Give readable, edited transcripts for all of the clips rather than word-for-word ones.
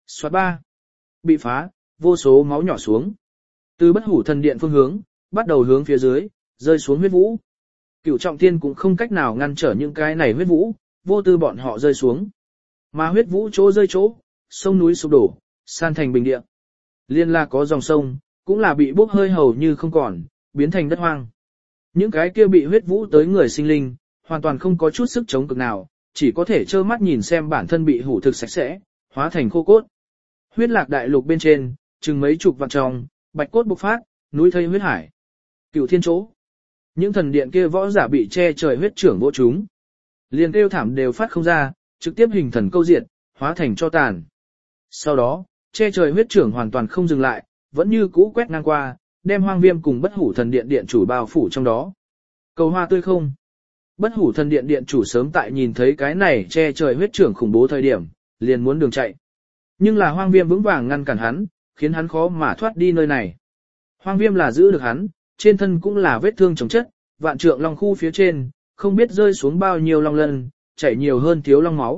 Xoát ba. Bị phá, vô số máu nhỏ xuống. Từ bất hủ thần điện phương hướng, bắt đầu hướng phía dưới, rơi xuống huyết vũ. Cửu trọng thiên cũng không cách nào ngăn trở những cái này huyết vũ, vô tư bọn họ rơi xuống. Mà huyết vũ chỗ rơi chỗ, sông núi sụp đổ, san thành bình địa. Liên là có dòng sông, cũng là bị bốc hơi hầu như không còn, biến thành đất hoang. Những cái kia bị huyết vũ tới người sinh linh, hoàn toàn không có chút sức chống cực nào, chỉ có thể trơ mắt nhìn xem bản thân bị hủ thực sạch sẽ, hóa thành khô cốt. Huyết lạc đại lục bên trên, chừng mấy chục vạn trong, bạch cốt bộc phát, núi thây huyết hải. Cửu thiên chỗ. Những thần điện kia võ giả bị che trời huyết trưởng vỗ chúng. Liền kêu thảm đều phát không ra, trực tiếp hình thần câu diện, hóa thành cho tàn. Sau đó, che trời huyết trưởng hoàn toàn không dừng lại, vẫn như cũ quét ngang qua, đem Hoang Viêm cùng bất hủ thần điện điện chủ bao phủ trong đó. Cầu hoa tươi không. Bất hủ thần điện điện chủ sớm tại nhìn thấy cái này che trời huyết trưởng khủng bố thời điểm, liền muốn đường chạy. Nhưng là Hoang Viêm vững vàng ngăn cản hắn, khiến hắn khó mà thoát đi nơi này. Hoang Viêm là giữ được hắn, trên thân cũng là vết thương chồng chất, vạn trượng long khu phía trên, không biết rơi xuống bao nhiêu long lân, chảy nhiều hơn thiếu long máu.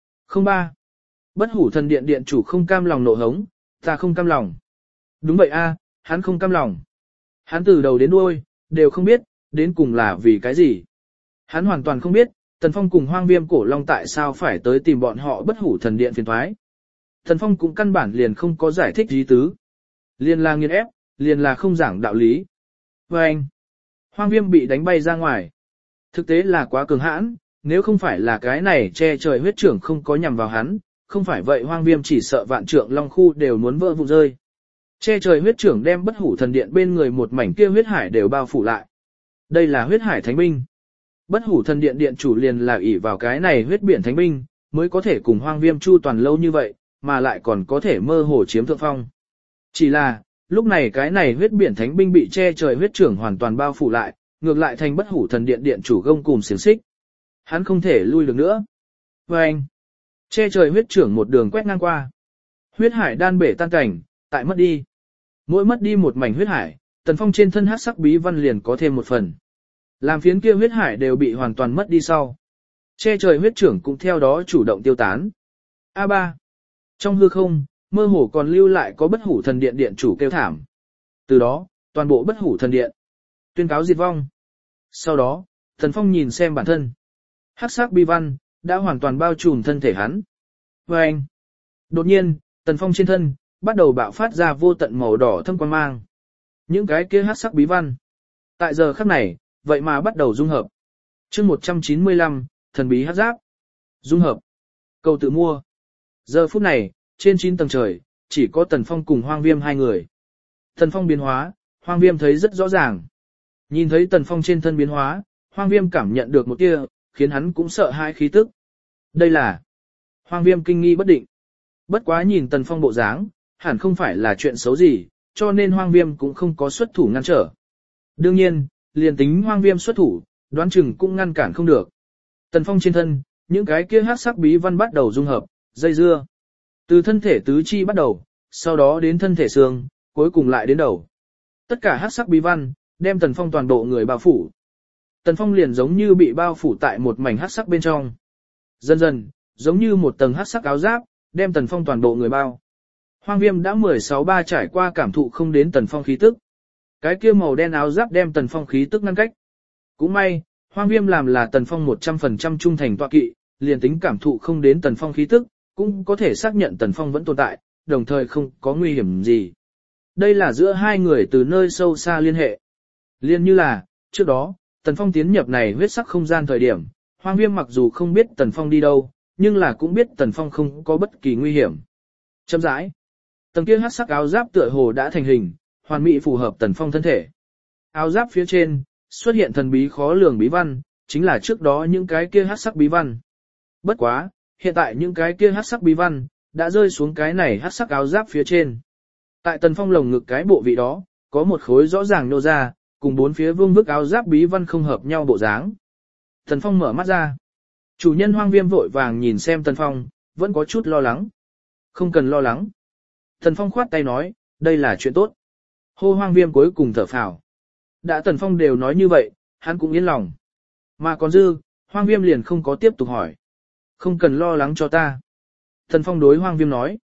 03. Bất hủ thần điện điện chủ không cam lòng nộ hống, ta không cam lòng. Đúng vậy a, hắn không cam lòng. Hắn từ đầu đến đuôi, đều không biết, đến cùng là vì cái gì. Hắn hoàn toàn không biết, Tần Phong cùng Hoang Viêm cổ long tại sao phải tới tìm bọn họ bất hủ thần điện phiền toái. Tần Phong cũng căn bản liền không có giải thích ý tứ. Liền là nghiền ép, liền là không giảng đạo lý. Và anh, Hoang Viêm bị đánh bay ra ngoài. Thực tế là quá cường hãn, nếu không phải là cái này che trời huyết trưởng không có nhằm vào hắn, không phải vậy Hoang Viêm chỉ sợ vạn trượng long khu đều muốn vỡ vụn rơi. Che trời huyết trưởng đem bất hủ thần điện bên người một mảnh kia huyết hải đều bao phủ lại. Đây là huyết hải thánh binh. Bất hủ thần điện điện chủ liền là ỷ vào cái này huyết biển thánh binh, mới có thể cùng Hoang Viêm chu toàn lâu như vậy, mà lại còn có thể mơ hồ chiếm thượng phong. Chỉ là, lúc này cái này huyết biển thánh binh bị che trời huyết trưởng hoàn toàn bao phủ lại, ngược lại thành bất hủ thần điện điện chủ gông cùm xiềng xích. Hắn không thể lui được nữa. Và anh, che trời huyết trưởng một đường quét ngang qua. Huyết hải đan bể tan cảnh, tại mất đi. Mỗi mất đi một mảnh huyết hải, Tần Phong trên thân hắc sắc bí văn liền có thêm một phần. Làm phiến kia huyết hải đều bị hoàn toàn mất đi sau. Che trời huyết trưởng cũng theo đó chủ động tiêu tán. A3. Trong hư không, mơ hồ còn lưu lại có bất hủ thần điện điện chủ kêu thảm. Từ đó, toàn bộ bất hủ thần điện tuyên cáo diệt vong. Sau đó, Tần Phong nhìn xem bản thân. Hắc sắc bi văn đã hoàn toàn bao trùm thân thể hắn. Và anh, đột nhiên, Tần Phong trên thân bắt đầu bạo phát ra vô tận màu đỏ thâm quang mang. Những cái kia hắc sắc bí văn, tại giờ khắc này, vậy mà bắt đầu dung hợp. Chương 195, thần bí hắc giáp. Dung hợp. Cầu tự mua. Giờ phút này, trên 9 tầng trời, chỉ có Tần Phong cùng Hoang Viêm hai người. Tần Phong biến hóa, Hoang Viêm thấy rất rõ ràng. Nhìn thấy Tần Phong trên thân biến hóa, Hoang Viêm cảm nhận được một tia, khiến hắn cũng sợ hãi khí tức. Đây là... Hoang Viêm kinh nghi bất định. Bất quá nhìn Tần Phong bộ dáng, hẳn không phải là chuyện xấu gì, cho nên Hoang Viêm cũng không có xuất thủ ngăn trở. Đương nhiên, liền tính Hoang Viêm xuất thủ, đoán chừng cũng ngăn cản không được. Tần Phong trên thân, những cái kia hắc sắc bí văn bắt đầu dung hợp, dây dưa. Từ thân thể tứ chi bắt đầu, sau đó đến thân thể xương, cuối cùng lại đến đầu. Tất cả hắc sắc bí văn, đem Tần Phong toàn bộ người bao phủ. Tần Phong liền giống như bị bao phủ tại một mảnh hắc sắc bên trong. Dần dần, giống như một tầng hắc sắc áo giáp, đem Tần Phong toàn bộ người bao. Hoang Viêm đã 16-3 trải qua cảm thụ không đến Tần Phong khí tức. Cái kia màu đen áo giáp đem Tần Phong khí tức ngăn cách. Cũng may, Hoang Viêm làm là Tần Phong 100% trung thành tọa kỵ, liền tính cảm thụ không đến Tần Phong khí tức, cũng có thể xác nhận Tần Phong vẫn tồn tại, đồng thời không có nguy hiểm gì. Đây là giữa hai người từ nơi sâu xa liên hệ. Liên như là, trước đó, Tần Phong tiến nhập này huyết sắc không gian thời điểm, Hoang Viêm mặc dù không biết Tần Phong đi đâu, nhưng là cũng biết Tần Phong không có bất kỳ nguy hiểm. Chậm rãi, tầng kia hắc sắc áo giáp tựa hồ đã thành hình, hoàn mỹ phù hợp Tần Phong thân thể. Áo giáp phía trên xuất hiện thần bí khó lường bí văn, chính là trước đó những cái kia hắc sắc bí văn. Bất quá, hiện tại những cái kia hắc sắc bí văn đã rơi xuống cái này hắc sắc áo giáp phía trên. Tại Tần Phong lồng ngực cái bộ vị đó, có một khối rõ ràng nô ra, cùng bốn phía vương vức áo giáp bí văn không hợp nhau bộ dáng. Tần Phong mở mắt ra. Chủ nhân Hoang Viêm vội vàng nhìn xem Tần Phong, vẫn có chút lo lắng. Không cần lo lắng. Tần Phong khoát tay nói, đây là chuyện tốt. Hô Hoang Viêm cuối cùng thở phào. Đã Tần Phong đều nói như vậy, hắn cũng yên lòng. Mà còn dư, Hoang Viêm liền không có tiếp tục hỏi. Không cần lo lắng cho ta. Tần Phong đối Hoang Viêm nói.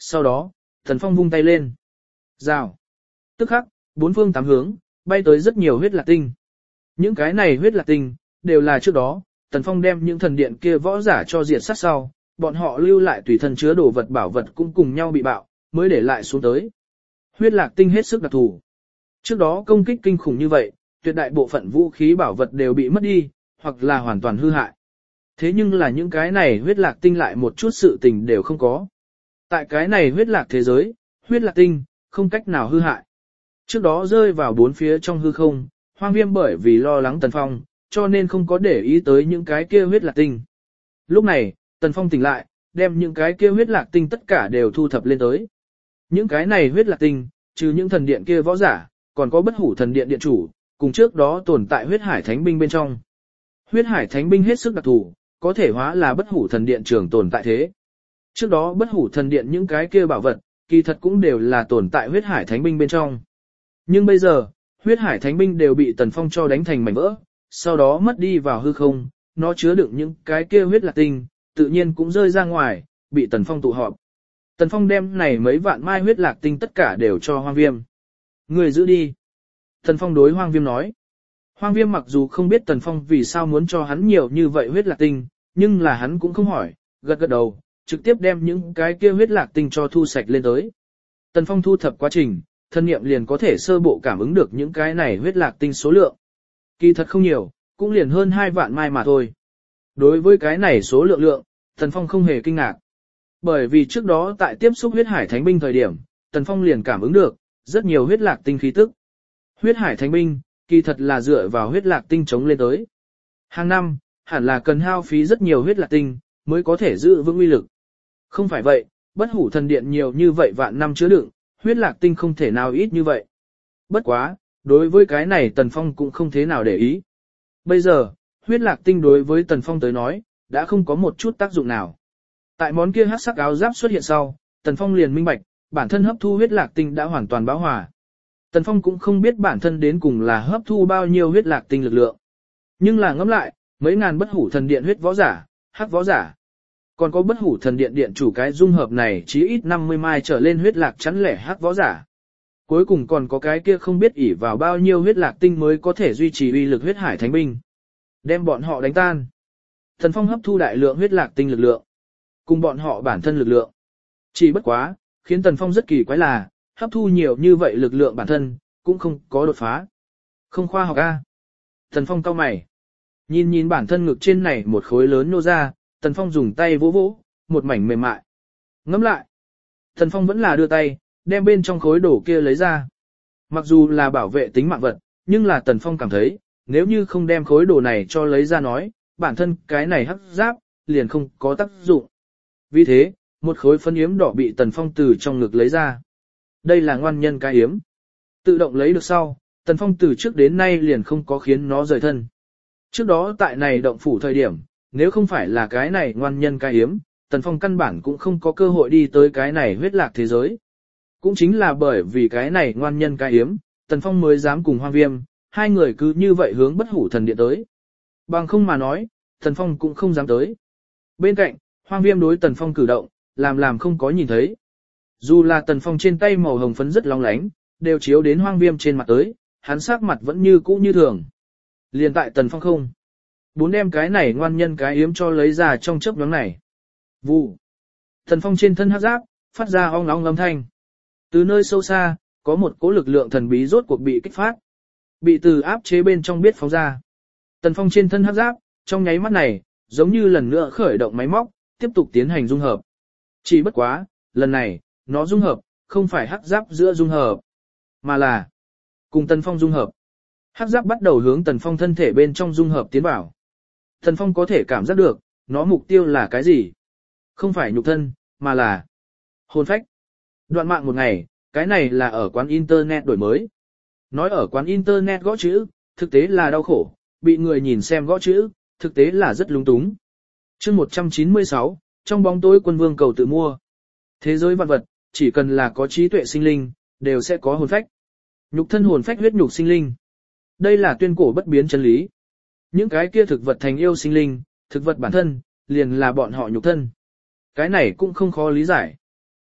Sau đó, Tần Phong vung tay lên. Rào. Tức khắc, bốn phương tám hướng, bay tới rất nhiều huyết lạc tinh. Những cái này huyết lạc tinh, đều là trước đó, Tần Phong đem những thần điện kia võ giả cho diệt sát sau, bọn họ lưu lại tùy thân chứa đồ vật bảo vật cũng cùng nhau bị bạo, mới để lại xuống tới. Huyết lạc tinh hết sức đặc thù. Trước đó công kích kinh khủng như vậy, tuyệt đại bộ phận vũ khí bảo vật đều bị mất đi, hoặc là hoàn toàn hư hại. Thế nhưng là những cái này huyết lạc tinh lại một chút sự tình đều không có. Tại cái này huyết lạc thế giới, huyết lạc tinh, không cách nào hư hại. Trước đó rơi vào bốn phía trong hư không, Hoang Viêm bởi vì lo lắng Tần Phong, cho nên không có để ý tới những cái kia huyết lạc tinh. Lúc này, Tần Phong tỉnh lại, đem những cái kia huyết lạc tinh tất cả đều thu thập lên tới. Những cái này huyết lạc tinh, trừ những thần điện kia võ giả, còn có bất hủ thần điện điện chủ, cùng trước đó tồn tại huyết hải thánh binh bên trong. Huyết hải thánh binh hết sức đặc thù, có thể hóa là bất hủ thần điện trường tồn tại thế. Trước đó bất hủ thần điện những cái kia bảo vật, kỳ thật cũng đều là tồn tại huyết hải thánh binh bên trong. Nhưng bây giờ, huyết hải thánh binh đều bị Tần Phong cho đánh thành mảnh vỡ, sau đó mất đi vào hư không, nó chứa đựng những cái kia huyết lạc tinh, tự nhiên cũng rơi ra ngoài, bị Tần Phong tụ họp. Tần Phong đem này mấy vạn mai huyết lạc tinh tất cả đều cho Hoang Viêm. Người giữ đi. Tần Phong đối Hoang Viêm nói. Hoang Viêm mặc dù không biết Tần Phong vì sao muốn cho hắn nhiều như vậy huyết lạc tinh, nhưng là hắn cũng không hỏi, gật gật đầu, trực tiếp đem những cái kia huyết lạc tinh cho thu sạch lên tới. Tần Phong thu thập quá trình, thân niệm liền có thể sơ bộ cảm ứng được những cái này huyết lạc tinh số lượng. Kỳ thật không nhiều, cũng liền hơn 2 vạn mai mà thôi. Đối với cái này số lượng, Tần Phong không hề kinh ngạc. Bởi vì trước đó tại tiếp xúc huyết hải thánh binh thời điểm, Tần Phong liền cảm ứng được rất nhiều huyết lạc tinh khí tức. Huyết hải thánh binh, kỳ thật là dựa vào huyết lạc tinh chống lên tới. Hàng năm, hẳn là cần hao phí rất nhiều huyết lạc tinh, mới có thể giữ vững uy lực. Không phải vậy, bất hủ thần điện nhiều như vậy vạn năm chứa đựng, huyết lạc tinh không thể nào ít như vậy. Bất quá, đối với cái này Tần Phong cũng không thế nào để ý. Bây giờ, huyết lạc tinh đối với Tần Phong tới nói, đã không có một chút tác dụng nào. Tại món kia hắc sắc áo giáp xuất hiện sau, Tần Phong liền minh bạch, bản thân hấp thu huyết lạc tinh đã hoàn toàn bão hòa. Tần Phong cũng không biết bản thân đến cùng là hấp thu bao nhiêu huyết lạc tinh lực lượng. Nhưng là ngẫm lại, mấy ngàn bất hủ thần điện huyết võ giả, hắc võ giả. Còn có bất hủ thần điện điện chủ cái dung hợp này chí ít 50 mai trở lên huyết lạc chắn lẻ hắc võ giả. Cuối cùng còn có cái kia không biết ỷ vào bao nhiêu huyết lạc tinh mới có thể duy trì uy lực huyết hải thánh binh. Đem bọn họ đánh tan. Tần Phong hấp thu đại lượng huyết lạc tinh lực lượng. Cùng bọn họ bản thân lực lượng. Chỉ bất quá, khiến Tần Phong rất kỳ quái là, hấp thu nhiều như vậy lực lượng bản thân, cũng không có đột phá. Không khoa học a. Tần Phong cau mày. Nhìn bản thân ngực trên này một khối lớn nô ra, Tần Phong dùng tay vỗ vỗ, một mảnh mềm mại. Ngẫm lại. Tần Phong vẫn là đưa tay, đem bên trong khối đổ kia lấy ra. Mặc dù là bảo vệ tính mạng vật, nhưng là Tần Phong cảm thấy, nếu như không đem khối đồ này cho lấy ra nói, bản thân cái này hắc giáp, liền không có tác dụng. Vì thế, một khối phân yếm đỏ bị Tần Phong từ trong ngực lấy ra. Đây là ngoan nhân cái yếm. Tự động lấy được sau, Tần Phong từ trước đến nay liền không có khiến nó rời thân. Trước đó tại này động phủ thời điểm, nếu không phải là cái này ngoan nhân cái yếm, Tần Phong căn bản cũng không có cơ hội đi tới cái này huyết lạc thế giới. Cũng chính là bởi vì cái này ngoan nhân cái yếm, Tần Phong mới dám cùng Hoang Viêm, hai người cứ như vậy hướng bất hủ thần điện tới. Bằng không mà nói, Tần Phong cũng không dám tới. Bên cạnh, Hoang Viêm đối Tần Phong cử động, làm không có nhìn thấy. Dù là Tần Phong trên tay màu hồng phấn rất long lánh, đều chiếu đến Hoang Viêm trên mặt tới, hắn sắc mặt vẫn như cũ như thường. Liền tại Tần Phong không. Bốn đem cái này ngoan nhân cái yếm cho lấy ra trong chớp nhoáng này. Vụ. Tần Phong trên thân hắc giáp, phát ra ong ong âm thanh. Từ nơi sâu xa, có một cỗ lực lượng thần bí rốt cuộc bị kích phát. Bị từ áp chế bên trong biết phóng ra. Tần Phong trên thân hắc giáp, trong nháy mắt này, giống như lần nữa khởi động máy móc, tiếp tục tiến hành dung hợp. Chỉ bất quá, lần này, nó dung hợp, không phải hắc giáp giữa dung hợp, mà là cùng Tần Phong dung hợp. Hắc giáp bắt đầu hướng Tần Phong thân thể bên trong dung hợp tiến vào. Tần Phong có thể cảm giác được, nó mục tiêu là cái gì? Không phải nhục thân, mà là hồn phách. Đoạn mạng một ngày, cái này là ở quán internet đổi mới. Nói ở quán internet gõ chữ, thực tế là đau khổ, bị người nhìn xem gõ chữ, thực tế là rất lung túng. Chương 196, trong bóng tối quân vương cầu tự mua. Thế giới vạn vật, chỉ cần là có trí tuệ sinh linh, đều sẽ có hồn phách. Nhục thân hồn phách huyết nhục sinh linh. Đây là tuyên cổ bất biến chân lý. Những cái kia thực vật thành yêu sinh linh, thực vật bản thân, liền là bọn họ nhục thân. Cái này cũng không khó lý giải.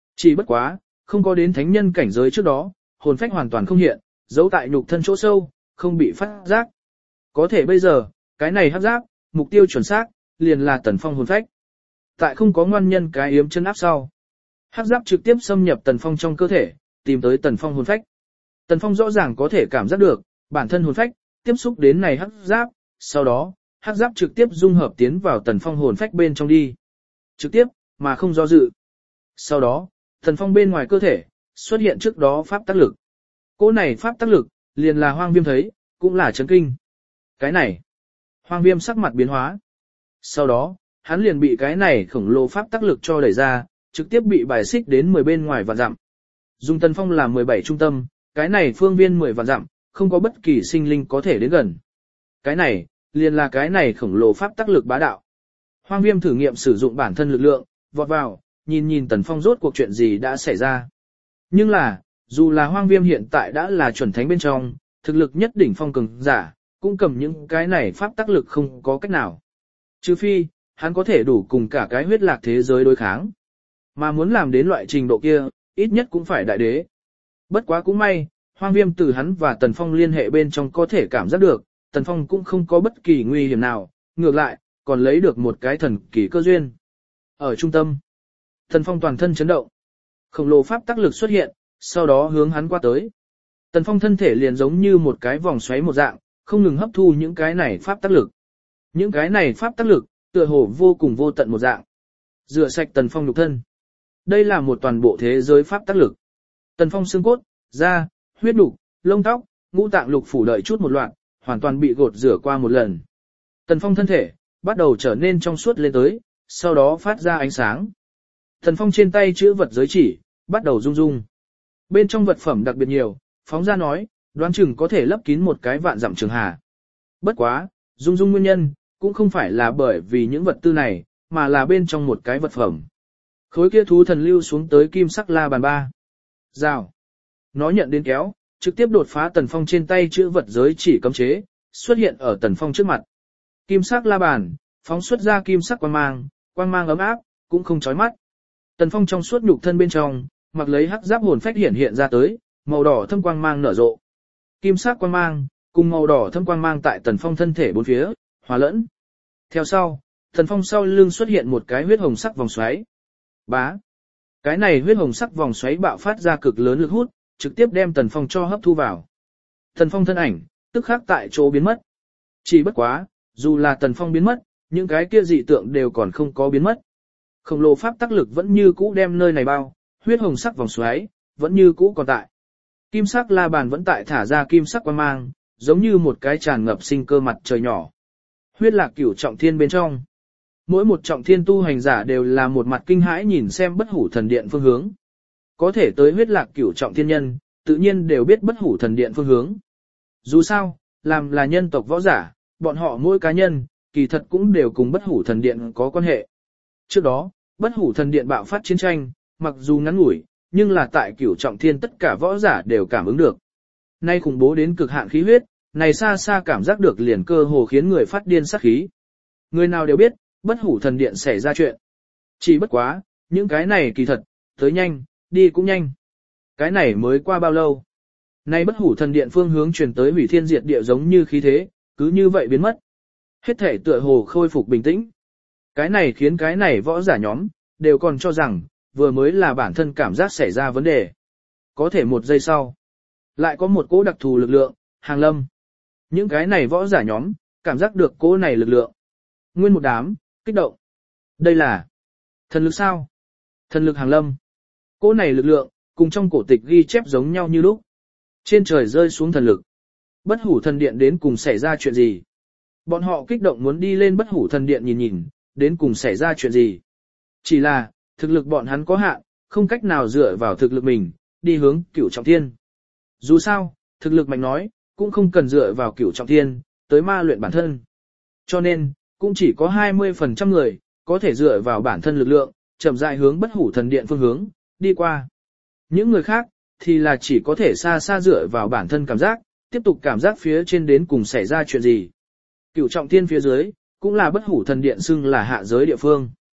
Chỉ bất quá, không có đến thánh nhân cảnh giới trước đó, hồn phách hoàn toàn không hiện, giấu tại nhục thân chỗ sâu, không bị phát giác. Có thể bây giờ, cái này hấp giáp, mục tiêu chuẩn xác, liền là Tần Phong hồn phách. Tại không có ngoan nhân cái yếm chân áp sau. Hắc giáp trực tiếp xâm nhập Tần Phong trong cơ thể, tìm tới Tần Phong hồn phách. Tần Phong rõ ràng có thể cảm giác được, bản thân hồn phách, tiếp xúc đến này hắc giáp, sau đó, hắc giáp trực tiếp dung hợp tiến vào Tần Phong hồn phách bên trong đi. Trực tiếp, mà không do dự. Sau đó, Tần Phong bên ngoài cơ thể, xuất hiện trước đó pháp tác lực. Cỗ này pháp tác lực, liền là Hoang Viêm thấy, cũng là chấn kinh. Cái này, Hoang Viêm sắc mặt biến hóa. Sau đó, hắn liền bị cái này khổng lồ pháp tác lực cho đẩy ra, trực tiếp bị bài xích đến 10 bên ngoài vạn dặm. Dùng Tần Phong làm 17 trung tâm, cái này phương viên 10 vạn dặm, không có bất kỳ sinh linh có thể đến gần. Cái này, liền là cái này khổng lồ pháp tác lực bá đạo. Hoang Viêm thử nghiệm sử dụng bản thân lực lượng, vọt vào, nhìn Tần Phong rốt cuộc chuyện gì đã xảy ra. Nhưng là, dù là Hoang Viêm hiện tại đã là chuẩn thánh bên trong, thực lực nhất đỉnh phong cường giả, cũng cầm những cái này pháp tác lực không có cách nào. Trừ phi, hắn có thể đủ cùng cả cái huyết lạc thế giới đối kháng. Mà muốn làm đến loại trình độ kia, ít nhất cũng phải đại đế. Bất quá cũng may, Hoang Viêm từ hắn và Tần Phong liên hệ bên trong có thể cảm giác được, Tần Phong cũng không có bất kỳ nguy hiểm nào, ngược lại, còn lấy được một cái thần kỳ cơ duyên. Ở trung tâm, Tần Phong toàn thân chấn động. Khổng lồ pháp tác lực xuất hiện, sau đó hướng hắn qua tới. Tần Phong thân thể liền giống như một cái vòng xoáy một dạng, không ngừng hấp thu những cái này pháp tác lực. Những cái này pháp tác lực, tựa hồ vô cùng vô tận một dạng. Rửa sạch Tần Phong nhục thân. Đây là một toàn bộ thế giới pháp tác lực. Tần Phong xương cốt, da, huyết đục, lông tóc, ngũ tạng lục phủ đợi chút một loạt, hoàn toàn bị gột rửa qua một lần. Tần Phong thân thể bắt đầu trở nên trong suốt lên tới, sau đó phát ra ánh sáng. Tần Phong trên tay chữ vật giới chỉ bắt đầu rung rung. Bên trong vật phẩm đặc biệt nhiều, phóng ra nói, đoán chừng có thể lấp kín một cái vạn dặm trường hà. Bất quá, rung rung nguyên nhân cũng không phải là bởi vì những vật tư này, mà là bên trong một cái vật phẩm. Khối kia thú thần lưu xuống tới kim sắc la bàn 3. Rào. Nó nhận đến kéo, trực tiếp đột phá Tần Phong trên tay chữ vật giới chỉ cấm chế, xuất hiện ở Tần Phong trước mặt. Kim sắc la bàn, phóng xuất ra kim sắc quang mang ấm áp, cũng không chói mắt. Tần Phong trong suốt nhục thân bên trong, mặc lấy hắc giáp hồn phách hiện ra tới, màu đỏ thâm quang mang nở rộ. Kim sắc quang mang, cùng màu đỏ thâm quang mang tại Tần Phong thân thể bốn phía, hòa lẫn. Theo sau, Tần Phong sau lưng xuất hiện một cái huyết hồng sắc vòng xoáy. Bá. Cái này huyết hồng sắc vòng xoáy bạo phát ra cực lớn lực hút, trực tiếp đem Tần Phong cho hấp thu vào. Tần Phong thân ảnh, tức khắc tại chỗ biến mất. Chỉ bất quá, dù là Tần Phong biến mất, những cái kia dị tượng đều còn không có biến mất. Khổng lồ pháp tác lực vẫn như cũ đem nơi này bao, huyết hồng sắc vòng xoáy, vẫn như cũ còn tại. Kim sắc la bàn vẫn tại thả ra kim sắc quang mang, giống như một cái tràn ngập sinh cơ mặt trời nhỏ. Huyết lạc cửu trọng thiên bên trong. Mỗi một trọng thiên tu hành giả đều là một mặt kinh hãi nhìn xem bất hủ thần điện phương hướng. Có thể tới huyết lạc cửu trọng thiên nhân, tự nhiên đều biết bất hủ thần điện phương hướng. Dù sao, làm là nhân tộc võ giả, bọn họ mỗi cá nhân, kỳ thật cũng đều cùng bất hủ thần điện có quan hệ. Trước đó, bất hủ thần điện bạo phát chiến tranh, mặc dù ngắn ngủi, nhưng là tại cửu trọng thiên tất cả võ giả đều cảm ứng được. Nay khủng bố đến cực hạn khí huyết, này xa xa cảm giác được liền cơ hồ khiến người phát điên sát khí. Người nào đều biết, bất hủ thần điện xảy ra chuyện. Chỉ bất quá, những cái này kỳ thật, tới nhanh, đi cũng nhanh. Cái này mới qua bao lâu? Nay bất hủ thần điện phương hướng truyền tới hủy thiên diệt địa giống như khí thế, cứ như vậy biến mất. Hết thể tựa hồ khôi phục bình tĩnh. Cái này khiến cái này võ giả nhóm, đều còn cho rằng, vừa mới là bản thân cảm giác xảy ra vấn đề. Có thể một giây sau, lại có một cỗ đặc thù lực lượng, hàng lâm. Những cái này võ giả nhóm, cảm giác được cỗ này lực lượng. Nguyên một đám, kích động. Đây là thần lực sao? Thần lực hàng lâm. Cỗ này lực lượng, cùng trong cổ tịch ghi chép giống nhau như lúc. Trên trời rơi xuống thần lực. Bất hủ thần điện đến cùng xảy ra chuyện gì? Bọn họ kích động muốn đi lên bất hủ thần điện nhìn, đến cùng xảy ra chuyện gì? Chỉ là, thực lực bọn hắn có hạn, không cách nào dựa vào thực lực mình, đi hướng cửu trọng thiên. Dù sao, thực lực mạnh nói, cũng không cần dựa vào cửu trọng thiên, tới ma luyện bản thân. Cho nên, cũng chỉ có 20% người, có thể dựa vào bản thân lực lượng, chậm rãi hướng bất hủ thần điện phương hướng, đi qua. Những người khác, thì là chỉ có thể xa xa dựa vào bản thân cảm giác, tiếp tục cảm giác phía trên đến cùng xảy ra chuyện gì. Cửu trọng thiên phía dưới, cũng là bất hủ thần điện xưng là hạ giới địa phương.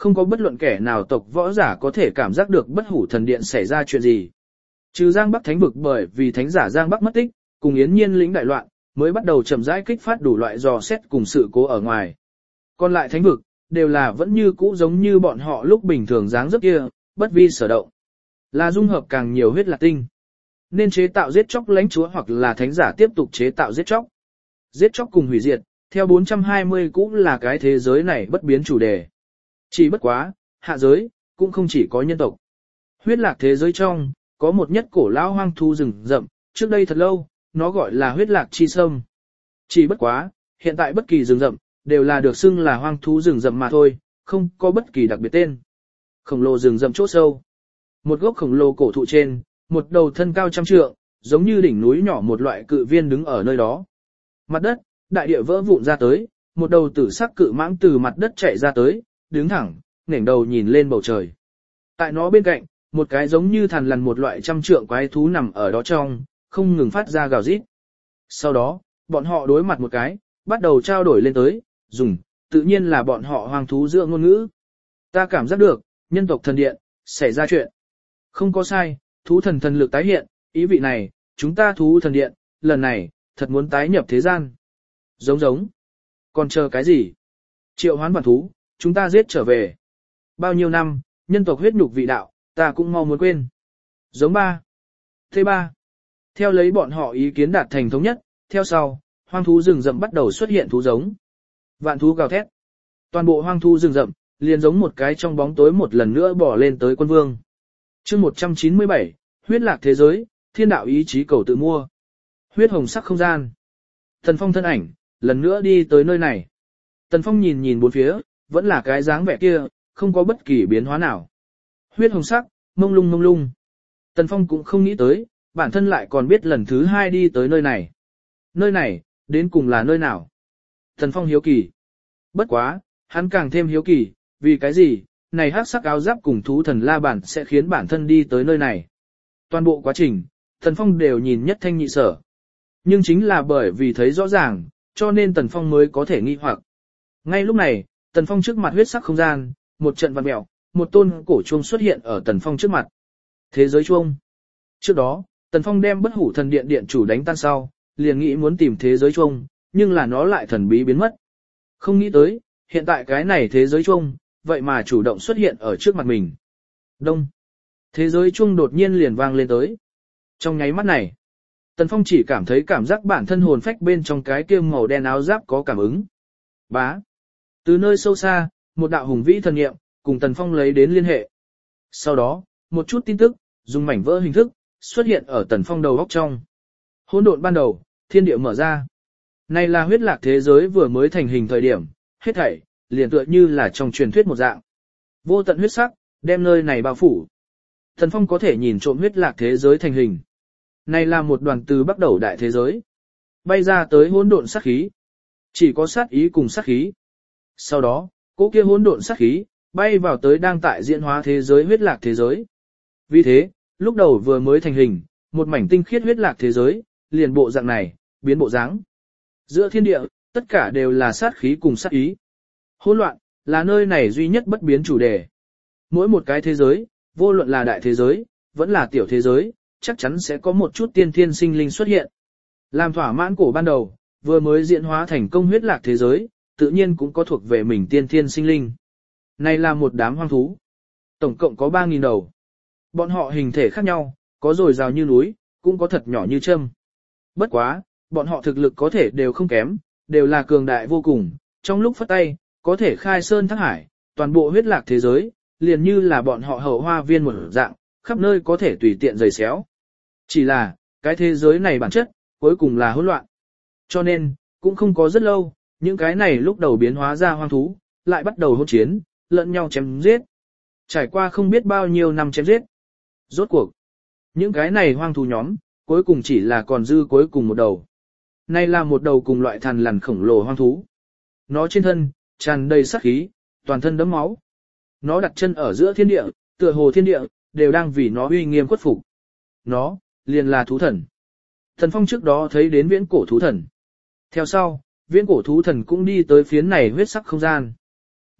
Không có bất luận kẻ nào tộc võ giả có thể cảm giác được bất hủ thần điện xảy ra chuyện gì. Trừ Giang Bắc Thánh vực bởi vì thánh giả Giang Bắc mất tích, cùng Yến Nhiên lĩnh đại loạn, mới bắt đầu chậm rãi kích phát đủ loại dò xét cùng sự cố ở ngoài. Còn lại thánh vực, đều là vẫn như cũ giống như bọn họ lúc bình thường dáng dấp kia, bất vi sở động. Là dung hợp càng nhiều huyết lạc tinh. Nên chế tạo giết chóc lãnh chúa hoặc là thánh giả tiếp tục chế tạo giết chóc. Giết chóc cùng hủy diệt, theo 420 cũng là cái thế giới này bất biến chủ đề. Chỉ bất quá, hạ giới, cũng không chỉ có nhân tộc. Huyết lạc thế giới trong, có một nhất cổ lão hoang thú rừng rậm, trước đây thật lâu, nó gọi là huyết lạc chi sâm. Chỉ bất quá, hiện tại bất kỳ rừng rậm, đều là được xưng là hoang thú rừng rậm mà thôi, không có bất kỳ đặc biệt tên. Khổng lồ rừng rậm chỗ sâu. Một gốc khổng lồ cổ thụ trên, một đầu thân cao trăm trượng, giống như đỉnh núi nhỏ một loại cự viên đứng ở nơi đó. Mặt đất, đại địa vỡ vụn ra tới, một đầu tử sắc cự mãng từ mặt đất chạy ra tới, đứng thẳng, ngẩng đầu nhìn lên bầu trời. Tại nó bên cạnh, một cái giống như thằn lằn một loại trăm trượng quái thú nằm ở đó trong, không ngừng phát ra gào rít. Sau đó, bọn họ đối mặt một cái, bắt đầu trao đổi lên tới, dùng, tự nhiên là bọn họ hoang thú giữa ngôn ngữ. Ta cảm giác được, nhân tộc thần điện, xảy ra chuyện. Không có sai, thú thần thần lực tái hiện, ý vị này, chúng ta thú thần điện, lần này, thật muốn tái nhập thế gian. Giống giống. Còn chờ cái gì? Triệu hoán bản thú, chúng ta giết trở về. Bao nhiêu năm, nhân tộc huyết nhục vị đạo, ta cũng mau muốn quên. Giống ba. Thế ba. Theo lấy bọn họ ý kiến đạt thành thống nhất, theo sau, hoang thú rừng rậm bắt đầu xuất hiện thú giống. Vạn thú gào thét. Toàn bộ hoang thú rừng rậm, liền giống một cái trong bóng tối một lần nữa bỏ lên tới quân vương. Chương 197, huyết lạc thế giới, thiên đạo ý chí cầu tự mua. Huyết hồng sắc không gian. Tần Phong thân ảnh, lần nữa đi tới nơi này. Tần Phong nhìn nhìn bốn phía, vẫn là cái dáng vẻ kia, không có bất kỳ biến hóa nào. Huyết hồng sắc, mông lung mông lung. Tần Phong cũng không nghĩ tới, bản thân lại còn biết lần thứ hai đi tới nơi này. Nơi này, đến cùng là nơi nào? Tần Phong hiếu kỳ. Bất quá, hắn càng thêm hiếu kỳ, vì cái gì, này hắc sắc áo giáp cùng thú thần la bản sẽ khiến bản thân đi tới nơi này. Toàn bộ quá trình, Tần Phong đều nhìn nhất thanh nhị sở. Nhưng chính là bởi vì thấy rõ ràng, cho nên Tần Phong mới có thể nghi hoặc. Ngay lúc này, Tần Phong trước mặt huyết sắc không gian, một trận vặn mèo, một tôn cổ chuông xuất hiện ở Tần Phong trước mặt. Thế giới chuông. Trước đó, Tần Phong đem bất hủ thần điện điện chủ đánh tan sau, liền nghĩ muốn tìm thế giới chuông, nhưng là nó lại thần bí biến mất. Không nghĩ tới, hiện tại cái này thế giới chuông, vậy mà chủ động xuất hiện ở trước mặt mình. Đông. Thế giới chuông đột nhiên liền vang lên tới. Trong nháy mắt này, Tần Phong chỉ cảm thấy cảm giác bản thân hồn phách bên trong cái kia màu đen áo giáp có cảm ứng. Bá. Từ nơi sâu xa, một đạo hùng vĩ thần niệm, cùng Tần Phong lấy đến liên hệ. Sau đó, một chút tin tức, dùng mảnh vỡ hình thức, xuất hiện ở Tần Phong đầu góc trong. Hỗn độn ban đầu, thiên địa mở ra. Này là huyết lạc thế giới vừa mới thành hình thời điểm, hết thảy, liền tựa như là trong truyền thuyết một dạng. Vô tận huyết sắc, đem nơi này bao phủ. Tần Phong có thể nhìn trộm huyết lạc thế giới thành hình. Này là một đoàn từ bắt đầu đại thế giới. Bay ra tới hỗn độn sát khí. Chỉ có sát ý cùng sát khí. Sau đó, cỗ kia hỗn độn sát khí, bay vào tới đang tại diễn hóa thế giới huyết lạc thế giới. Vì thế, lúc đầu vừa mới thành hình, một mảnh tinh khiết huyết lạc thế giới, liền bộ dạng này, biến bộ dáng. Giữa thiên địa, tất cả đều là sát khí cùng sát ý. Hỗn loạn, là nơi này duy nhất bất biến chủ đề. Mỗi một cái thế giới, vô luận là đại thế giới, vẫn là tiểu thế giới, chắc chắn sẽ có một chút tiên thiên sinh linh xuất hiện. Làm thỏa mãn cổ ban đầu, vừa mới diễn hóa thành công huyết lạc thế giới, tự nhiên cũng có thuộc về mình tiên thiên sinh linh. Này là một đám hoang thú. Tổng cộng có 3.000 đầu. Bọn họ hình thể khác nhau, có dồi dào như núi, cũng có thật nhỏ như châm. Bất quá, bọn họ thực lực có thể đều không kém, đều là cường đại vô cùng, trong lúc phất tay, có thể khai sơn thác hải, toàn bộ huyết lạc thế giới, liền như là bọn họ hậu hoa viên một dạng, khắp nơi có thể tùy tiện giày xéo. Chỉ là, cái thế giới này bản chất, cuối cùng là hỗn loạn. Cho nên, cũng không có rất lâu, những cái này lúc đầu biến hóa ra hoang thú, lại bắt đầu hỗn chiến, lẫn nhau chém giết. Trải qua không biết bao nhiêu năm chém giết. Rốt cuộc, những cái này hoang thú nhóm, cuối cùng chỉ là còn dư cuối cùng một đầu. Này là một đầu cùng loại thằn lằn khổng lồ hoang thú. Nó trên thân, tràn đầy sát khí, toàn thân đẫm máu. Nó đặt chân ở giữa thiên địa, tựa hồ thiên địa, đều đang vì nó uy nghiêm khuất phục. Nó, liền là thú thần. Thần Phong trước đó thấy đến viễn cổ thú thần. Theo sau, viễn cổ thú thần cũng đi tới phiến này huyết sắc không gian.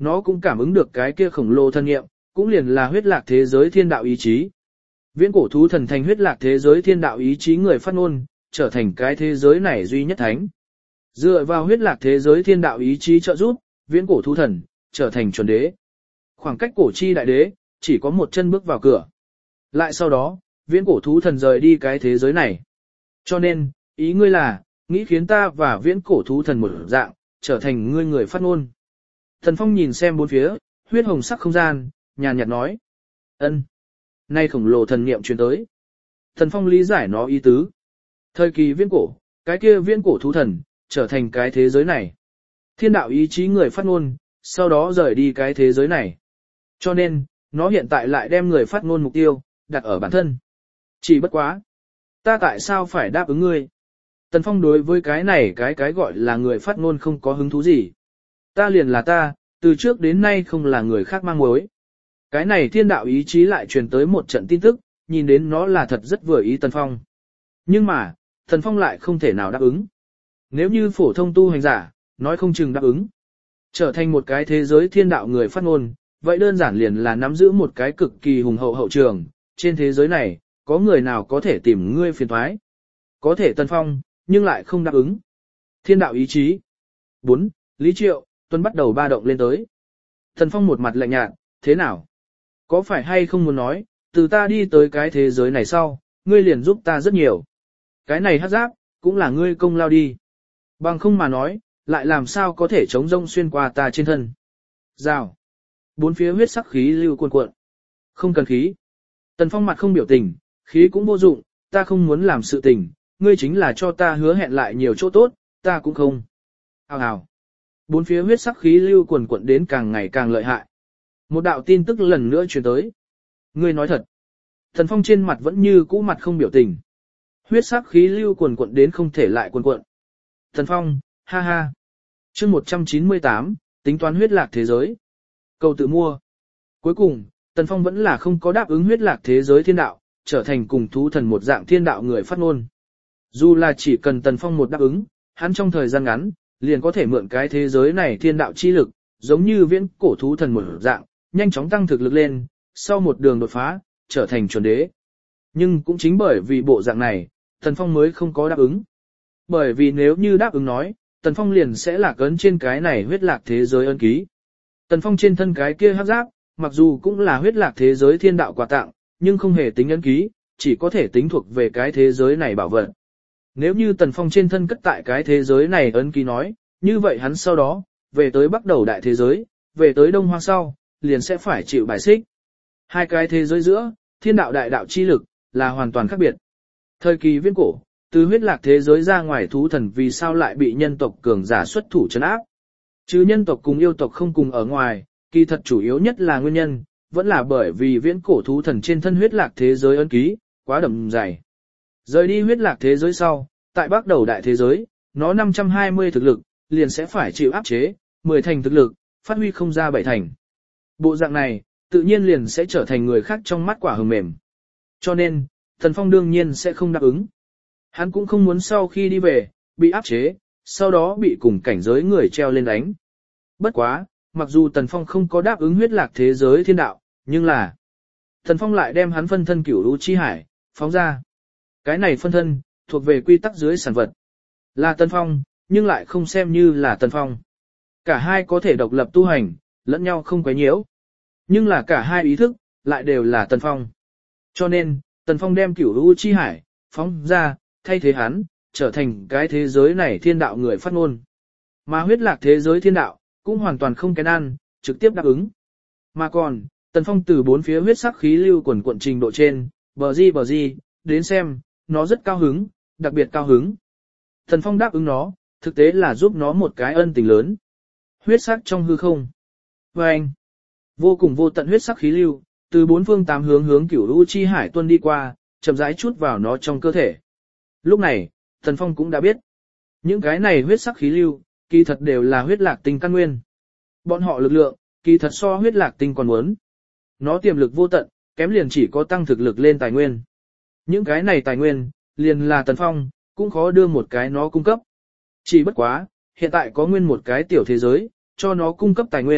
nó cũng cảm ứng được cái kia khổng lồ thân nghiệm, cũng liền là huyết lạc thế giới thiên đạo ý chí. Viễn cổ thú thần thành huyết lạc thế giới thiên đạo ý chí người phát ngôn, trở thành cái thế giới này duy nhất thánh. Dựa vào huyết lạc thế giới thiên đạo ý chí trợ giúp, viễn cổ thú thần, trở thành chuẩn đế. Khoảng cách cổ chi đại đế, chỉ có một chân bước vào cửa. Lại sau đó, viễn cổ thú thần rời đi cái thế giới này. Cho nên, ý ngươi là, nghĩ khiến ta và viễn cổ thú thần một dạng, trở thành ngươi người phát ngôn. Thần Phong nhìn xem bốn phía, huyết hồng sắc không gian, nhàn nhạt nói. Ân, nay khổng lồ thần niệm truyền tới. Thần Phong lý giải nó ý tứ. Thời kỳ viễn cổ, cái kia viễn cổ thú thần, trở thành cái thế giới này. Thiên đạo ý chí người phát ngôn, sau đó rời đi cái thế giới này. Cho nên, nó hiện tại lại đem người phát ngôn mục tiêu, đặt ở bản thân. Chỉ bất quá. Ta tại sao phải đáp ứng ngươi? Tần Phong đối với cái này cái gọi là người phát ngôn không có hứng thú gì. Ta liền là ta, từ trước đến nay không là người khác mang mối. Cái này thiên đạo ý chí lại truyền tới một trận tin tức, nhìn đến nó là thật rất vừa ý Tần Phong. Nhưng mà, Tần Phong lại không thể nào đáp ứng. Nếu như phổ thông tu hành giả, nói không chừng đáp ứng. Trở thành một cái thế giới thiên đạo người phát ngôn, vậy đơn giản liền là nắm giữ một cái cực kỳ hùng hậu hậu trường. Trên thế giới này, có người nào có thể tìm ngươi phiền thoái? Có thể Tần Phong, nhưng lại không đáp ứng. Thiên đạo ý chí. 4. Lý Triệu, Tuân bắt đầu ba động lên tới. Tần Phong một mặt lạnh nhạt, thế nào? Có phải hay không muốn nói, từ ta đi tới cái thế giới này sau, ngươi liền giúp ta rất nhiều. Cái này hắc giáp, cũng là ngươi công lao đi. Bằng không mà nói, lại làm sao có thể chống rông xuyên qua ta trên thân. Rào. Bốn phía huyết sắc khí lưu cuồn cuộn. Không cần khí. Tần Phong mặt không biểu tình, khí cũng vô dụng, ta không muốn làm sự tình, ngươi chính là cho ta hứa hẹn lại nhiều chỗ tốt, ta cũng không. Hào hào. Bốn phía huyết sắc khí lưu cuồn cuộn đến càng ngày càng lợi hại. Một đạo tin tức lần nữa truyền tới. Ngươi nói thật. Tần Phong trên mặt vẫn như cũ mặt không biểu tình. Huyết sắc khí lưu cuồn cuộn đến không thể lại cuồn cuộn. Tần Phong, ha ha. Chương 198, tính toán huyết lạc thế giới. Cầu tự mua. Cuối cùng, Tần Phong vẫn là không có đáp ứng huyết lạc thế giới thiên đạo, trở thành cùng thú thần một dạng thiên đạo người phát ngôn. Dù là chỉ cần Tần Phong một đáp ứng, hắn trong thời gian ngắn, liền có thể mượn cái thế giới này thiên đạo chi lực, giống như viễn cổ thú thần một dạng, nhanh chóng tăng thực lực lên, sau một đường đột phá, trở thành chuẩn đế. Nhưng cũng chính bởi vì bộ dạng này, Tần Phong mới không có đáp ứng. Bởi vì nếu như đáp ứng nói, Tần Phong liền sẽ lạc ấn trên cái này huyết lạc thế giới ân ký. Tần Phong trên thân cái kia hắc giáp, mặc dù cũng là huyết lạc thế giới thiên đạo quà tặng, nhưng không hề tính ấn ký, chỉ có thể tính thuộc về cái thế giới này bảo vật. Nếu như Tần Phong trên thân cất tại cái thế giới này ấn ký nói, như vậy hắn sau đó, về tới bắt đầu đại thế giới, về tới Đông Hoang sau, liền sẽ phải chịu bài xích. Hai cái thế giới giữa, thiên đạo đại đạo chi lực, là hoàn toàn khác biệt. Thời kỳ viễn cổ, từ huyết lạc thế giới ra ngoài thú thần vì sao lại bị nhân tộc cường giả xuất thủ trấn áp. Chứ nhân tộc cùng yêu tộc không cùng ở ngoài, kỳ thật chủ yếu nhất là nguyên nhân, vẫn là bởi vì viễn cổ thú thần trên thân huyết lạc thế giới ấn ký, quá đậm dày. Rời đi huyết lạc thế giới sau, tại bắt đầu đại thế giới, nó 520 thực lực, liền sẽ phải chịu áp chế, 10 thành thực lực, phát huy không ra 7 thành. Bộ dạng này, tự nhiên liền sẽ trở thành người khác trong mắt quả hờm mềm. Cho nên, Tần Phong đương nhiên sẽ không đáp ứng. Hắn cũng không muốn sau khi đi về, bị áp chế, sau đó bị cùng cảnh giới người treo lên đánh. Bất quá, mặc dù Tần Phong không có đáp ứng huyết lạc thế giới thiên đạo, nhưng là Tần Phong lại đem hắn phân thân cửu lũ chi hải, phóng ra. Cái này phân thân, thuộc về quy tắc dưới sản vật. Là Tần Phong, nhưng lại không xem như là Tần Phong. Cả hai có thể độc lập tu hành, lẫn nhau không quấy nhiễu. Nhưng là cả hai ý thức, lại đều là Tần Phong. Cho nên, Tần Phong đem cửu lũ chi hải, phóng ra, thay thế hắn, trở thành cái thế giới này thiên đạo người phát ngôn. Mà huyết lạc thế giới thiên đạo, cũng hoàn toàn không kén ăn, trực tiếp đáp ứng. Mà còn, Tần Phong từ bốn phía huyết sắc khí lưu quần cuộn trình độ trên, bờ di, đến xem, nó rất cao hứng, đặc biệt cao hứng. Tần Phong đáp ứng nó, thực tế là giúp nó một cái ân tình lớn. Huyết sắc trong hư không. Và anh, vô cùng vô tận huyết sắc khí lưu, từ bốn phương tám hướng hướng cửu lũ chi hải tuân đi qua, chậm rãi chút vào nó trong cơ thể. Lúc này, Tần Phong cũng đã biết, những cái này huyết sắc khí lưu, kỳ thật đều là huyết lạc tinh căn nguyên. Bọn họ lực lượng, kỳ thật so huyết lạc tinh còn muốn. Nó tiềm lực vô tận, kém liền chỉ có tăng thực lực lên tài nguyên. Những cái này tài nguyên, liền là Tần Phong, cũng khó đưa một cái nó cung cấp. Chỉ bất quá, hiện tại có nguyên một cái tiểu thế giới, cho nó cung cấp tài nguyên,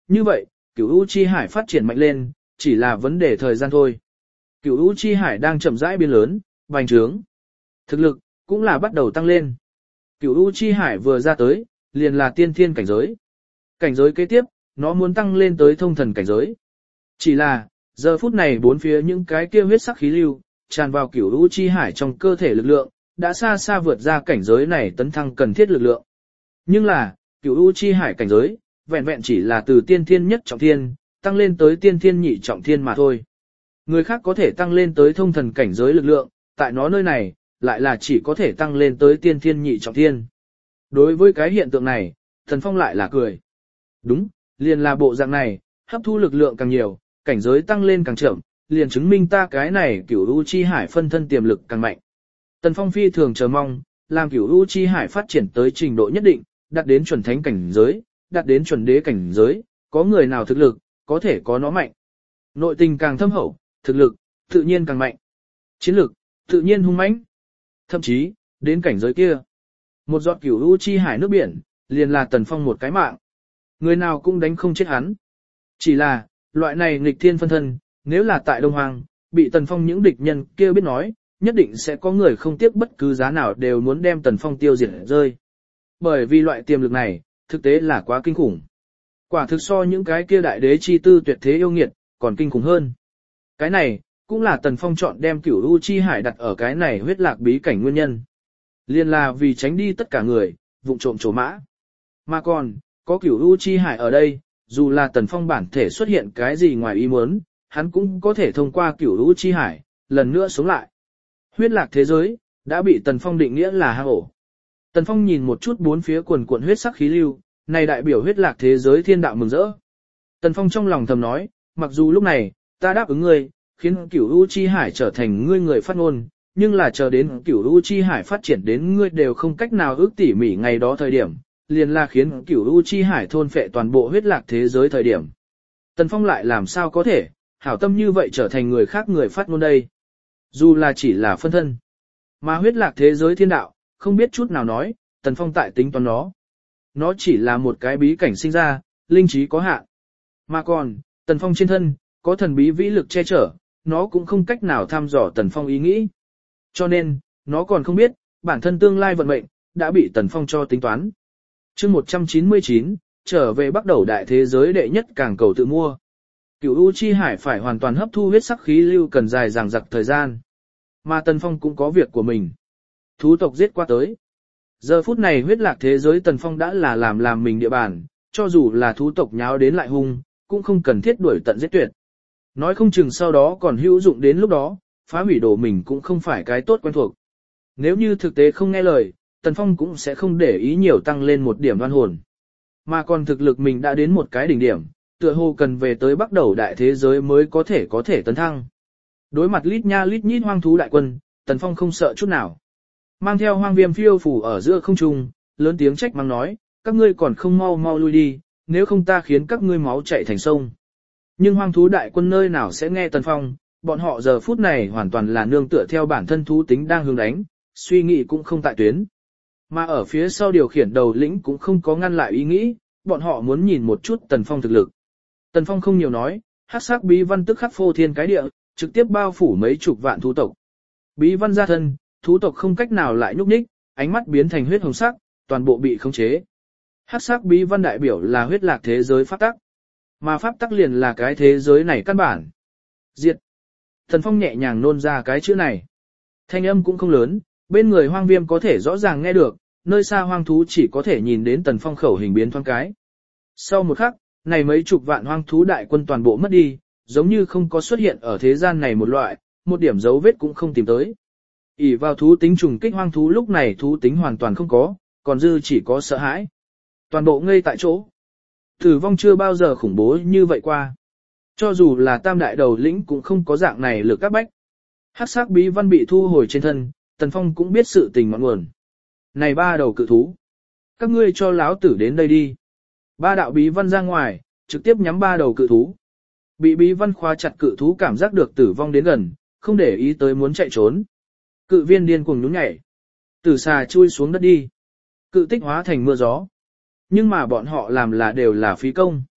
như vậy, cửu u chi hải phát triển mạnh lên, chỉ là vấn đề thời gian thôi. Cửu u chi hải đang chậm rãi biến lớn, bành trướng. Thực lực, cũng là bắt đầu tăng lên. Cửu u chi hải vừa ra tới, liền là tiên thiên cảnh giới. Cảnh giới kế tiếp, nó muốn tăng lên tới thông thần cảnh giới. Chỉ là, giờ phút này bốn phía những cái kia huyết sắc khí lưu, tràn vào cửu u chi hải trong cơ thể lực lượng, đã xa xa vượt ra cảnh giới này tấn thăng cần thiết lực lượng. Nhưng là, cửu u chi hải cảnh giới, vẹn vẹn chỉ là từ tiên thiên nhất trọng thiên, tăng lên tới tiên thiên nhị trọng thiên mà thôi. Người khác có thể tăng lên tới thông thần cảnh giới lực lượng, tại nó nơi này, lại là chỉ có thể tăng lên tới tiên thiên nhị trọng thiên. Đối với cái hiện tượng này, Tần Phong lại là cười. Đúng, liền là bộ dạng này, hấp thu lực lượng càng nhiều, cảnh giới tăng lên càng chậm, liền chứng minh ta cái này cửu u chi hải phân thân tiềm lực càng mạnh. Tần Phong phi thường chờ mong, làm cửu u chi hải phát triển tới trình độ nhất định, đạt đến chuẩn thánh cảnh giới, đạt đến chuẩn đế cảnh giới, có người nào thực lực, có thể có nó mạnh. Nội tình càng thâm hậu, thực lực, tự nhiên càng mạnh. Chiến lực, tự nhiên hung mãnh. Thậm chí, đến cảnh giới kia. Một giọt cửu u chi hải nước biển, liền là Tần Phong một cái mạng. Người nào cũng đánh không chết hắn. Chỉ là, loại này nghịch thiên phân thân, nếu là tại Đông Hoàng, bị Tần Phong những địch nhân kia biết nói, nhất định sẽ có người không tiếc bất cứ giá nào đều muốn đem Tần Phong tiêu diệt rơi. Bởi vì loại tiềm lực này, thực tế là quá kinh khủng. Quả thực so những cái kia đại đế chi tư tuyệt thế yêu nghiệt, còn kinh khủng hơn. Cái này, cũng là Tần Phong chọn đem cửu u chi hải đặt ở cái này huyết lạc bí cảnh nguyên nhân. Liên là vì tránh đi tất cả người, vụng trộm trổ mã. Mà còn, có cửu u chi hải ở đây, dù là Tần Phong bản thể xuất hiện cái gì ngoài ý muốn, hắn cũng có thể thông qua cửu u chi hải, lần nữa sống lại. Huyết lạc thế giới, đã bị Tần Phong định nghĩa là hang ổ. Tần Phong nhìn một chút bốn phía quần cuộn huyết sắc khí lưu, này đại biểu huyết lạc thế giới thiên đạo mừng rỡ. Tần Phong trong lòng thầm nói, mặc dù lúc này, ta đáp ứng ngươi, khiến cửu u chi hải trở thành ngươi người phát ngôn, nhưng là chờ đến cửu u chi hải phát triển đến ngươi đều không cách nào ước tỉ mỉ ngày đó thời điểm, liền là khiến cửu u chi hải thôn phệ toàn bộ huyết lạc thế giới thời điểm. Tần Phong lại làm sao có thể, hảo tâm như vậy trở thành người khác người phát ngôn đây. Dù là chỉ là phân thân. Mà huyết lạc thế giới thiên đạo, không biết chút nào nói, Tần Phong tại tính toán nó. Nó chỉ là một cái bí cảnh sinh ra, linh trí có hạn. Mà còn, Tần Phong trên thân, có thần bí vĩ lực che chở, nó cũng không cách nào thăm dò Tần Phong ý nghĩ. Cho nên, nó còn không biết, bản thân tương lai vận mệnh, đã bị Tần Phong cho tính toán. chương 199, trở về bắt đầu đại thế giới đệ nhất càng cầu tự mua. Cửu U Chi Hải phải hoàn toàn hấp thu huyết sắc khí lưu cần dài dằng dặc thời gian. Mà Tần Phong cũng có việc của mình. Thú tộc giết qua tới. Giờ phút này huyết lạc thế giới Tần Phong đã là làm mình địa bàn, cho dù là thú tộc nháo đến lại hung, cũng không cần thiết đuổi tận giết tuyệt. Nói không chừng sau đó còn hữu dụng đến lúc đó, phá hủy đồ mình cũng không phải cái tốt quen thuộc. Nếu như thực tế không nghe lời, Tần Phong cũng sẽ không để ý nhiều tăng lên một điểm đoan hồn. Mà còn thực lực mình đã đến một cái đỉnh điểm, tựa hồ cần về tới bắt đầu đại thế giới mới có thể tấn thăng. Đối mặt lít nha lít nhít hoang thú đại quân, Tần Phong không sợ chút nào. Mang theo hoang viêm phiêu phủ ở giữa không trung, lớn tiếng trách mắng nói, các ngươi còn không mau lui đi, nếu không ta khiến các ngươi máu chảy thành sông. Nhưng hoang thú đại quân nơi nào sẽ nghe Tần Phong, bọn họ giờ phút này hoàn toàn là nương tựa theo bản thân thú tính đang hướng đánh, suy nghĩ cũng không tại tuyến. Mà ở phía sau điều khiển đầu lĩnh cũng không có ngăn lại ý nghĩ, bọn họ muốn nhìn một chút Tần Phong thực lực. Tần Phong không nhiều nói, hắc sắc bí văn tức khắc phô thiên cái địa, trực tiếp bao phủ mấy chục vạn thú tộc. Bí văn ra thân, thú tộc không cách nào lại nhúc nhích, ánh mắt biến thành huyết hồng sắc, toàn bộ bị khống chế. Hắc sắc bí văn đại biểu là huyết lạc thế giới pháp tắc, mà pháp tắc liền là cái thế giới này căn bản. Diệt. Tần Phong nhẹ nhàng nôn ra cái chữ này. Thanh âm cũng không lớn, bên người hoang viêm có thể rõ ràng nghe được, nơi xa hoang thú chỉ có thể nhìn đến Tần Phong khẩu hình biến thoáng cái. Sau một khắc, này mấy chục vạn hoang thú đại quân toàn bộ mất đi, giống như không có xuất hiện ở thế gian này một loại, một điểm dấu vết cũng không tìm tới. ỷ vào thú tính trùng kích hoang thú lúc này thú tính hoàn toàn không có, còn dư chỉ có sợ hãi. Toàn bộ ngây tại chỗ. Tử vong chưa bao giờ khủng bố như vậy qua. Cho dù là tam đại đầu lĩnh cũng không có dạng này lực các bách. Hắc sắc bí văn bị thu hồi trên thân, Tần Phong cũng biết sự tình ngọn nguồn. Này ba đầu cự thú. Các ngươi cho láo tử đến đây đi. Ba đạo bí văn ra ngoài, trực tiếp nhắm ba đầu cự thú. Bị bí văn khóa chặt cự thú cảm giác được tử vong đến gần, không để ý tới muốn chạy trốn. Cự viên điên cuồng nhún nhảy. Tử xà chui xuống đất đi. Cự tích hóa thành mưa gió. Nhưng mà bọn họ làm là đều là phí công.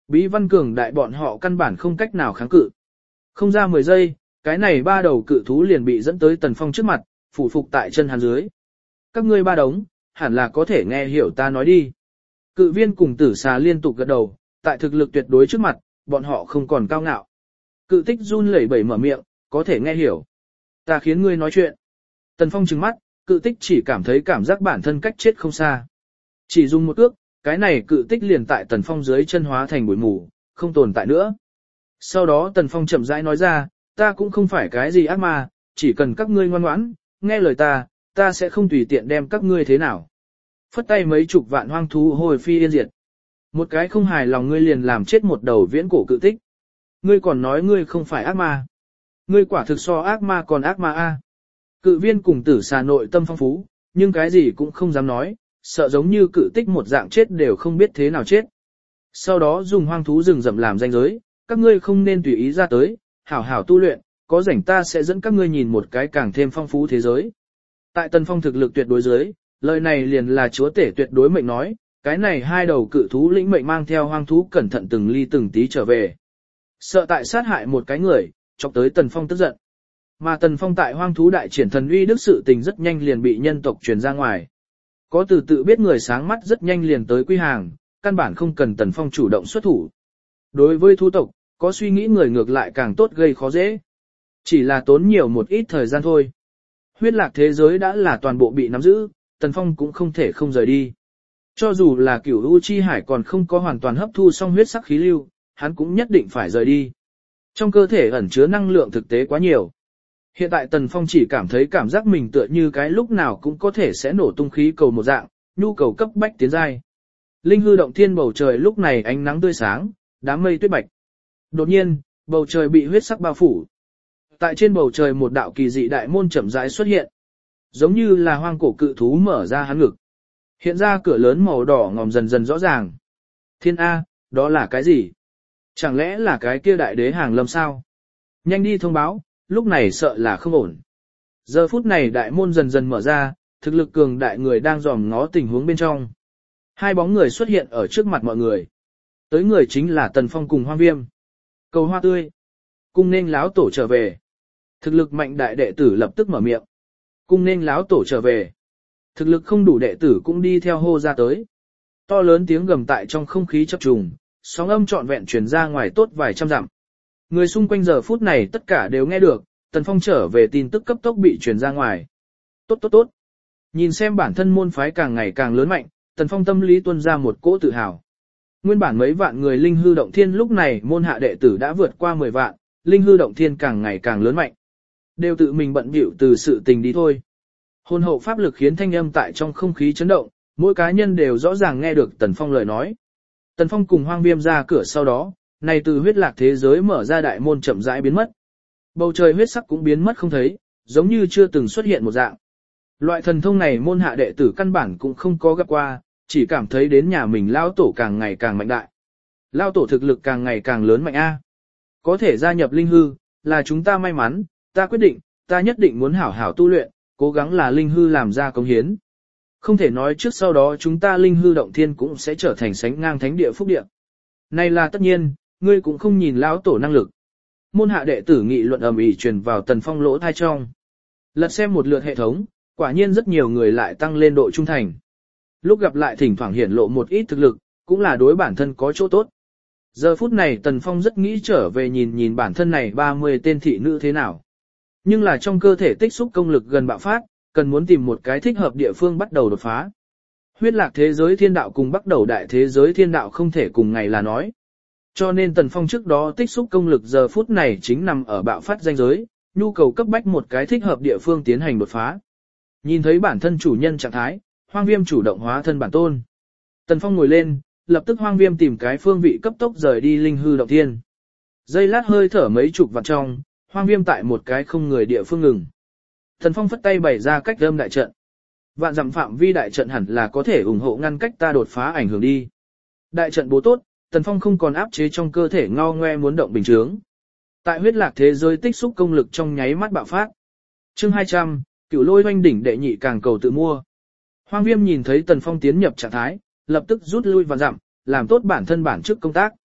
Bí văn cường đại bọn họ căn bản không cách nào kháng cự. Không ra 10 giây, cái này ba đầu cự thú liền bị dẫn tới Tần Phong trước mặt, phủ phục tại chân hắn dưới. Các ngươi ba đống, hẳn là có thể nghe hiểu ta nói đi. Cự viên cùng tử xà liên tục gật đầu, tại thực lực tuyệt đối trước mặt, bọn họ không còn cao ngạo. Cự tích run lẩy bẩy mở miệng, có thể nghe hiểu. Ta khiến ngươi nói chuyện. Tần Phong trừng mắt, cự tích chỉ cảm thấy cảm giác bản thân cách chết không xa. Chỉ dùng một ước, cái này cự tích liền tại Tần Phong dưới chân hóa thành bụi mù, không tồn tại nữa. Sau đó Tần Phong chậm rãi nói ra, ta cũng không phải cái gì ác ma, chỉ cần các ngươi ngoan ngoãn, nghe lời ta sẽ không tùy tiện đem các ngươi thế nào. Phất tay mấy chục vạn hoang thú hồi phi yên diệt. Một cái không hài lòng ngươi liền làm chết một đầu viễn cổ cự tích. Ngươi còn nói ngươi không phải ác ma. Ngươi quả thực so ác ma còn ác ma a. Cự viên cùng tử xà nội tâm phong phú, nhưng cái gì cũng không dám nói, sợ giống như cự tích một dạng chết đều không biết thế nào chết. Sau đó dùng hoang thú rừng rậm làm danh giới, các ngươi không nên tùy ý ra tới, hảo hảo tu luyện, có rảnh ta sẽ dẫn các ngươi nhìn một cái càng thêm phong phú thế giới. Tại Tần Phong thực lực tuyệt đối dưới, lời này liền là chúa tể tuyệt đối mệnh nói, cái này hai đầu cự thú lĩnh mệnh mang theo hoang thú cẩn thận từng ly từng tí trở về. Sợ tại sát hại một cái người, chọc tới Tần Phong tức giận. Mà Tần Phong tại hoang thú đại triển thần uy đức sự tình rất nhanh liền bị nhân tộc truyền ra ngoài. Có từ tự biết người sáng mắt rất nhanh liền tới quy hàng, căn bản không cần Tần Phong chủ động xuất thủ. Đối với thú tộc, có suy nghĩ người ngược lại càng tốt gây khó dễ. Chỉ là tốn nhiều một ít thời gian thôi. Huyết lạc thế giới đã là toàn bộ bị nắm giữ, Tần Phong cũng không thể không rời đi. Cho dù là cửu U Chi Hải còn không có hoàn toàn hấp thu xong huyết sắc khí lưu, hắn cũng nhất định phải rời đi. Trong cơ thể ẩn chứa năng lượng thực tế quá nhiều. Hiện tại Tần Phong chỉ cảm thấy cảm giác mình tựa như cái lúc nào cũng có thể sẽ nổ tung khí cầu một dạng, nhu cầu cấp bách tiến giai. Linh hư động thiên bầu trời lúc này ánh nắng tươi sáng, đám mây tuyết bạch. Đột nhiên, bầu trời bị huyết sắc bao phủ. Tại trên bầu trời một đạo kỳ dị đại môn chậm rãi xuất hiện. Giống như là hoang cổ cự thú mở ra hắn ngực. Hiện ra cửa lớn màu đỏ ngòm dần dần rõ ràng. Thiên A, đó là cái gì? Chẳng lẽ là cái kia đại đế hàng lâm sao? Nhanh đi thông báo, lúc này sợ là không ổn. Giờ phút này đại môn dần dần mở ra, thực lực cường đại người đang dòm ngó tình huống bên trong. Hai bóng người xuất hiện ở trước mặt mọi người. Tới người chính là Tần Phong cùng Hoang Viêm. Cầu hoa tươi. Cung nên láo tổ trở về. Thực lực mạnh đại đệ tử lập tức mở miệng. Cung nên láo tổ trở về. Thực lực không đủ đệ tử cũng đi theo hô ra tới. To lớn tiếng gầm tại trong không khí chập trùng, sóng âm trọn vẹn truyền ra ngoài tốt vài trăm dặm. Người xung quanh giờ phút này tất cả đều nghe được, Tần Phong trở về tin tức cấp tốc bị truyền ra ngoài. Tốt tốt tốt. Nhìn xem bản thân môn phái càng ngày càng lớn mạnh, Tần Phong tâm lý tuôn ra một cỗ tự hào. Nguyên bản mấy vạn người linh hư động thiên lúc này môn hạ đệ tử đã vượt qua 10 vạn, linh hư động thiên càng ngày càng lớn mạnh. Đều tự mình bận bịu từ sự tình đi thôi. Hồn hậu pháp lực khiến thanh âm tại trong không khí chấn động, mỗi cá nhân đều rõ ràng nghe được Tần Phong lời nói. Tần Phong cùng Hoang Viêm ra cửa sau đó, này từ huyết lạc thế giới mở ra đại môn chậm rãi biến mất. Bầu trời huyết sắc cũng biến mất không thấy, giống như chưa từng xuất hiện một dạng. Loại thần thông này môn hạ đệ tử căn bản cũng không có gặp qua, chỉ cảm thấy đến nhà mình lao tổ càng ngày càng mạnh đại. Lao tổ thực lực càng ngày càng lớn mạnh a. Có thể gia nhập linh hư, là chúng ta may mắn, ta quyết định, ta nhất định muốn hảo hảo tu luyện, cố gắng là linh hư làm ra công hiến. Không thể nói trước sau đó chúng ta linh hư động thiên cũng sẽ trở thành sánh ngang thánh địa phúc địa. Này là tất nhiên, ngươi cũng không nhìn lão tổ năng lực. Môn hạ đệ tử nghị luận ầm ĩ truyền vào Tần Phong lỗ tai trong. Lật xem một lượt hệ thống, quả nhiên rất nhiều người lại tăng lên độ trung thành. Lúc gặp lại thỉnh thoảng hiển lộ một ít thực lực, cũng là đối bản thân có chỗ tốt. Giờ phút này Tần Phong rất nghĩ trở về nhìn nhìn bản thân này 30 tên thị nữ thế nào. Nhưng là trong cơ thể tích xúc công lực gần bạo phát, cần muốn tìm một cái thích hợp địa phương bắt đầu đột phá. Huyết lạc thế giới thiên đạo cùng bắt đầu đại thế giới thiên đạo không thể cùng ngày là nói. Cho nên Tần Phong trước đó tích xúc công lực giờ phút này chính nằm ở bạo phát danh giới, nhu cầu cấp bách một cái thích hợp địa phương tiến hành đột phá. Nhìn thấy bản thân chủ nhân trạng thái, Hoang Viêm chủ động hóa thân bản tôn. Tần Phong ngồi lên, lập tức Hoang Viêm tìm cái phương vị cấp tốc rời đi linh hư động thiên. Giây lát hơi thở mấy chục vạn trong, Hoang Viêm tại một cái không người địa phương ngừng. Tần Phong phất tay bày ra cách âm đại trận. Vạn dặm phạm vi đại trận hẳn là có thể ủng hộ ngăn cách ta đột phá ảnh hưởng đi. Đại trận bố tốt, Tần Phong không còn áp chế trong cơ thể ngao ngoe muốn động bình chướng. Tại huyết lạc thế giới tích xúc công lực trong nháy mắt bạo phát. Chương 200, Cửu Lôi Hoành đỉnh đệ nhị càng cầu tự mua. Hoang Viêm nhìn thấy Tần Phong tiến nhập trạng thái, lập tức rút lui vạn dặm, làm tốt bản thân bản chức công tác.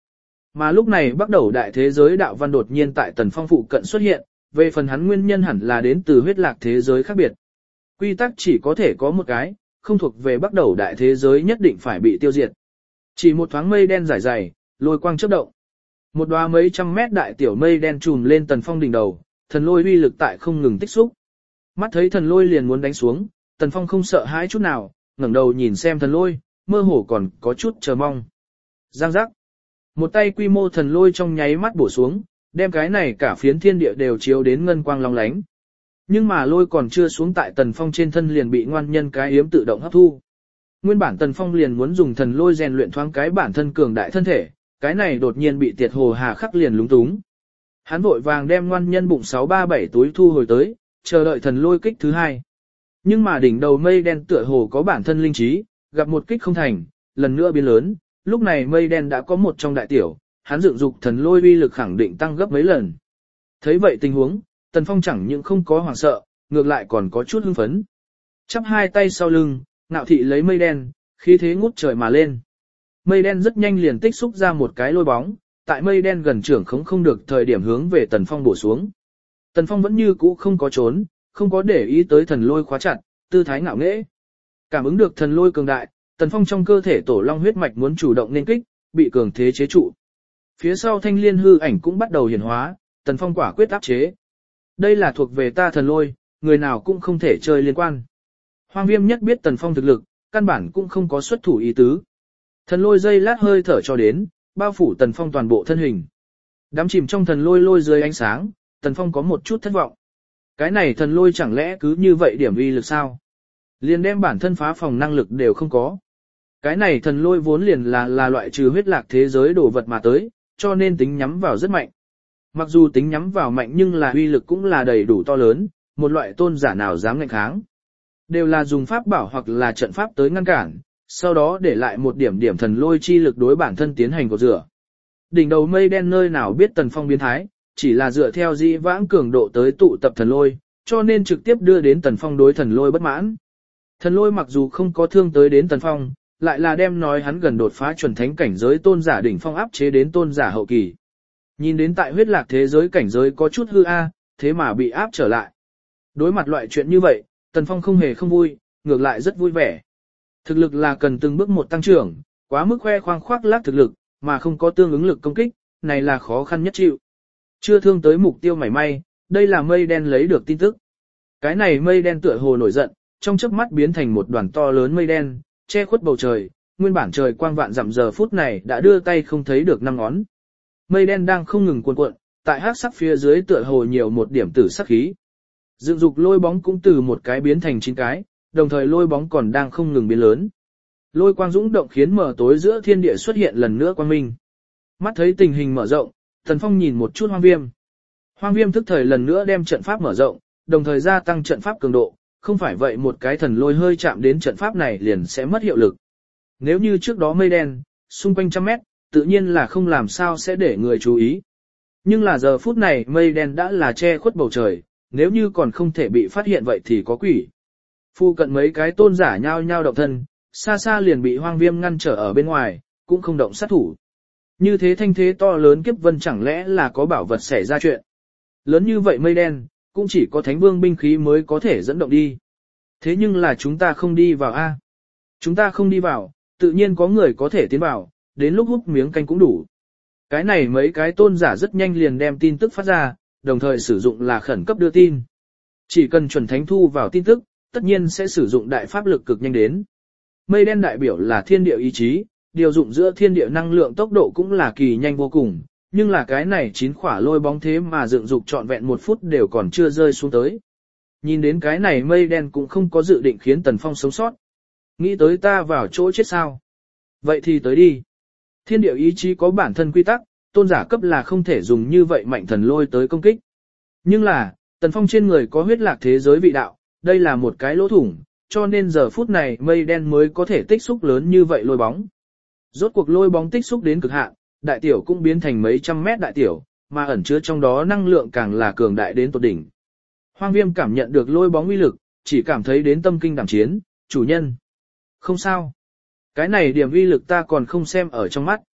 Mà lúc này bắt đầu đại thế giới đạo văn đột nhiên tại Tần Phong phụ cận xuất hiện, về phần hắn nguyên nhân hẳn là đến từ huyết lạc thế giới khác biệt. Quy tắc chỉ có thể có một cái, không thuộc về bắt đầu đại thế giới nhất định phải bị tiêu diệt. Chỉ một thoáng mây đen dài dày, lôi quang chớp động. Một đóa mấy trăm mét đại tiểu mây đen trùm lên Tần Phong đỉnh đầu, thần lôi uy lực tại không ngừng tích xúc. Mắt thấy thần lôi liền muốn đánh xuống, Tần Phong không sợ hãi chút nào, ngẩng đầu nhìn xem thần lôi, mơ hồ còn có chút chờ mong. Giang giác. Một tay quy mô thần lôi trong nháy mắt bổ xuống, đem cái này cả phiến thiên địa đều chiếu đến ngân quang long lánh. Nhưng mà lôi còn chưa xuống tại Tần Phong trên thân liền bị ngoan nhân cái yếm tự động hấp thu. Nguyên bản Tần Phong liền muốn dùng thần lôi rèn luyện thoáng cái bản thân cường đại thân thể, cái này đột nhiên bị Tiệt Hồ Hà khắc liền lúng túng. Hắn vội vàng đem ngoan nhân bụng 637 túi thu hồi tới, chờ đợi thần lôi kích thứ hai. Nhưng mà đỉnh đầu mây đen tựa hồ có bản thân linh trí, gặp một kích không thành, lần nữa biến lớn, lúc này mây đen đã có một trong đại tiểu, hắn dựng dục thần lôi uy lực khẳng định tăng gấp mấy lần. Thấy vậy tình huống, Tần Phong chẳng những không có hoảng sợ, ngược lại còn có chút hưng phấn. Chắp hai tay sau lưng, ngạo thị lấy mây đen, khí thế ngút trời mà lên. Mây đen rất nhanh liền tích xúc ra một cái lôi bóng, tại mây đen gần trưởng không được thời điểm hướng về Tần Phong bổ xuống. Tần Phong vẫn như cũ không có trốn, không có để ý tới thần lôi khóa chặt, tư thái ngạo nghễ. Cảm ứng được thần lôi cường đại, Tần Phong trong cơ thể tổ long huyết mạch muốn chủ động nên kích, bị cường thế chế trụ. Phía sau thanh liên hư ảnh cũng bắt đầu hiển hóa, Tần Phong quả quyết áp chế. Đây là thuộc về ta thần lôi, người nào cũng không thể chơi liên quan. Hoang Viêm nhất biết Tần Phong thực lực, căn bản cũng không có xuất thủ ý tứ. Thần lôi dây lát hơi thở cho đến, bao phủ Tần Phong toàn bộ thân hình. Đắm chìm trong thần lôi lôi dưới ánh sáng, Tần Phong có một chút thất vọng. Cái này thần lôi chẳng lẽ cứ như vậy điểm uy lực sao? Liền đem bản thân phá phòng năng lực đều không có. Cái này thần lôi vốn liền là loại trừ huyết lạc thế giới đồ vật mà tới, cho nên tính nhắm vào rất mạnh. Mặc dù tính nhắm vào mạnh nhưng là uy lực cũng là đầy đủ to lớn, một loại tôn giả nào dám ngạnh kháng. Đều là dùng pháp bảo hoặc là trận pháp tới ngăn cản, sau đó để lại một điểm thần lôi chi lực đối bản thân tiến hành cột rửa. Đỉnh đầu mây đen nơi nào biết Tần Phong biến thái, chỉ là dựa theo dĩ vãng cường độ tới tụ tập thần lôi, cho nên trực tiếp đưa đến Tần Phong đối thần lôi bất mãn. Thần lôi mặc dù không có thương tới đến Tần Phong, lại là đem nói hắn gần đột phá chuẩn thánh cảnh giới tôn giả đỉnh phong áp chế đến tôn giả hậu kỳ. Nhìn đến tại huyết lạc thế giới cảnh giới có chút hư thế mà bị áp trở lại. Đối mặt loại chuyện như vậy, Tần Phong không hề không vui, ngược lại rất vui vẻ. Thực lực là cần từng bước một tăng trưởng, quá mức khoe khoang khoác lác thực lực, mà không có tương ứng lực công kích, này là khó khăn nhất chịu. Chưa thương tới mục tiêu mảy may, đây là mây đen lấy được tin tức. Cái này mây đen tựa hồ nổi giận, trong chớp mắt biến thành một đoàn to lớn mây đen, che khuất bầu trời, nguyên bản trời quang vạn dặm giờ phút này đã đưa tay không thấy được năm ngón. Mây đen đang không ngừng cuộn cuộn, tại hắc sắc phía dưới tựa hồ nhiều một điểm tử sắc khí. Dựng dục lôi bóng cũng từ một cái biến thành 9 cái, đồng thời lôi bóng còn đang không ngừng biến lớn. Lôi quang dũng động khiến mở tối giữa thiên địa xuất hiện lần nữa quang minh. Mắt thấy tình hình mở rộng, Tần Phong nhìn một chút Hoang Viêm. Hoang Viêm thức thời lần nữa đem trận pháp mở rộng, đồng thời gia tăng trận pháp cường độ, không phải vậy một cái thần lôi hơi chạm đến trận pháp này liền sẽ mất hiệu lực. Nếu như trước đó mây đen, xung quanh trăm mét, tự nhiên là không làm sao sẽ để người chú ý. Nhưng là giờ phút này mây đen đã là che khuất bầu trời, nếu như còn không thể bị phát hiện vậy thì có quỷ. Phu cận mấy cái tôn giả nhao nhao động thân, xa xa liền bị Hoang Viêm ngăn trở ở bên ngoài, cũng không động sát thủ. Như thế thanh thế to lớn kiếp vân chẳng lẽ là có bảo vật xảy ra chuyện. Lớn như vậy mây đen, cũng chỉ có Thánh Vương binh khí mới có thể dẫn động đi. Thế nhưng là chúng ta không đi vào a. Chúng ta không đi vào, tự nhiên có người có thể tiến vào, đến lúc hút miếng canh cũng đủ. Cái này mấy cái tôn giả rất nhanh liền đem tin tức phát ra, đồng thời sử dụng là khẩn cấp đưa tin. Chỉ cần chuẩn thánh thu vào tin tức, tất nhiên sẽ sử dụng đại pháp lực cực nhanh đến. Mây đen đại biểu là thiên địa ý chí, điều dụng giữa thiên địa năng lượng tốc độ cũng là kỳ nhanh vô cùng, nhưng là cái này 9 khỏa lôi bóng thế mà dựng dục trọn vẹn 1 phút đều còn chưa rơi xuống tới. Nhìn đến cái này mây đen cũng không có dự định khiến Tần Phong sống sót. Nghĩ tới ta vào chỗ chết sao? Vậy thì tới đi. Thiên địa ý chí có bản thân quy tắc, tôn giả cấp là không thể dùng như vậy mạnh thần lôi tới công kích. Nhưng là, Tần Phong trên người có huyết lạc thế giới vị đạo, đây là một cái lỗ thủng, cho nên giờ phút này mây đen mới có thể tích xúc lớn như vậy lôi bóng. Rốt cuộc lôi bóng tích xúc đến cực hạn, đại tiểu cũng biến thành mấy trăm mét đại tiểu, mà ẩn chứa trong đó năng lượng càng là cường đại đến tột đỉnh. Hoang Viêm cảm nhận được lôi bóng uy lực, chỉ cảm thấy đến tâm kinh đảm chiến, chủ nhân. Không sao. Cái này điểm uy lực ta còn không xem ở trong mắt.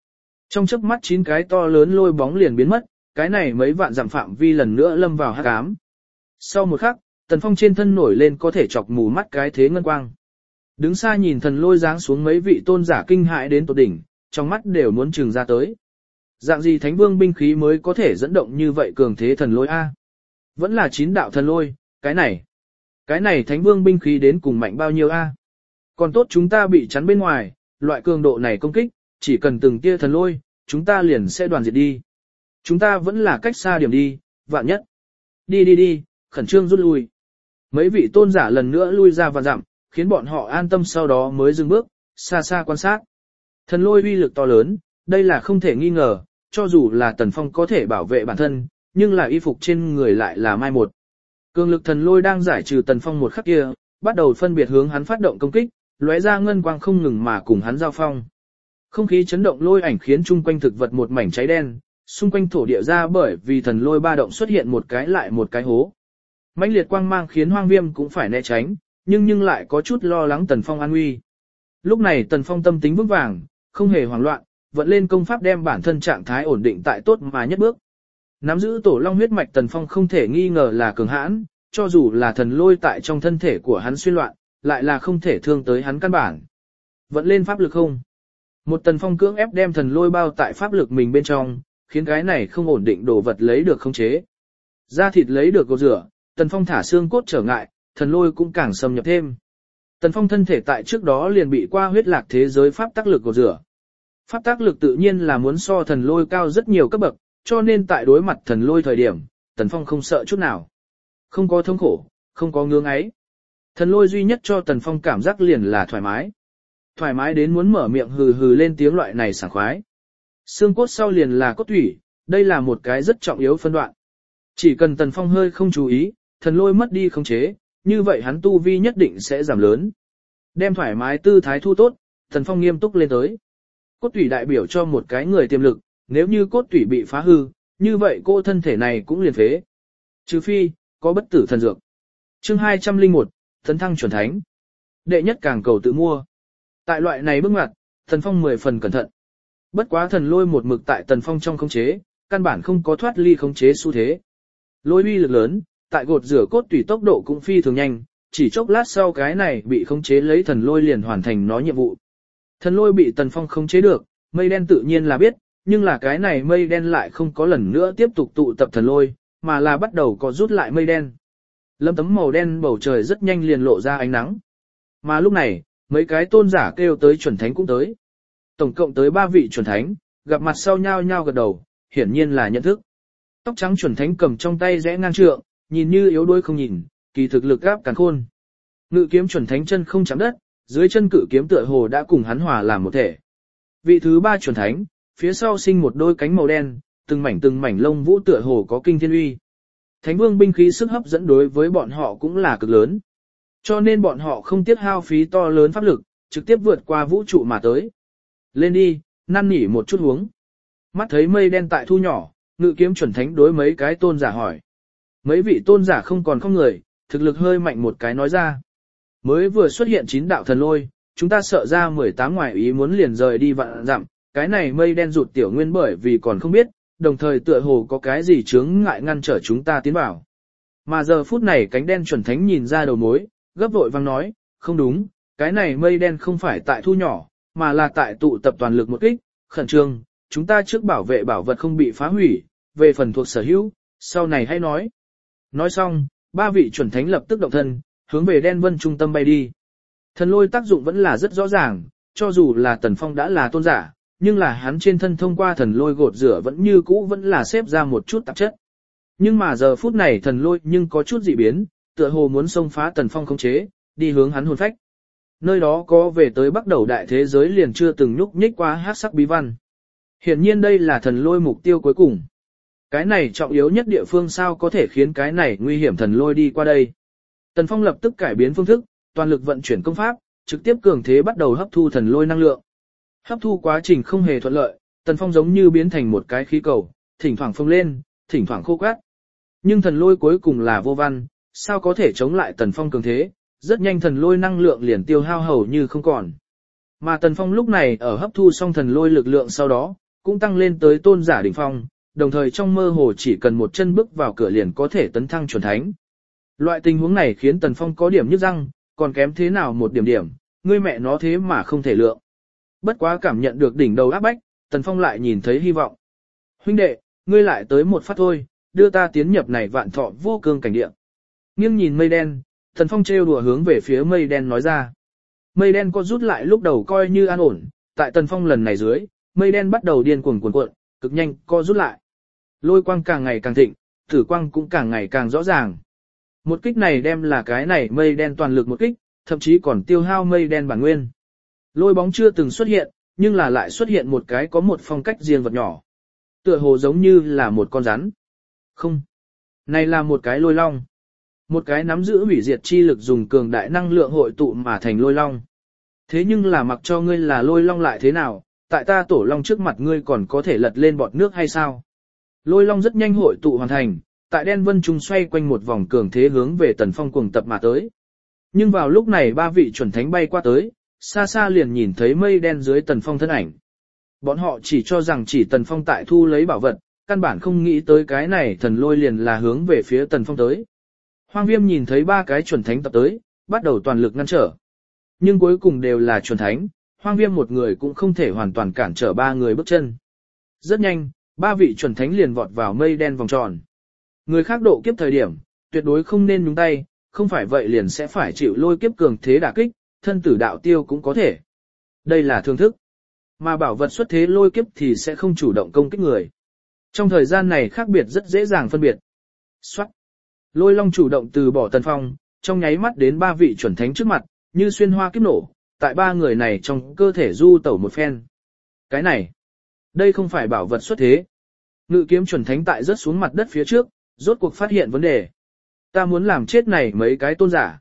Trong chớp mắt 9 cái to lớn lôi bóng liền biến mất, cái này mấy vạn dặm phạm vi lần nữa lâm vào hắc ám. Sau một khắc, Tần Phong trên thân nổi lên có thể chọc mù mắt cái thế ngân quang. Đứng xa nhìn thần lôi giáng xuống mấy vị tôn giả kinh hãi đến tột đỉnh, trong mắt đều muốn trừng ra tới. Dạng gì thánh vương binh khí mới có thể dẫn động như vậy cường thế thần lôi a? Vẫn là 9 đạo thần lôi, cái này thánh vương binh khí đến cùng mạnh bao nhiêu a? Còn tốt chúng ta bị chắn bên ngoài, loại cường độ này công kích, chỉ cần từng tia thần lôi, chúng ta liền sẽ đoàn diệt đi. Chúng ta vẫn là cách xa điểm đi, vạn nhất. Đi, khẩn trương rút lui. Mấy vị tôn giả lần nữa lui ra và dặm, khiến bọn họ an tâm sau đó mới dừng bước, xa xa quan sát. Thần lôi uy lực to lớn, đây là không thể nghi ngờ, cho dù là Tần Phong có thể bảo vệ bản thân, nhưng là y phục trên người lại là mai một. Cường lực thần lôi đang giải trừ Tần Phong một khắc kia, bắt đầu phân biệt hướng hắn phát động công kích, lóe ra ngân quang không ngừng mà cùng hắn giao phong. Không khí chấn động lôi ảnh khiến chung quanh thực vật một mảnh cháy đen, xung quanh thổ địa ra bởi vì thần lôi ba động xuất hiện một cái lại một cái hố. Mãnh liệt quang mang khiến Hoang Viêm cũng phải né tránh, nhưng lại có chút lo lắng Tần Phong an nguy. Lúc này Tần Phong tâm tính vững vàng, không hề hoảng loạn, vận lên công pháp đem bản thân trạng thái ổn định tại tốt mà nhất bước. Nắm giữ tổ long huyết mạch Tần Phong không thể nghi ngờ là cường hãn, cho dù là thần lôi tại trong thân thể của hắn xuyên loạn, lại là không thể thương tới hắn căn bản. Vận lên pháp lực không? Một Tần Phong cưỡng ép đem thần lôi bao tại pháp lực mình bên trong, khiến cái này không ổn định đồ vật lấy được khống chế. Da thịt lấy được gột rửa, Tần Phong thả xương cốt trở ngại, thần lôi cũng càng xâm nhập thêm. Tần Phong thân thể tại trước đó liền bị qua huyết lạc thế giới pháp tác lực gột rửa. Pháp tác lực tự nhiên là muốn so thần lôi cao rất nhiều cấp bậc, cho nên tại đối mặt thần lôi thời điểm, Tần Phong không sợ chút nào. Không có thống khổ, không có ngưỡng ấy. Thần lôi duy nhất cho Tần Phong cảm giác liền là thoải mái. Thoải mái đến muốn mở miệng hừ hừ lên tiếng loại này sảng khoái. Xương cốt sau liền là cốt thủy, đây là một cái rất trọng yếu phân đoạn. Chỉ cần Tần Phong hơi không chú ý, thần lôi mất đi khống chế, như vậy hắn tu vi nhất định sẽ giảm lớn. Đem thoải mái tư thái thu tốt, Tần Phong nghiêm túc lên tới. Cốt tủy đại biểu cho một cái người tiềm lực, nếu như cốt tủy bị phá hư, như vậy cô thân thể này cũng liền phế. Trừ phi, có bất tử thần dược. Chương 201, Tấn thăng chuẩn thánh. Đệ nhất càng cầu tự mua. Tại loại này bước ngoặt, Tần Phong 10 phần cẩn thận. Bất quá thần lôi một mực tại Tần Phong trong khống chế, căn bản không có thoát ly khống chế xu thế. Lôi uy lực lớn, tại gột rửa cốt tủy tốc độ cũng phi thường nhanh, chỉ chốc lát sau cái này bị khống chế lấy thần lôi liền hoàn thành nó nhiệm vụ. Thần lôi bị Tần Phong khống chế được, mây đen tự nhiên là biết, nhưng là cái này mây đen lại không có lần nữa tiếp tục tụ tập thần lôi, mà là bắt đầu có rút lại mây đen. Lâm tấm màu đen bầu trời rất nhanh liền lộ ra ánh nắng. Mà lúc này, mấy cái tôn giả kêu tới chuẩn thánh cũng tới. Tổng cộng tới 3 vị chuẩn thánh, gặp mặt sau nhau nhau gật đầu, hiển nhiên là nhận thức. Tóc trắng chuẩn thánh cầm trong tay rẽ ngang trượng, nhìn như yếu đuối không nhìn, kỳ thực lực gáp càn khôn. Ngự kiếm chuẩn thánh chân không chạm đất, dưới chân cự kiếm tựa hồ đã cùng hắn hòa làm một thể. Vị thứ 3 chuẩn thánh, phía sau sinh một đôi cánh màu đen, từng mảnh lông vũ tựa hồ có kinh thiên uy. Thánh vương binh khí sức hấp dẫn đối với bọn họ cũng là cực lớn. Cho nên bọn họ không tiếc hao phí to lớn pháp lực, trực tiếp vượt qua vũ trụ mà tới. Lên đi, năn nỉ một chút huống. Mắt thấy mây đen tại thu nhỏ, ngự kiếm chuẩn thánh đối mấy cái tôn giả hỏi. Mấy vị tôn giả không còn không người, thực lực hơi mạnh một cái nói ra. Mới vừa xuất hiện 9 đạo thần lôi, chúng ta sợ ra 18 ngoại ý muốn liền rời đi vạn dặm, cái này mây đen rụt tiểu nguyên bởi vì còn không biết, đồng thời tựa hồ có cái gì chướng ngại ngăn trở chúng ta tiến vào. Mà giờ phút này cánh đen chuẩn thánh nhìn ra đầu mối, gấp vội vang nói, không đúng, cái này mây đen không phải tại thu nhỏ, mà là tại tụ tập toàn lực một kích, khẩn trương, chúng ta trước bảo vệ bảo vật không bị phá hủy, về phần thuộc sở hữu, sau này hãy nói. Nói xong, 3 vị chuẩn thánh lập tức động thân, hướng về đen vân trung tâm bay đi. Thần lôi tác dụng vẫn là rất rõ ràng, cho dù là Tần Phong đã là tôn giả, nhưng là hắn trên thân thông qua thần lôi gột rửa vẫn như cũ vẫn là xếp ra một chút tạp chất. Nhưng mà giờ phút này thần lôi nhưng có chút dị biến, tựa hồ muốn xông phá Tần Phong khống chế, đi hướng hắn hồn phách. Nơi đó có về tới bắt đầu đại thế giới liền chưa từng nhúc nhích qua hắc sắc bí văn. Hiển nhiên đây là thần lôi mục tiêu cuối cùng. Cái này trọng yếu nhất địa phương sao có thể khiến cái này nguy hiểm thần lôi đi qua đây. Tần Phong lập tức cải biến phương thức, toàn lực vận chuyển công pháp, trực tiếp cường thế bắt đầu hấp thu thần lôi năng lượng. Hấp thu quá trình không hề thuận lợi, Tần Phong giống như biến thành một cái khí cầu, thỉnh thoảng phồng lên, thỉnh thoảng khô cát. Nhưng thần lôi cuối cùng là vô văn, sao có thể chống lại Tần Phong cường thế, rất nhanh thần lôi năng lượng liền tiêu hao hầu như không còn. Mà Tần Phong lúc này ở hấp thu xong thần lôi lực lượng sau đó, cũng tăng lên tới tôn giả đỉnh phong, đồng thời trong mơ hồ chỉ cần một chân bước vào cửa liền có thể tấn thăng chuẩn thánh. Loại tình huống này khiến Tần Phong có điểm nhức răng, còn kém thế nào một điểm điểm, ngươi mẹ nó thế mà không thể lượng. Bất quá cảm nhận được đỉnh đầu áp bách, Tần Phong lại nhìn thấy hy vọng. Huynh đệ, ngươi lại tới một phát thôi, đưa ta tiến nhập này vạn thọ vô cương cảnh địa. Nghiêng nhìn mây đen, Tần Phong trêu đùa hướng về phía mây đen nói ra. Mây đen có rút lại lúc đầu coi như an ổn, tại Tần Phong lần này dưới, mây đen bắt đầu điên cuồng cuộn, cực nhanh co rút lại. Lôi quang càng ngày càng thịnh, tử quang cũng càng ngày càng rõ ràng. Một kích này đem là cái này mây đen toàn lực một kích, thậm chí còn tiêu hao mây đen bản nguyên. Lôi bóng chưa từng xuất hiện, nhưng là lại xuất hiện một cái có một phong cách riêng vật nhỏ. Tựa hồ giống như là một con rắn. Không. Này là một cái lôi long. Một cái nắm giữ hủy diệt chi lực dùng cường đại năng lượng hội tụ mà thành lôi long. Thế nhưng là mặc cho ngươi là lôi long lại thế nào, tại ta tổ long trước mặt ngươi còn có thể lật lên bọt nước hay sao? Lôi long rất nhanh hội tụ hoàn thành, tại đen vân trung xoay quanh một vòng cường thế hướng về Tần Phong cuồng tập mà tới. Nhưng vào lúc này ba vị chuẩn thánh bay qua tới, xa xa liền nhìn thấy mây đen dưới Tần Phong thân ảnh. Bọn họ chỉ cho rằng chỉ Tần Phong tại thu lấy bảo vật, căn bản không nghĩ tới cái này thần lôi liền là hướng về phía Tần Phong tới. Hoang Viêm nhìn thấy ba cái chuẩn thánh tập tới, bắt đầu toàn lực ngăn trở. Nhưng cuối cùng đều là chuẩn thánh, Hoang Viêm một người cũng không thể hoàn toàn cản trở ba người bước chân. Rất nhanh, ba vị chuẩn thánh liền vọt vào mây đen vòng tròn. Người khác độ kiếp thời điểm, tuyệt đối không nên nhúng tay, không phải vậy liền sẽ phải chịu lôi kiếp cường thế đả kích, thân tử đạo tiêu cũng có thể. Đây là thương thức. Mà bảo vật xuất thế lôi kiếp thì sẽ không chủ động công kích người. Trong thời gian này khác biệt rất dễ dàng phân biệt. Xoát. Lôi long chủ động từ bỏ Tần Phong, trong nháy mắt đến ba vị chuẩn thánh trước mặt, như xuyên hoa kiếp nổ, tại ba người này trong cơ thể du tẩu một phen. Cái này, đây không phải bảo vật xuất thế. Ngự kiếm chuẩn thánh tại rớt xuống mặt đất phía trước, rốt cuộc phát hiện vấn đề. Ta muốn làm chết này mấy cái tôn giả.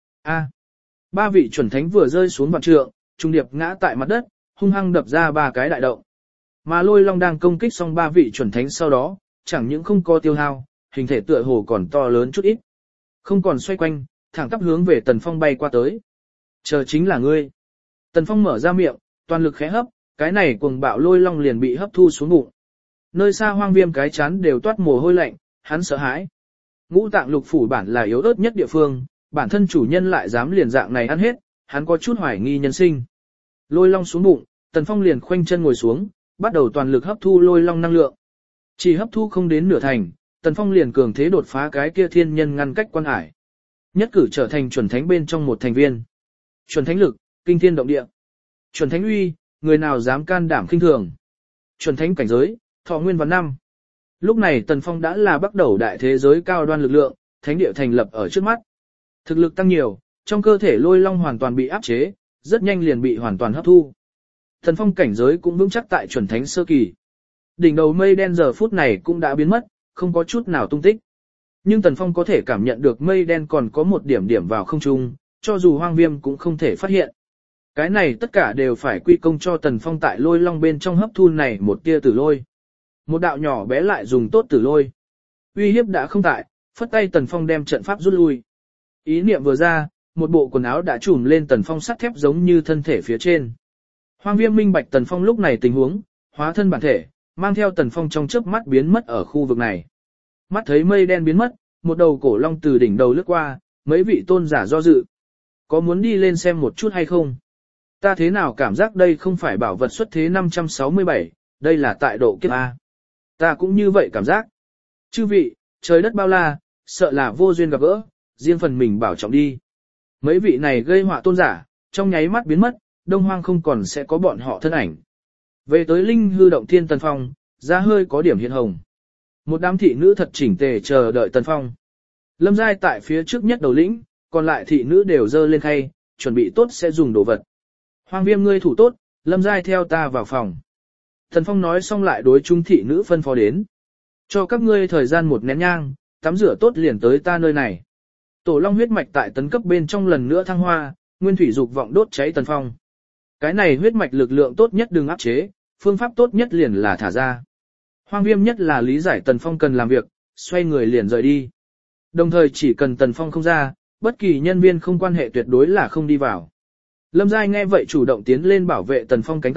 Ba vị chuẩn thánh vừa rơi xuống vạn trượng, trung điệp ngã tại mặt đất, hung hăng đập ra ba cái đại động. Mà lôi long đang công kích xong ba vị chuẩn thánh sau đó, chẳng những không có tiêu hao, hình thể tựa hồ còn to lớn chút ít. Không còn xoay quanh, thẳng tắp hướng về Tần Phong bay qua tới. Chờ chính là ngươi. Tần Phong mở ra miệng, toàn lực khẽ hấp, cái này cuồng bạo lôi long liền bị hấp thu xuống bụng. Nơi xa Hoang Viêm cái chán đều toát mồ hôi lạnh, hắn sợ hãi. Ngũ tạng lục phủ bản là yếu ớt nhất địa phương, bản thân chủ nhân lại dám liền dạng này ăn hết, hắn có chút hoài nghi nhân sinh. Lôi long xuống bụng, Tần Phong liền khoanh chân ngồi xuống, bắt đầu toàn lực hấp thu lôi long năng lượng. Chỉ hấp thu không đến nửa thành, Tần Phong liền cường thế đột phá cái kia thiên nhân ngăn cách quan hải. Nhất cử trở thành chuẩn thánh bên trong một thành viên. Chuẩn thánh lực, kinh thiên động địa. Chuẩn thánh uy, người nào dám can đảm khinh thường. Chuẩn thánh cảnh giới, thọ nguyên vạn năm. Lúc này Tần Phong đã là bắt đầu đại thế giới cao đoan lực lượng, thánh địa thành lập ở trước mắt. Thực lực tăng nhiều, trong cơ thể lôi long hoàn toàn bị áp chế, rất nhanh liền bị hoàn toàn hấp thu. Tần Phong cảnh giới cũng vững chắc tại chuẩn thánh sơ kỳ. Đỉnh đầu mây đen giờ phút này cũng đã biến mất, không có chút nào tung tích. Nhưng Tần Phong có thể cảm nhận được mây đen còn có một điểm điểm vào không trung, cho dù Hoang Viêm cũng không thể phát hiện. Cái này tất cả đều phải quy công cho Tần Phong tại lôi long bên trong hấp thu này một tia tử lôi. Một đạo nhỏ bé lại dùng tốt tử lôi. Uy hiếp đã không tại, phất tay Tần Phong đem trận pháp rút lui. Ý niệm vừa ra, một bộ quần áo đã trùm lên Tần Phong sắt thép giống như thân thể phía trên. Hoang Viêm minh bạch Tần Phong lúc này tình huống, hóa thân bản thể, mang theo Tần Phong trong chớp mắt biến mất ở khu vực này. Mắt thấy mây đen biến mất, một đầu cổ long từ đỉnh đầu lướt qua, mấy vị tôn giả do dự. Có muốn đi lên xem một chút hay không? Ta thế nào cảm giác đây không phải bảo vật xuất thế 567, đây là tại độ kiếp A. Ta cũng như vậy cảm giác. Chư vị, trời đất bao la, sợ là vô duyên gặp gỡ, riêng phần mình bảo trọng đi. Mấy vị này gây họa tôn giả, trong nháy mắt biến mất, Đông Hoang không còn sẽ có bọn họ thân ảnh. Về tới linh hư động thiên Tần Phong, da hơi có điểm hiện hồng. Một đám thị nữ thật chỉnh tề chờ đợi Tần Phong. Lâm Giai tại phía trước nhất đầu lĩnh, còn lại thị nữ đều dơ lên khay, chuẩn bị tốt sẽ dùng đồ vật. Hoang Viêm ngươi thủ tốt, Lâm Giai theo ta vào phòng. Tần Phong nói xong lại đối chúng thị nữ phân phó đến. Cho các ngươi thời gian một nén nhang, tắm rửa tốt liền tới ta nơi này. Tổ long huyết mạch tại tấn cấp bên trong lần nữa thăng hoa, nguyên thủy dục vọng đốt cháy Tần Phong. Cái này huyết mạch lực lượng tốt nhất đừng áp chế, phương pháp tốt nhất liền là thả ra. Hoang Viêm nhất là lý giải Tần Phong cần làm việc, xoay người liền rời đi. Đồng thời chỉ cần Tần Phong không ra, bất kỳ nhân viên không quan hệ tuyệt đối là không đi vào. Lâm Giai nghe vậy chủ động tiến lên bảo vệ Tần Phong cánh tay,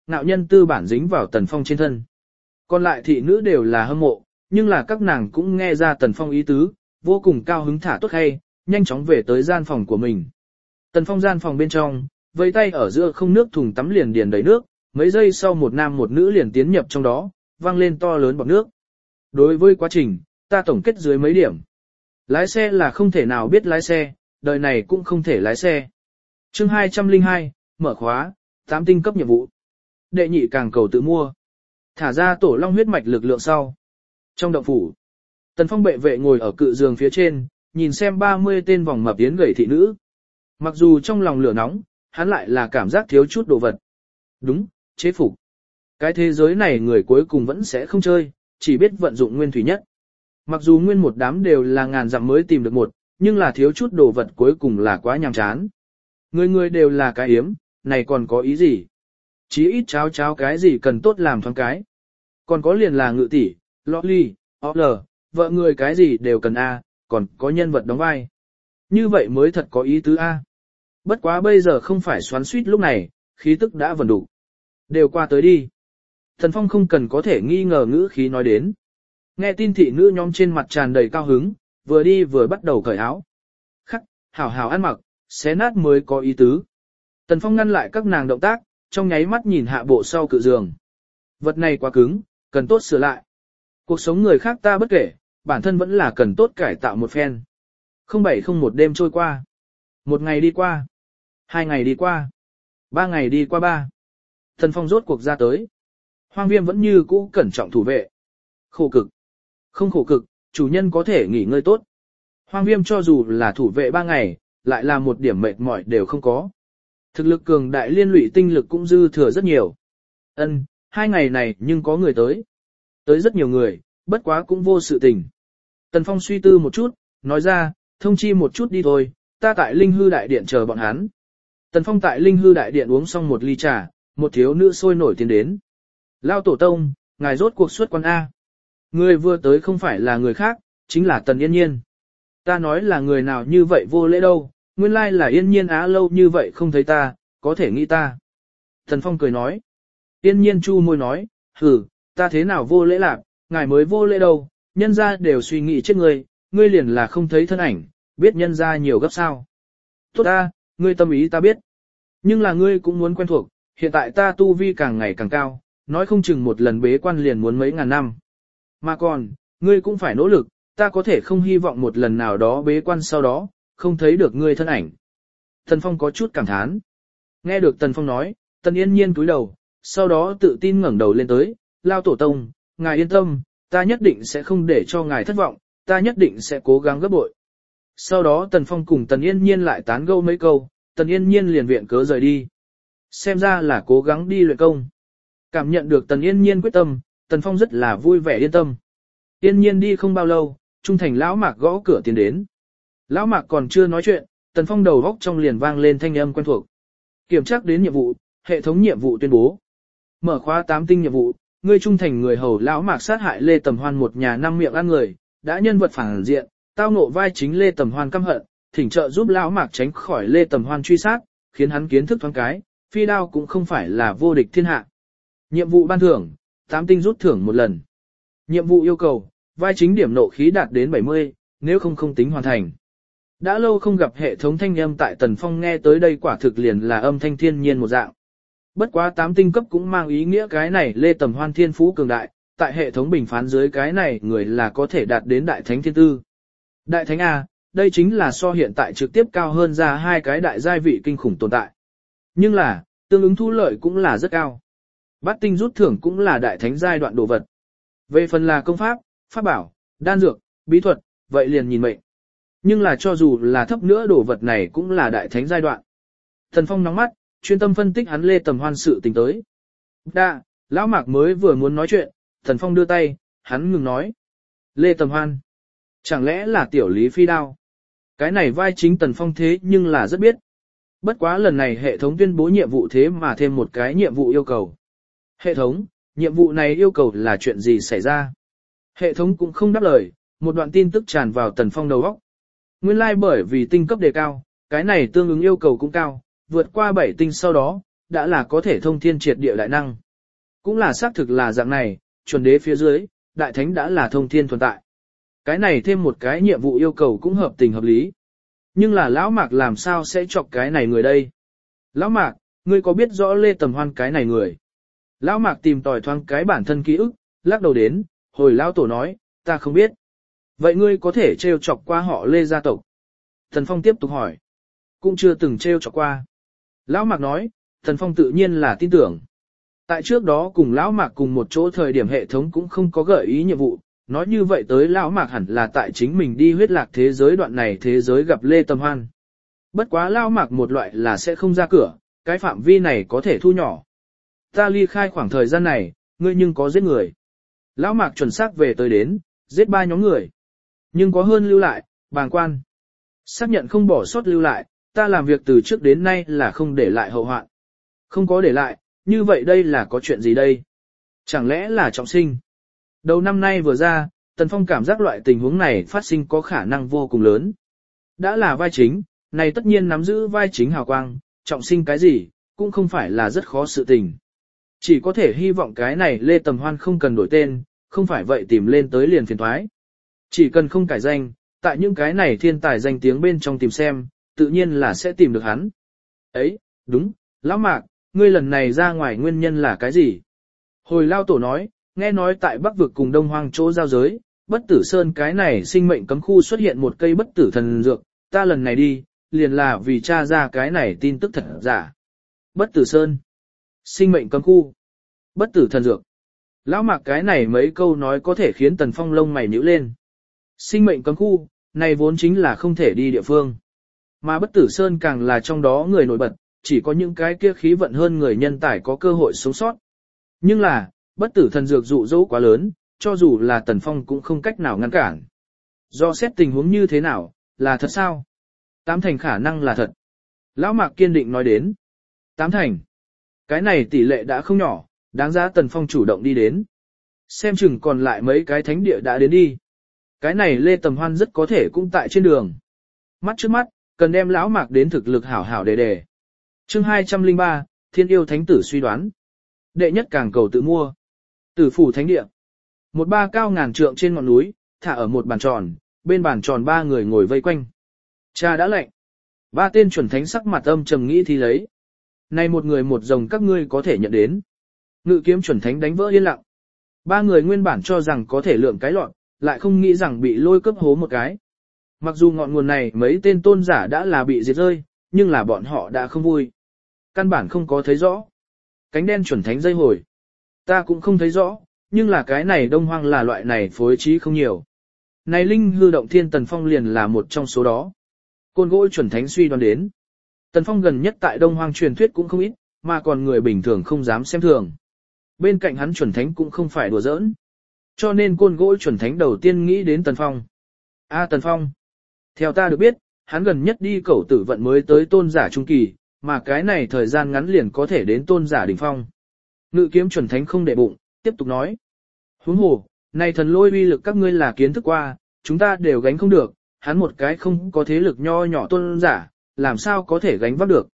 ngạo nhân tư bản dính vào Tần Phong trên thân. Còn lại thị nữ đều là hâm mộ, nhưng là các nàng cũng nghe ra Tần Phong ý tứ, vô cùng cao hứng thả tốt hay, nhanh chóng về tới gian phòng của mình. Tần Phong gian phòng bên trong, vây tay ở giữa không nước thùng tắm liền điền đầy nước, mấy giây sau một nam một nữ liền tiến nhập trong đó, vang lên to lớn bọt nước. Đối với quá trình, ta tổng kết dưới mấy điểm. Lái xe là không thể nào biết lái xe, đời này cũng không thể lái xe. Chương 202, mở khóa, 8 tinh cấp nhiệm vụ. Đệ nhị càng cầu tự mua. Thả ra tổ long huyết mạch lực lượng sau. Trong động phủ, Tần Phong bệ vệ ngồi ở cự giường phía trên, nhìn xem 30 tên vòng mập tiến gầy thị nữ. Mặc dù trong lòng lửa nóng, hắn lại là cảm giác thiếu chút đồ vật. Đúng, chế phục. Cái thế giới này người cuối cùng vẫn sẽ không chơi, chỉ biết vận dụng nguyên thủy nhất. Mặc dù nguyên một đám đều là ngàn dặm mới tìm được một, nhưng là thiếu chút đồ vật cuối cùng là quá nhàm chán. Người người đều là cái hiếm, này còn có ý gì? Chí ít cháo cháo cái gì cần tốt làm thoáng cái. Còn có liền là ngự tỷ, loli, vợ người cái gì đều cần A, còn có nhân vật đóng vai. Như vậy mới thật có ý tứ A. Bất quá bây giờ không phải xoắn suýt lúc này, khí tức đã vần đủ. Đều qua tới đi. Thần Phong không cần có thể nghi ngờ ngữ khí nói đến. Nghe tin thị nữ nhóm trên mặt tràn đầy cao hứng, vừa đi vừa bắt đầu cởi áo. Khắc, hảo hảo ăn mặc, xé nát mới có ý tứ. Tần Phong ngăn lại các nàng động tác, trong nháy mắt nhìn hạ bộ sau cự giường. Vật này quá cứng, cần tốt sửa lại. Cuộc sống người khác ta bất kể, bản thân vẫn là cần tốt cải tạo một phen. 0701 đêm trôi qua. Một ngày đi qua. 2 ngày đi qua. 3 ngày đi qua 3. Tần Phong rốt cuộc ra tới. Hoang Viêm vẫn như cũ cẩn trọng thủ vệ. Khổ cực. Không khổ cực, chủ nhân có thể nghỉ ngơi tốt. Hoang Viêm cho dù là thủ vệ 3 ngày, lại là một điểm mệt mỏi đều không có. Thực lực cường đại liên lụy tinh lực cũng dư thừa rất nhiều. 2 ngày này nhưng có người tới. Tới rất nhiều người, bất quá cũng vô sự tình. Tần Phong suy tư một chút, nói ra, thông chi một chút đi thôi, ta tại Linh Hư Đại Điện chờ bọn hắn. Tần Phong tại Linh Hư Đại Điện uống xong một ly trà, một thiếu nữ sôi nổi tiến đến. Lao tổ tông, ngài rốt cuộc xuất quan A. Người vừa tới không phải là người khác, chính là Tần Yên Nhiên. Ta nói là người nào như vậy vô lễ đâu, nguyên lai là Yên Nhiên á, lâu như vậy không thấy ta, có thể nghĩ ta. Tần Phong cười nói. Yên Nhiên chu môi nói, hừ, ta thế nào vô lễ lạc, ngài mới vô lễ đâu, nhân ra đều suy nghĩ chết ngươi liền là không thấy thân ảnh, biết nhân ra nhiều gấp sao. Tốt ta, ngươi tâm ý ta biết. Nhưng là ngươi cũng muốn quen thuộc, hiện tại ta tu vi càng ngày càng cao, nói không chừng một lần bế quan liền muốn mấy ngàn năm. Mà còn, ngươi cũng phải nỗ lực, ta có thể không hy vọng một lần nào đó bế quan sau đó, không thấy được ngươi thân ảnh. Tần Phong có chút cảm thán. Nghe được Tần Phong nói, Tần Yên Nhiên cúi đầu, sau đó tự tin ngẩng đầu lên tới, Lao tổ tông, ngài yên tâm, ta nhất định sẽ không để cho ngài thất vọng, ta nhất định sẽ cố gắng gấp bội. Sau đó Tần Phong cùng Tần Yên Nhiên lại tán gẫu mấy câu, Tần Yên Nhiên liền viện cớ rời đi. Xem ra là cố gắng đi luyện công. Cảm nhận được Tần Yên Nhiên quyết tâm, Tần Phong rất là vui vẻ yên tâm. Yên Nhiên đi không bao lâu, trung thành lão Mạc gõ cửa tiến đến. Lão Mạc còn chưa nói chuyện, Tần Phong đầu góc trong liền vang lên thanh âm quen thuộc. Kiểm tra đến nhiệm vụ, hệ thống nhiệm vụ tuyên bố. Mở khóa 8 tinh nhiệm vụ, ngươi trung thành người hầu lão Mạc sát hại Lê Tầm Hoan một nhà 5 miệng ăn người, đã nhân vật phản diện, tao ngộ vai chính Lê Tầm Hoan căm hận, thỉnh trợ giúp lão Mạc tránh khỏi Lê Tầm Hoan truy sát, khiến hắn kiến thức thoáng cái, phi đao cũng không phải là vô địch thiên hạ. Nhiệm vụ ban thưởng, 8 tinh rút thưởng một lần. Nhiệm vụ yêu cầu, vai chính điểm nộ khí đạt đến 70, nếu không tính hoàn thành. Đã lâu không gặp hệ thống thanh âm tại Tần Phong nghe tới đây quả thực liền là âm thanh thiên nhiên một dạng. Bất quá 8 tinh cấp cũng mang ý nghĩa cái này Lê Tầm Hoan thiên phú cường đại, tại hệ thống bình phán dưới cái này người là có thể đạt đến đại thánh thiên tư. Đại thánh A, đây chính là so hiện tại trực tiếp cao hơn ra 2 cái đại giai vị kinh khủng tồn tại. Nhưng là, tương ứng thu lợi cũng là rất cao. Bát tinh rút thưởng cũng là đại thánh giai đoạn đồ vật. Về phần là công pháp, pháp bảo, đan dược, bí thuật, vậy liền nhìn mệnh. Nhưng là cho dù là thấp nữa đồ vật này cũng là đại thánh giai đoạn. Thần Phong nóng mắt, chuyên tâm phân tích hắn Lê Tầm Hoan sự tình tới. Lão Mạc mới vừa muốn nói chuyện, Thần Phong đưa tay, hắn ngừng nói. Lê Tầm Hoan. Chẳng lẽ là tiểu lý phi đao? Cái này vai chính Tần Phong thế nhưng là rất biết. Bất quá lần này hệ thống tuyên bố nhiệm vụ thế mà thêm một cái nhiệm vụ yêu cầu. Hệ thống, nhiệm vụ này yêu cầu là chuyện gì xảy ra? Hệ thống cũng không đáp lời, một đoạn tin tức tràn vào Tần Phong đầu óc. Nguyên lai bởi vì tinh cấp đề cao, cái này tương ứng yêu cầu cũng cao, vượt qua 7 tinh sau đó, đã là có thể thông thiên triệt địa đại năng. Cũng là xác thực là dạng này, chuẩn đế phía dưới, đại thánh đã là thông thiên tồn tại. Cái này thêm một cái nhiệm vụ yêu cầu cũng hợp tình hợp lý. Nhưng là lão Mạc làm sao sẽ chọc cái này người đây? Lão Mạc, ngươi có biết rõ Lê Tầm Hoan cái này người? Lão Mạc tìm tòi thoáng cái bản thân ký ức, lắc đầu đến, hồi lão tổ nói, ta không biết. Vậy ngươi có thể trêu chọc qua họ Lê gia tộc? Thần Phong tiếp tục hỏi. Cũng chưa từng trêu chọc qua. Lão Mạc nói, Thần Phong tự nhiên là tin tưởng. Tại trước đó cùng Lão Mạc cùng một chỗ thời điểm hệ thống cũng không có gợi ý nhiệm vụ, nói như vậy tới Lão Mạc hẳn là tại chính mình đi huyết lạc thế giới đoạn này thế giới gặp Lê Tầm Hoan. Bất quá Lão Mạc một loại là sẽ không ra cửa, cái phạm vi này có thể thu nhỏ. Ta ly khai khoảng thời gian này, ngươi nhưng có giết người. Lão Mạc chuẩn xác về tới đến, giết 3 nhóm người. Nhưng có hơn lưu lại, bàng quan. Xác nhận không bỏ sót lưu lại, ta làm việc từ trước đến nay là không để lại hậu hoạn. Không có để lại, như vậy đây là có chuyện gì đây? Chẳng lẽ là trọng sinh? Đầu năm nay vừa ra, Tần Phong cảm giác loại tình huống này phát sinh có khả năng vô cùng lớn. Đã là vai chính, này tất nhiên nắm giữ vai chính hào quang, trọng sinh cái gì, cũng không phải là rất khó sự tình. Chỉ có thể hy vọng cái này Lê Tầm Hoan không cần đổi tên, không phải vậy tìm lên tới liền phiền thoái. Chỉ cần không cải danh, tại những cái này thiên tài danh tiếng bên trong tìm xem, tự nhiên là sẽ tìm được hắn. Ấy, đúng, Lão Mạc, ngươi lần này ra ngoài nguyên nhân là cái gì? Hồi Lao Tổ nói, nghe nói tại Bắc Vực cùng Đông Hoang chỗ giao giới, Bất Tử Sơn cái này sinh mệnh cấm khu xuất hiện một cây bất tử thần dược, ta lần này đi, liền là vì tra ra cái này tin tức thật giả. Bất Tử Sơn, sinh mệnh cấm khu, bất tử thần dược. Lão Mạc cái này mấy câu nói có thể khiến Tần Phong lông mày nhíu lên. Sinh mệnh cấm khu, này vốn chính là không thể đi địa phương. Mà Bất Tử Sơn càng là trong đó người nổi bật, chỉ có những cái kia khí vận hơn người nhân tài có cơ hội sống sót. Nhưng là, bất tử thần dược dụ dỗ quá lớn, cho dù là Tần Phong cũng không cách nào ngăn cản. Do xét tình huống như thế nào, là thật sao? 8 thành khả năng là thật. Lão Mạc kiên định nói đến. 8 thành. Cái này tỷ lệ đã không nhỏ, đáng giá Tần Phong chủ động đi đến. Xem chừng còn lại mấy cái thánh địa đã đến đi. Cái này Lê Tầm Hoan rất có thể cũng tại trên đường. Mắt trước mắt, cần đem Lão Mạc đến thực lực hảo hảo đề. Chương 203, Thiên Yêu Thánh Tử suy đoán. Đệ nhất càng cầu tự mua. Tử phủ thánh địa. Một ba cao ngàn trượng trên ngọn núi, thả ở một bàn tròn, bên bàn tròn 3 người ngồi vây quanh. Trà đã lạnh. 3 tên chuẩn thánh sắc mặt âm trầm nghĩ thì lấy. Này một người một rồng các ngươi có thể nhận đến. Ngự kiếm chuẩn thánh đánh vỡ yên lặng. 3 người nguyên bản cho rằng có thể lượng cái lọt, lại không nghĩ rằng bị lôi cấp hố một cái. Mặc dù ngọn nguồn này mấy tên tôn giả đã là bị diệt rơi, nhưng là bọn họ đã không vui. Căn bản không có thấy rõ. Cánh đen chuẩn thánh dây hồi. Ta cũng không thấy rõ, nhưng là cái này Đông Hoang là loại này phối trí không nhiều. Này linh hư động thiên Tần Phong liền là một trong số đó. Côn gỗ chuẩn thánh suy đoán đến. Tần Phong gần nhất tại Đông Hoang truyền thuyết cũng không ít, mà còn người bình thường không dám xem thường. Bên cạnh hắn chuẩn thánh cũng không phải đùa giỡn. Cho nên côn gỗ chuẩn thánh đầu tiên nghĩ đến Tần Phong. Tần Phong. Theo ta được biết, hắn gần nhất đi cẩu tử vận mới tới tôn giả trung kỳ, mà cái này thời gian ngắn liền có thể đến tôn giả đỉnh phong. Ngự kiếm chuẩn thánh không để bụng, tiếp tục nói. Huống hồ, này thần lôi uy lực các ngươi là kiến thức qua, chúng ta đều gánh không được, hắn một cái không có thế lực nho nhỏ tôn giả, làm sao có thể gánh vác được.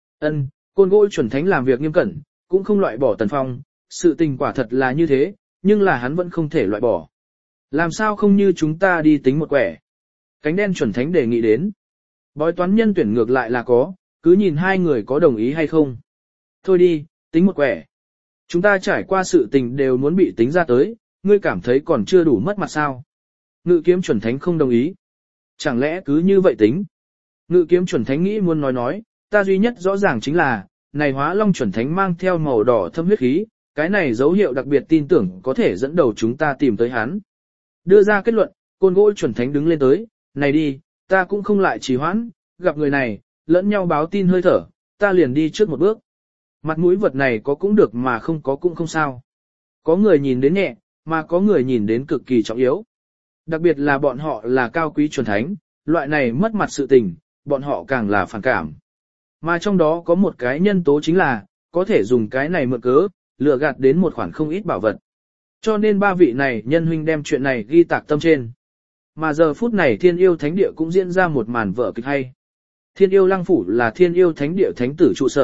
Côn gỗ chuẩn thánh làm việc nghiêm cẩn, cũng không loại bỏ Tần Phong, sự tình quả thật là như thế, nhưng là hắn vẫn không thể loại bỏ. Làm sao không như chúng ta đi tính một quẻ. Cánh đen chuẩn thánh đề nghị đến. Bói toán nhân tuyển ngược lại là có, cứ nhìn 2 người có đồng ý hay không. Thôi đi, tính một quẻ. Chúng ta trải qua sự tình đều muốn bị tính ra tới, ngươi cảm thấy còn chưa đủ mất mặt sao. Ngự kiếm chuẩn thánh không đồng ý. Chẳng lẽ cứ như vậy tính. Ngự kiếm chuẩn thánh nghĩ muốn nói, ta duy nhất rõ ràng chính là, này hóa long chuẩn thánh mang theo màu đỏ thâm huyết khí, cái này dấu hiệu đặc biệt tin tưởng có thể dẫn đầu chúng ta tìm tới hắn. Đưa ra kết luận, côn gỗ chuẩn thánh đứng lên tới, này đi, ta cũng không lại trì hoãn, gặp người này, lẫn nhau báo tin hơi thở, ta liền đi trước một bước. Mặt mũi vật này có cũng được mà không có cũng không sao. Có người nhìn đến nhẹ, mà có người nhìn đến cực kỳ trọng yếu. Đặc biệt là bọn họ là cao quý chuẩn thánh, loại này mất mặt sự tình, bọn họ càng là phản cảm. Mà trong đó có một cái nhân tố chính là, có thể dùng cái này mượn cớ, lừa gạt đến một khoản không ít bảo vật. Cho nên 3 vị này nhân huynh đem chuyện này ghi tạc tâm trên. Mà giờ phút này Thiên Yêu Thánh Địa cũng diễn ra một màn vở kịch hay. Thiên Yêu Lăng Phủ là Thiên Yêu Thánh Địa thánh tử trụ sở,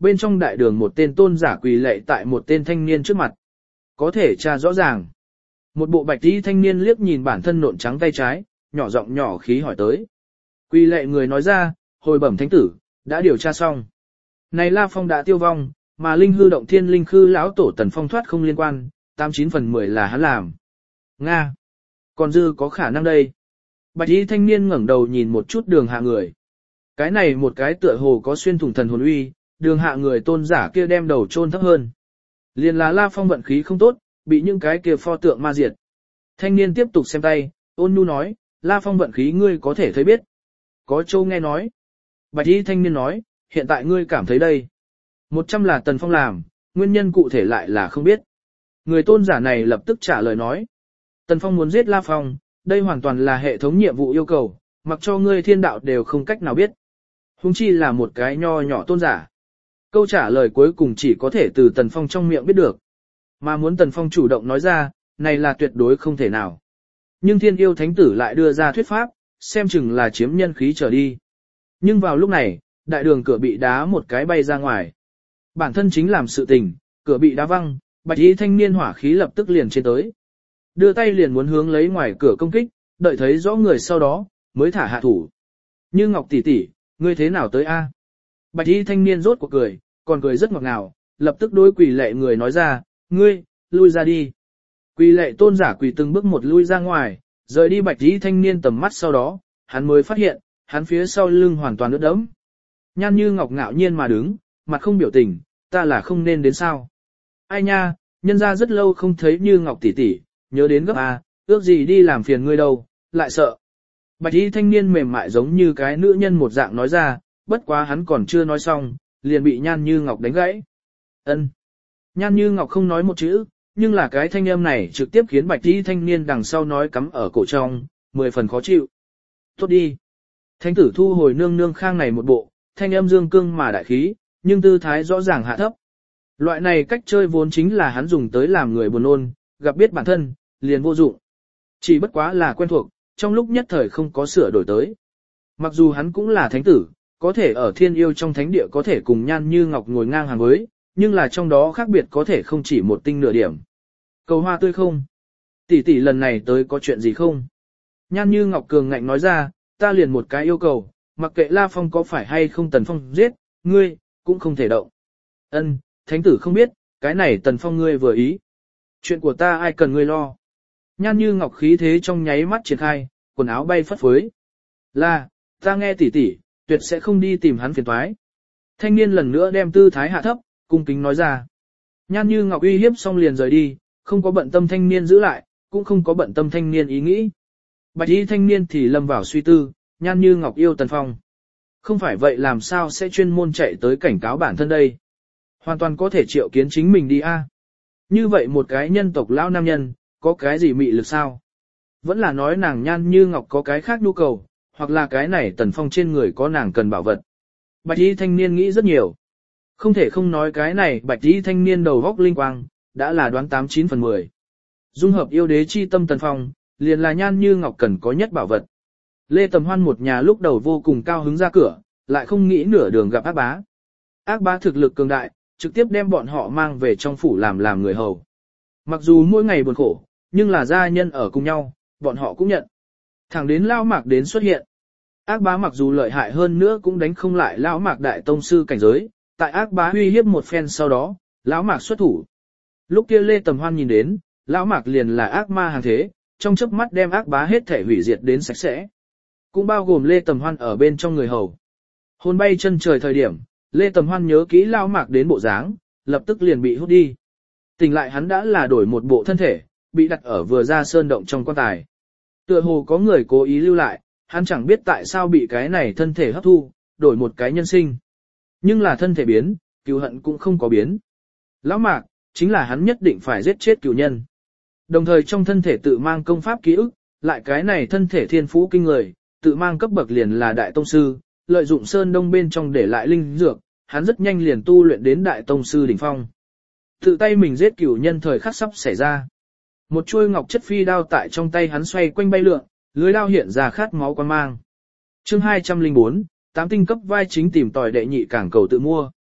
bên trong đại đường một tên tôn giả quỳ lạy tại một tên thanh niên trước mặt. Có thể tra rõ ràng. Một bộ bạch y thanh niên liếc nhìn bản thân nộn trắng tay trái, nhỏ giọng nhỏ khí hỏi tới. Quỳ lạy người nói ra, hồi bẩm thánh tử, đã điều tra xong. Này La Phong đã tiêu vong, mà linh hư động thiên linh khư lão tổ Tần Phong thoát không liên quan, 89/10 là hắn làm. Nga. Còn dư có khả năng đây. Bạch y thanh niên ngẩng đầu nhìn một chút đường hạ người. Cái này một cái tựa hồ có xuyên thủng thần hồn uy, đường hạ người tôn giả kia đem đầu chôn thấp hơn. Liền là La Phong vận khí không tốt, bị những cái kia pho tượng ma diệt. Thanh niên tiếp tục xem tay, ôn nhu nói, La Phong vận khí ngươi có thể thấy biết. Có châu nghe nói. Bạch y thanh niên nói, hiện tại ngươi cảm thấy đây. 100 là Tần Phong làm, nguyên nhân cụ thể lại là không biết. Người tôn giả này lập tức trả lời nói. Tần Phong muốn giết La Phong, đây hoàn toàn là hệ thống nhiệm vụ yêu cầu, mặc cho ngươi thiên đạo đều không cách nào biết. Huống chi là một cái nho nhỏ tôn giả. Câu trả lời cuối cùng chỉ có thể từ Tần Phong trong miệng biết được. Mà muốn Tần Phong chủ động nói ra, này là tuyệt đối không thể nào. Nhưng thiên yêu thánh tử lại đưa ra thuyết pháp, xem chừng là chiếm nhân khí trở đi. Nhưng vào lúc này, đại đường cửa bị đá một cái bay ra ngoài. Bản thân chính làm sự tình, cửa bị đá văng, bạch y thanh niên hỏa khí lập tức liền trên tới. Đưa tay liền muốn hướng lấy ngoài cửa công kích, đợi thấy rõ người sau đó, mới thả hạ thủ. Như Ngọc tỷ tỷ, ngươi thế nào tới a? Bạch y thanh niên rốt cuộc cười, còn cười rất ngọt ngào, lập tức đối quỳ lệ người nói ra, ngươi, lui ra đi. Quỳ lệ tôn giả quỳ từng bước một lui ra ngoài, rời đi bạch y thanh niên tầm mắt sau đó, hắn mới phát hiện, hắn phía sau lưng hoàn toàn ướt đẫm. Nhan Như Ngọc ngạo nhiên mà đứng, mặt không biểu tình, ta là không nên đến sao. Ai nha, nhân ra rất lâu không thấy Như Ngọc tỷ tỷ, nhớ đến gấp a, ước gì đi làm phiền ngươi đâu, lại sợ. Bạch y thanh niên mềm mại giống như cái nữ nhân một dạng nói ra, bất quá hắn còn chưa nói xong, liền bị Nhan Như Ngọc đánh gãy. Ân. Nhan Như Ngọc không nói một chữ, nhưng là cái thanh âm này trực tiếp khiến bạch y thanh niên đằng sau nói cắm ở cổ trong, 10 phần khó chịu. Tốt đi. Thánh tử thu hồi nương nương khang này một bộ, thanh âm dương cương mà đại khí, nhưng tư thái rõ ràng hạ thấp. Loại này cách chơi vốn chính là hắn dùng tới làm người buồn ôn, gặp biết bản thân, liền vô dụng. Chỉ bất quá là quen thuộc, trong lúc nhất thời không có sửa đổi tới. Mặc dù hắn cũng là thánh tử, có thể ở thiên yêu trong thánh địa có thể cùng Nhan Như Ngọc ngồi ngang hàng với, nhưng là trong đó khác biệt có thể không chỉ một tinh nửa điểm. Cầu hoa tươi không? Tỷ tỷ lần này tới có chuyện gì không? Nhan Như Ngọc cường ngạnh nói ra, ta liền một cái yêu cầu, mặc kệ La Phong có phải hay không Tần Phong giết, ngươi, cũng không thể động. Ân, thánh tử không biết, cái này Tần Phong ngươi vừa ý. Chuyện của ta ai cần ngươi lo. Nhan Như Ngọc khí thế trong nháy mắt triển khai, quần áo bay phất phới. Là, ta nghe tỷ tỷ, tuyệt sẽ không đi tìm hắn phiền toái. Thanh niên lần nữa đem tư thái hạ thấp, cung kính nói ra. Nhan Như Ngọc uy hiếp xong liền rời đi, không có bận tâm thanh niên giữ lại, cũng không có bận tâm thanh niên ý nghĩ. Bạch y thanh niên thì lâm vào suy tư, Nhan Như Ngọc yêu Tần Phong. Không phải vậy làm sao sẽ chuyên môn chạy tới cảnh cáo bản thân đây. Hoàn toàn có thể triệu kiến chính mình đi a. Như vậy một cái nhân tộc lão nam nhân, có cái gì mị lực sao? Vẫn là nói nàng Nhan Như Ngọc có cái khác nhu cầu, hoặc là cái này Tần Phong trên người có nàng cần bảo vật. Bạch y thanh niên nghĩ rất nhiều. Không thể không nói cái này bạch y thanh niên đầu góc linh quang, đã là đoán 89/10. Dung hợp yêu đế chi tâm Tần Phong, liền là Nhan Như Ngọc cần có nhất bảo vật. Lê Tầm Hoan một nhà lúc đầu vô cùng cao hứng ra cửa, lại không nghĩ nửa đường gặp Ác Bá. Ác Bá thực lực cường đại, trực tiếp đem bọn họ mang về trong phủ làm người hầu. Mặc dù mỗi ngày buồn khổ, nhưng là gia nhân ở cùng nhau, bọn họ cũng nhận. Thẳng đến Lão Mạc đến xuất hiện. Ác Bá mặc dù lợi hại hơn nữa cũng đánh không lại Lão Mạc đại tông sư cảnh giới, tại Ác Bá uy hiếp một phen sau đó, Lão Mạc xuất thủ. Lúc kia Lê Tầm Hoan nhìn đến, Lão Mạc liền là ác ma hàng thế, trong chớp mắt đem Ác Bá hết thể hủy diệt đến sạch sẽ. Cũng bao gồm Lê Tầm Hoan ở bên trong người hầu. Hồn bay chân trời thời điểm, Lê Tầm Hoan nhớ kỹ Lão Mạc đến bộ dáng, lập tức liền bị hút đi. Tỉnh lại hắn đã là đổi một bộ thân thể, bị đặt ở vừa ra sơn động trong quan tài. Tựa hồ có người cố ý lưu lại, hắn chẳng biết tại sao bị cái này thân thể hấp thu, đổi một cái nhân sinh. Nhưng là thân thể biến, cừu hận cũng không có biến. Lão Mạc, chính là hắn nhất định phải giết chết cừu nhân. Đồng thời trong thân thể tự mang công pháp ký ức, lại cái này thân thể thiên phú kinh người, tự mang cấp bậc liền là đại tông sư, lợi dụng sơn đông bên trong để lại linh dược, hắn rất nhanh liền tu luyện đến đại tông sư đỉnh phong. Tự tay mình giết cửu nhân thời khắc sắp xảy ra. Một chuôi ngọc chất phi đao tại trong tay hắn xoay quanh bay lượn, lưới đao hiện ra khát máu quan mang. Chương 204, 8 tinh cấp vai chính tìm tòi đệ nhị cảng cầu tự mua.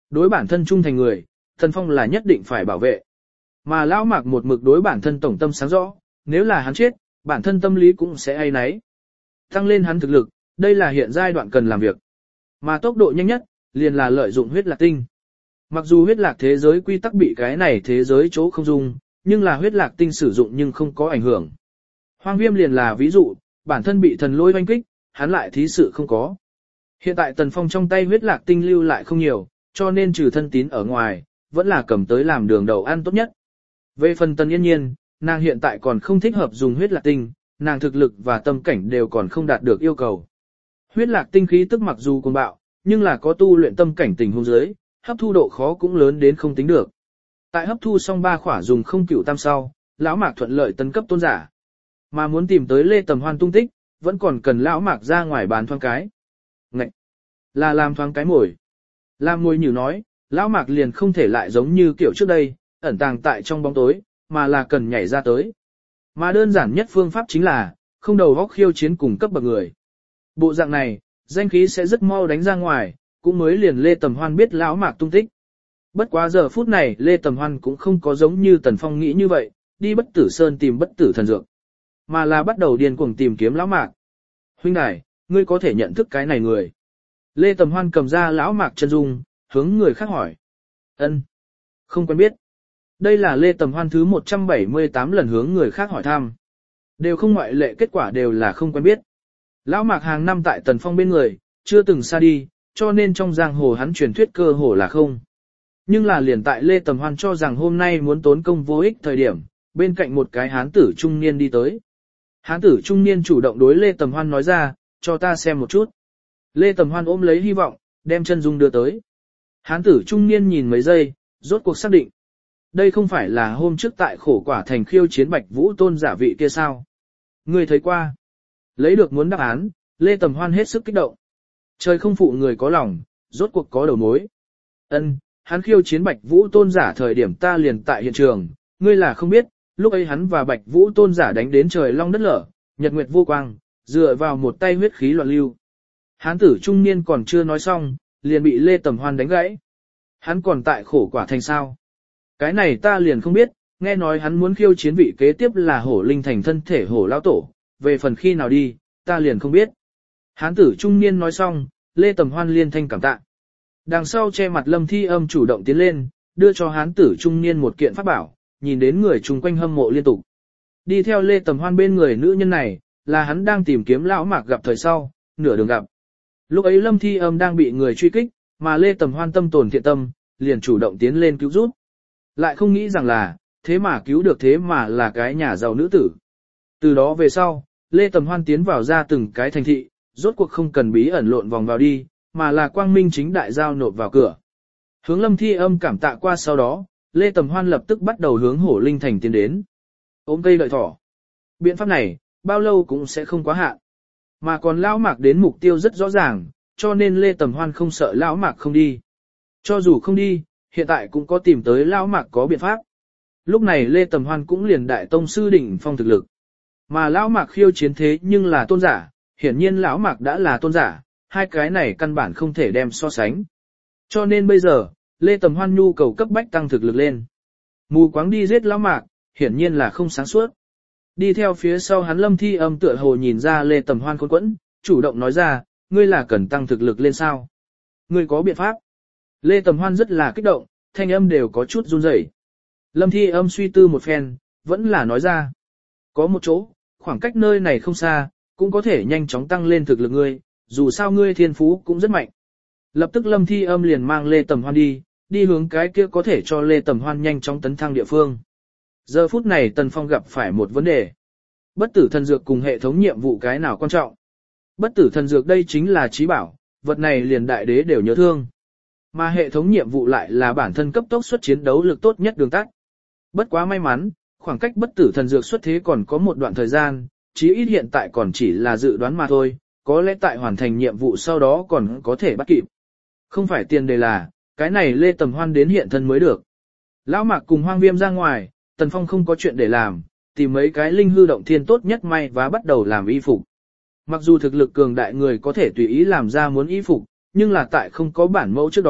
Đối bản thân trung thành người, Tần Phong là nhất định phải bảo vệ. Mà Lão Mạc một mực đối bản thân tổng tâm sáng rõ, nếu là hắn chết, bản thân tâm lý cũng sẽ ai nấy. Tăng lên hắn thực lực, đây là hiện giai đoạn cần làm việc. Mà tốc độ nhanh nhất, liền là lợi dụng huyết lạc tinh. Mặc dù huyết lạc thế giới quy tắc bị cái này thế giới chỗ không dung, nhưng là huyết lạc tinh sử dụng nhưng không có ảnh hưởng. Hoang Viêm liền là ví dụ, bản thân bị thần lôi oanh kích, hắn lại thí sự không có. Hiện tại Tần Phong trong tay huyết lạc tinh lưu lại không nhiều, cho nên trừ thân tín ở ngoài, vẫn là cầm tới làm đường đầu ăn tốt nhất. Về phần Tần Yên Nhiên, nàng hiện tại còn không thích hợp dùng huyết lạc tinh, nàng thực lực và tâm cảnh đều còn không đạt được yêu cầu. Huyết lạc tinh khí tức mặc dù cuồng bạo, nhưng là có tu luyện tâm cảnh tình huống dưới, hấp thu độ khó cũng lớn đến không tính được. Tại hấp thu xong 3 khỏa dùng không cửu tam sau, Lão Mạc thuận lợi tấn cấp tôn giả. Mà muốn tìm tới Lê Tầm Hoan tung tích, vẫn còn cần Lão Mạc ra ngoài bán thoáng cái. Ngậy! Là làm thoáng cái mồi. Làm mồi như nói, Lão Mạc liền không thể lại giống như kiểu trước đây, ẩn tàng tại trong bóng tối, mà là cần nhảy ra tới. Mà đơn giản nhất phương pháp chính là, không đầu góc khiêu chiến cùng cấp bậc người. Bộ dạng này, danh khí sẽ rất mau đánh ra ngoài, cũng mới liền Lê Tầm Hoan biết Lão Mạc tung tích. Bất quá giờ phút này Lê Tầm Hoan cũng không có giống như Tần Phong nghĩ như vậy, đi Bất Tử Sơn tìm Bất Tử Thần Dược, mà là bắt đầu điên cuồng tìm kiếm Lão Mạc. Huynh đài, ngươi có thể nhận thức cái này người. Lê Tầm Hoan cầm ra Lão Mạc chân dung, hướng người khác hỏi. Ân, không quen biết. Đây là Lê Tầm Hoan thứ 178 lần hướng người khác hỏi thăm. Đều không ngoại lệ, kết quả đều là không quen biết. Lão Mạc hàng năm tại Tần Phong bên người, chưa từng xa đi, cho nên trong giang hồ hắn truyền thuyết cơ hồ là không. Nhưng là liền tại Lê Tầm Hoan cho rằng hôm nay muốn tốn công vô ích thời điểm, bên cạnh một cái hán tử trung niên đi tới. Hán tử trung niên chủ động đối Lê Tầm Hoan nói ra, cho ta xem một chút. Lê Tầm Hoan ôm lấy hy vọng, đem chân dung đưa tới. Hán tử trung niên nhìn mấy giây, rốt cuộc xác định. Đây không phải là hôm trước tại Khổ Quả Thành khiêu chiến Bạch Vũ tôn giả vị kia sao? Người thấy qua. Lấy được muốn đáp án, Lê Tầm Hoan hết sức kích động. Trời không phụ người có lòng, rốt cuộc có đầu mối. Ân, hắn khiêu chiến Bạch Vũ tôn giả thời điểm ta liền tại hiện trường, ngươi là không biết, lúc ấy hắn và Bạch Vũ tôn giả đánh đến trời long đất lở, nhật nguyệt vô quang, dựa vào một tay huyết khí loạn lưu. Hán tử trung niên còn chưa nói xong, liền bị Lê Tầm Hoan đánh gãy. Hắn còn tại Khổ Quả Thành sao? Cái này ta liền không biết, nghe nói hắn muốn khiêu chiến vị kế tiếp là Hổ Linh Thành thân thể Hổ lão tổ, về phần khi nào đi, ta liền không biết. Hán tử trung niên nói xong, Lê Tầm Hoan liên thanh cảm tạ. Đằng sau che mặt Lâm Thi Âm chủ động tiến lên, đưa cho hán tử trung niên một kiện pháp bảo, nhìn đến người chung quanh hâm mộ liên tục. Đi theo Lê Tầm Hoan bên người nữ nhân này, là hắn đang tìm kiếm Lão Mạc gặp thời sau, nửa đường gặp. Lúc ấy Lâm Thi Âm đang bị người truy kích, mà Lê Tầm Hoan tâm tồn thiện tâm, liền chủ động tiến lên cứu giúp. Lại không nghĩ rằng là, thế mà cứu được thế mà là cái nhà giàu nữ tử. Từ đó về sau, Lê Tầm Hoan tiến vào ra từng cái thành thị, rốt cuộc không cần bí ẩn lộn vòng vào đi, mà là quang minh chính đại giao nộp vào cửa. Hướng Lâm Thi Âm cảm tạ qua sau đó, Lê Tầm Hoan lập tức bắt đầu hướng Hổ Linh Thành tiến đến. Ôm cây đợi thỏ. Biện pháp này, bao lâu cũng sẽ không quá hạn. Mà còn Lão Mạc đến mục tiêu rất rõ ràng, cho nên Lê Tầm Hoan không sợ Lão Mạc không đi. Cho dù không đi, hiện tại cũng có tìm tới Lão Mạc có biện pháp. Lúc này Lê Tầm Hoan cũng liền đại tông sư đỉnh phong thực lực. Mà Lão Mạc khiêu chiến thế nhưng là tôn giả, hiển nhiên Lão Mạc đã là tôn giả, hai cái này căn bản không thể đem so sánh. Cho nên bây giờ, Lê Tầm Hoan nhu cầu cấp bách tăng thực lực lên. Mù quáng đi giết Lão Mạc, hiển nhiên là không sáng suốt. Đi theo phía sau hắn Lâm Thi Âm tựa hồ nhìn ra Lê Tầm Hoan khốn quẫn, chủ động nói ra, ngươi là cần tăng thực lực lên sao? Ngươi có biện pháp? Lê Tầm Hoan rất là kích động, thanh âm đều có chút run rẩy. Lâm Thi Âm suy tư một phen, vẫn là nói ra. Có một chỗ, khoảng cách nơi này không xa, cũng có thể nhanh chóng tăng lên thực lực ngươi, dù sao ngươi thiên phú cũng rất mạnh. Lập tức Lâm Thi Âm liền mang Lê Tầm Hoan đi hướng cái kia có thể cho Lê Tầm Hoan nhanh chóng tấn thăng địa phương. Giờ phút này Tần Phong gặp phải một vấn đề. Bất tử thần dược cùng hệ thống nhiệm vụ cái nào quan trọng? Bất tử thần dược đây chính là trí bảo, vật này liền đại đế đều nhớ thương. Mà hệ thống nhiệm vụ lại là bản thân cấp tốc xuất chiến đấu lực tốt nhất đường tắt. Bất quá may mắn, khoảng cách bất tử thần dược xuất thế còn có một đoạn thời gian, chí ít hiện tại còn chỉ là dự đoán mà thôi, có lẽ tại hoàn thành nhiệm vụ sau đó còn có thể bắt kịp. Không phải tiền đề là, cái này Lê Tầm Hoan đến hiện thân mới được. Lão Mạc cùng Hoang Viêm ra ngoài, Tần Phong không có chuyện để làm, tìm mấy cái linh hư động thiên tốt nhất may và bắt đầu làm y phục. Mặc dù thực lực cường đại người có thể tùy ý làm ra muốn y phục, nhưng là tại không có bản mẫu trước đó,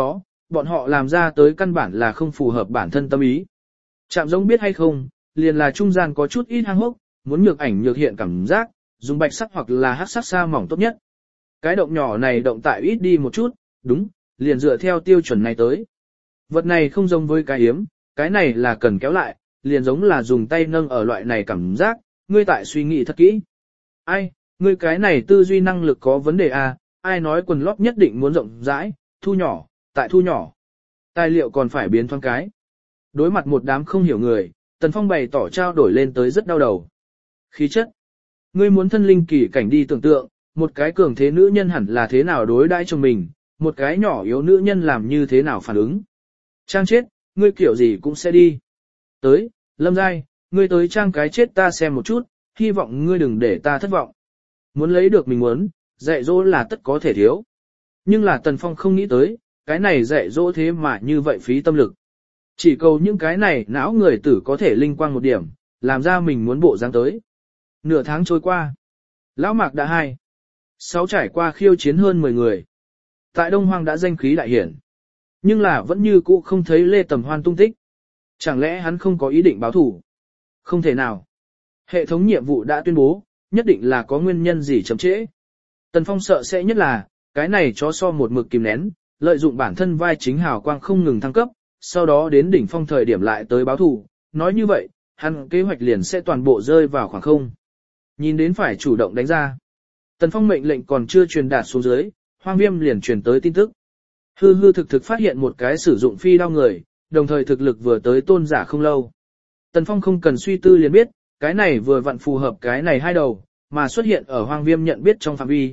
bọn họ làm ra tới căn bản là không phù hợp bản thân tâm ý. Chạm giống biết hay không, liền là trung gian có chút ít hang hốc, muốn nhược ảnh nhược hiện cảm giác, dùng bạch sắc hoặc là hắc sắc sa mỏng tốt nhất. Cái động nhỏ này động tại ít đi một chút, đúng, liền dựa theo tiêu chuẩn này tới. Vật này không giống với cái yếm, cái này là cần kéo lại, liền giống là dùng tay nâng ở loại này cảm giác, ngươi tại suy nghĩ thật kỹ. Ai, ngươi cái này tư duy năng lực có vấn đề à, ai nói quần lót nhất định muốn rộng rãi, thu nhỏ, tại thu nhỏ. Tài liệu còn phải biến thoáng cái. Đối mặt một đám không hiểu người, Tần Phong bày tỏ trao đổi lên tới rất đau đầu. Khí chất. Ngươi muốn thân linh kỳ cảnh đi tưởng tượng, một cái cường thế nữ nhân hẳn là thế nào đối đãi chồng mình, một cái nhỏ yếu nữ nhân làm như thế nào phản ứng. Trang chết, ngươi kiểu gì cũng sẽ đi. Tới, Lâm Giai, ngươi tới trang cái chết ta xem một chút, hy vọng ngươi đừng để ta thất vọng. Muốn lấy được mình muốn, dạy dỗ là tất có thể thiếu. Nhưng là Tần Phong không nghĩ tới, cái này dạy dỗ thế mà như vậy phí tâm lực. Chỉ cầu những cái này não người tử có thể linh quang một điểm, làm ra mình muốn bộ dáng tới. Nửa tháng trôi qua. Lão Mạc đã 6 trải qua khiêu chiến hơn 10 người. Tại Đông Hoang đã danh khí đại hiển. Nhưng là vẫn như cũ không thấy Lê Tầm Hoan tung tích. Chẳng lẽ hắn không có ý định báo thủ? Không thể nào. Hệ thống nhiệm vụ đã tuyên bố, nhất định là có nguyên nhân gì chậm trễ. Tần Phong sợ sẽ nhất là, cái này chó so một mực kìm nén, lợi dụng bản thân vai chính hào quang không ngừng thăng cấp, sau đó đến đỉnh phong thời điểm lại tới báo thủ. Nói như vậy, hắn kế hoạch liền sẽ toàn bộ rơi vào khoảng không. Nhìn đến phải chủ động đánh ra. Tần Phong mệnh lệnh còn chưa truyền đạt xuống dưới, Hoang Viêm liền truyền tới tin tức. Hư hư thực thực phát hiện một cái sử dụng phi đao người, đồng thời thực lực vừa tới tôn giả không lâu. Tần Phong không cần suy tư liền biết, cái này vừa vặn phù hợp cái này hai đầu, mà xuất hiện ở Hoang Viêm nhận biết trong phạm vi,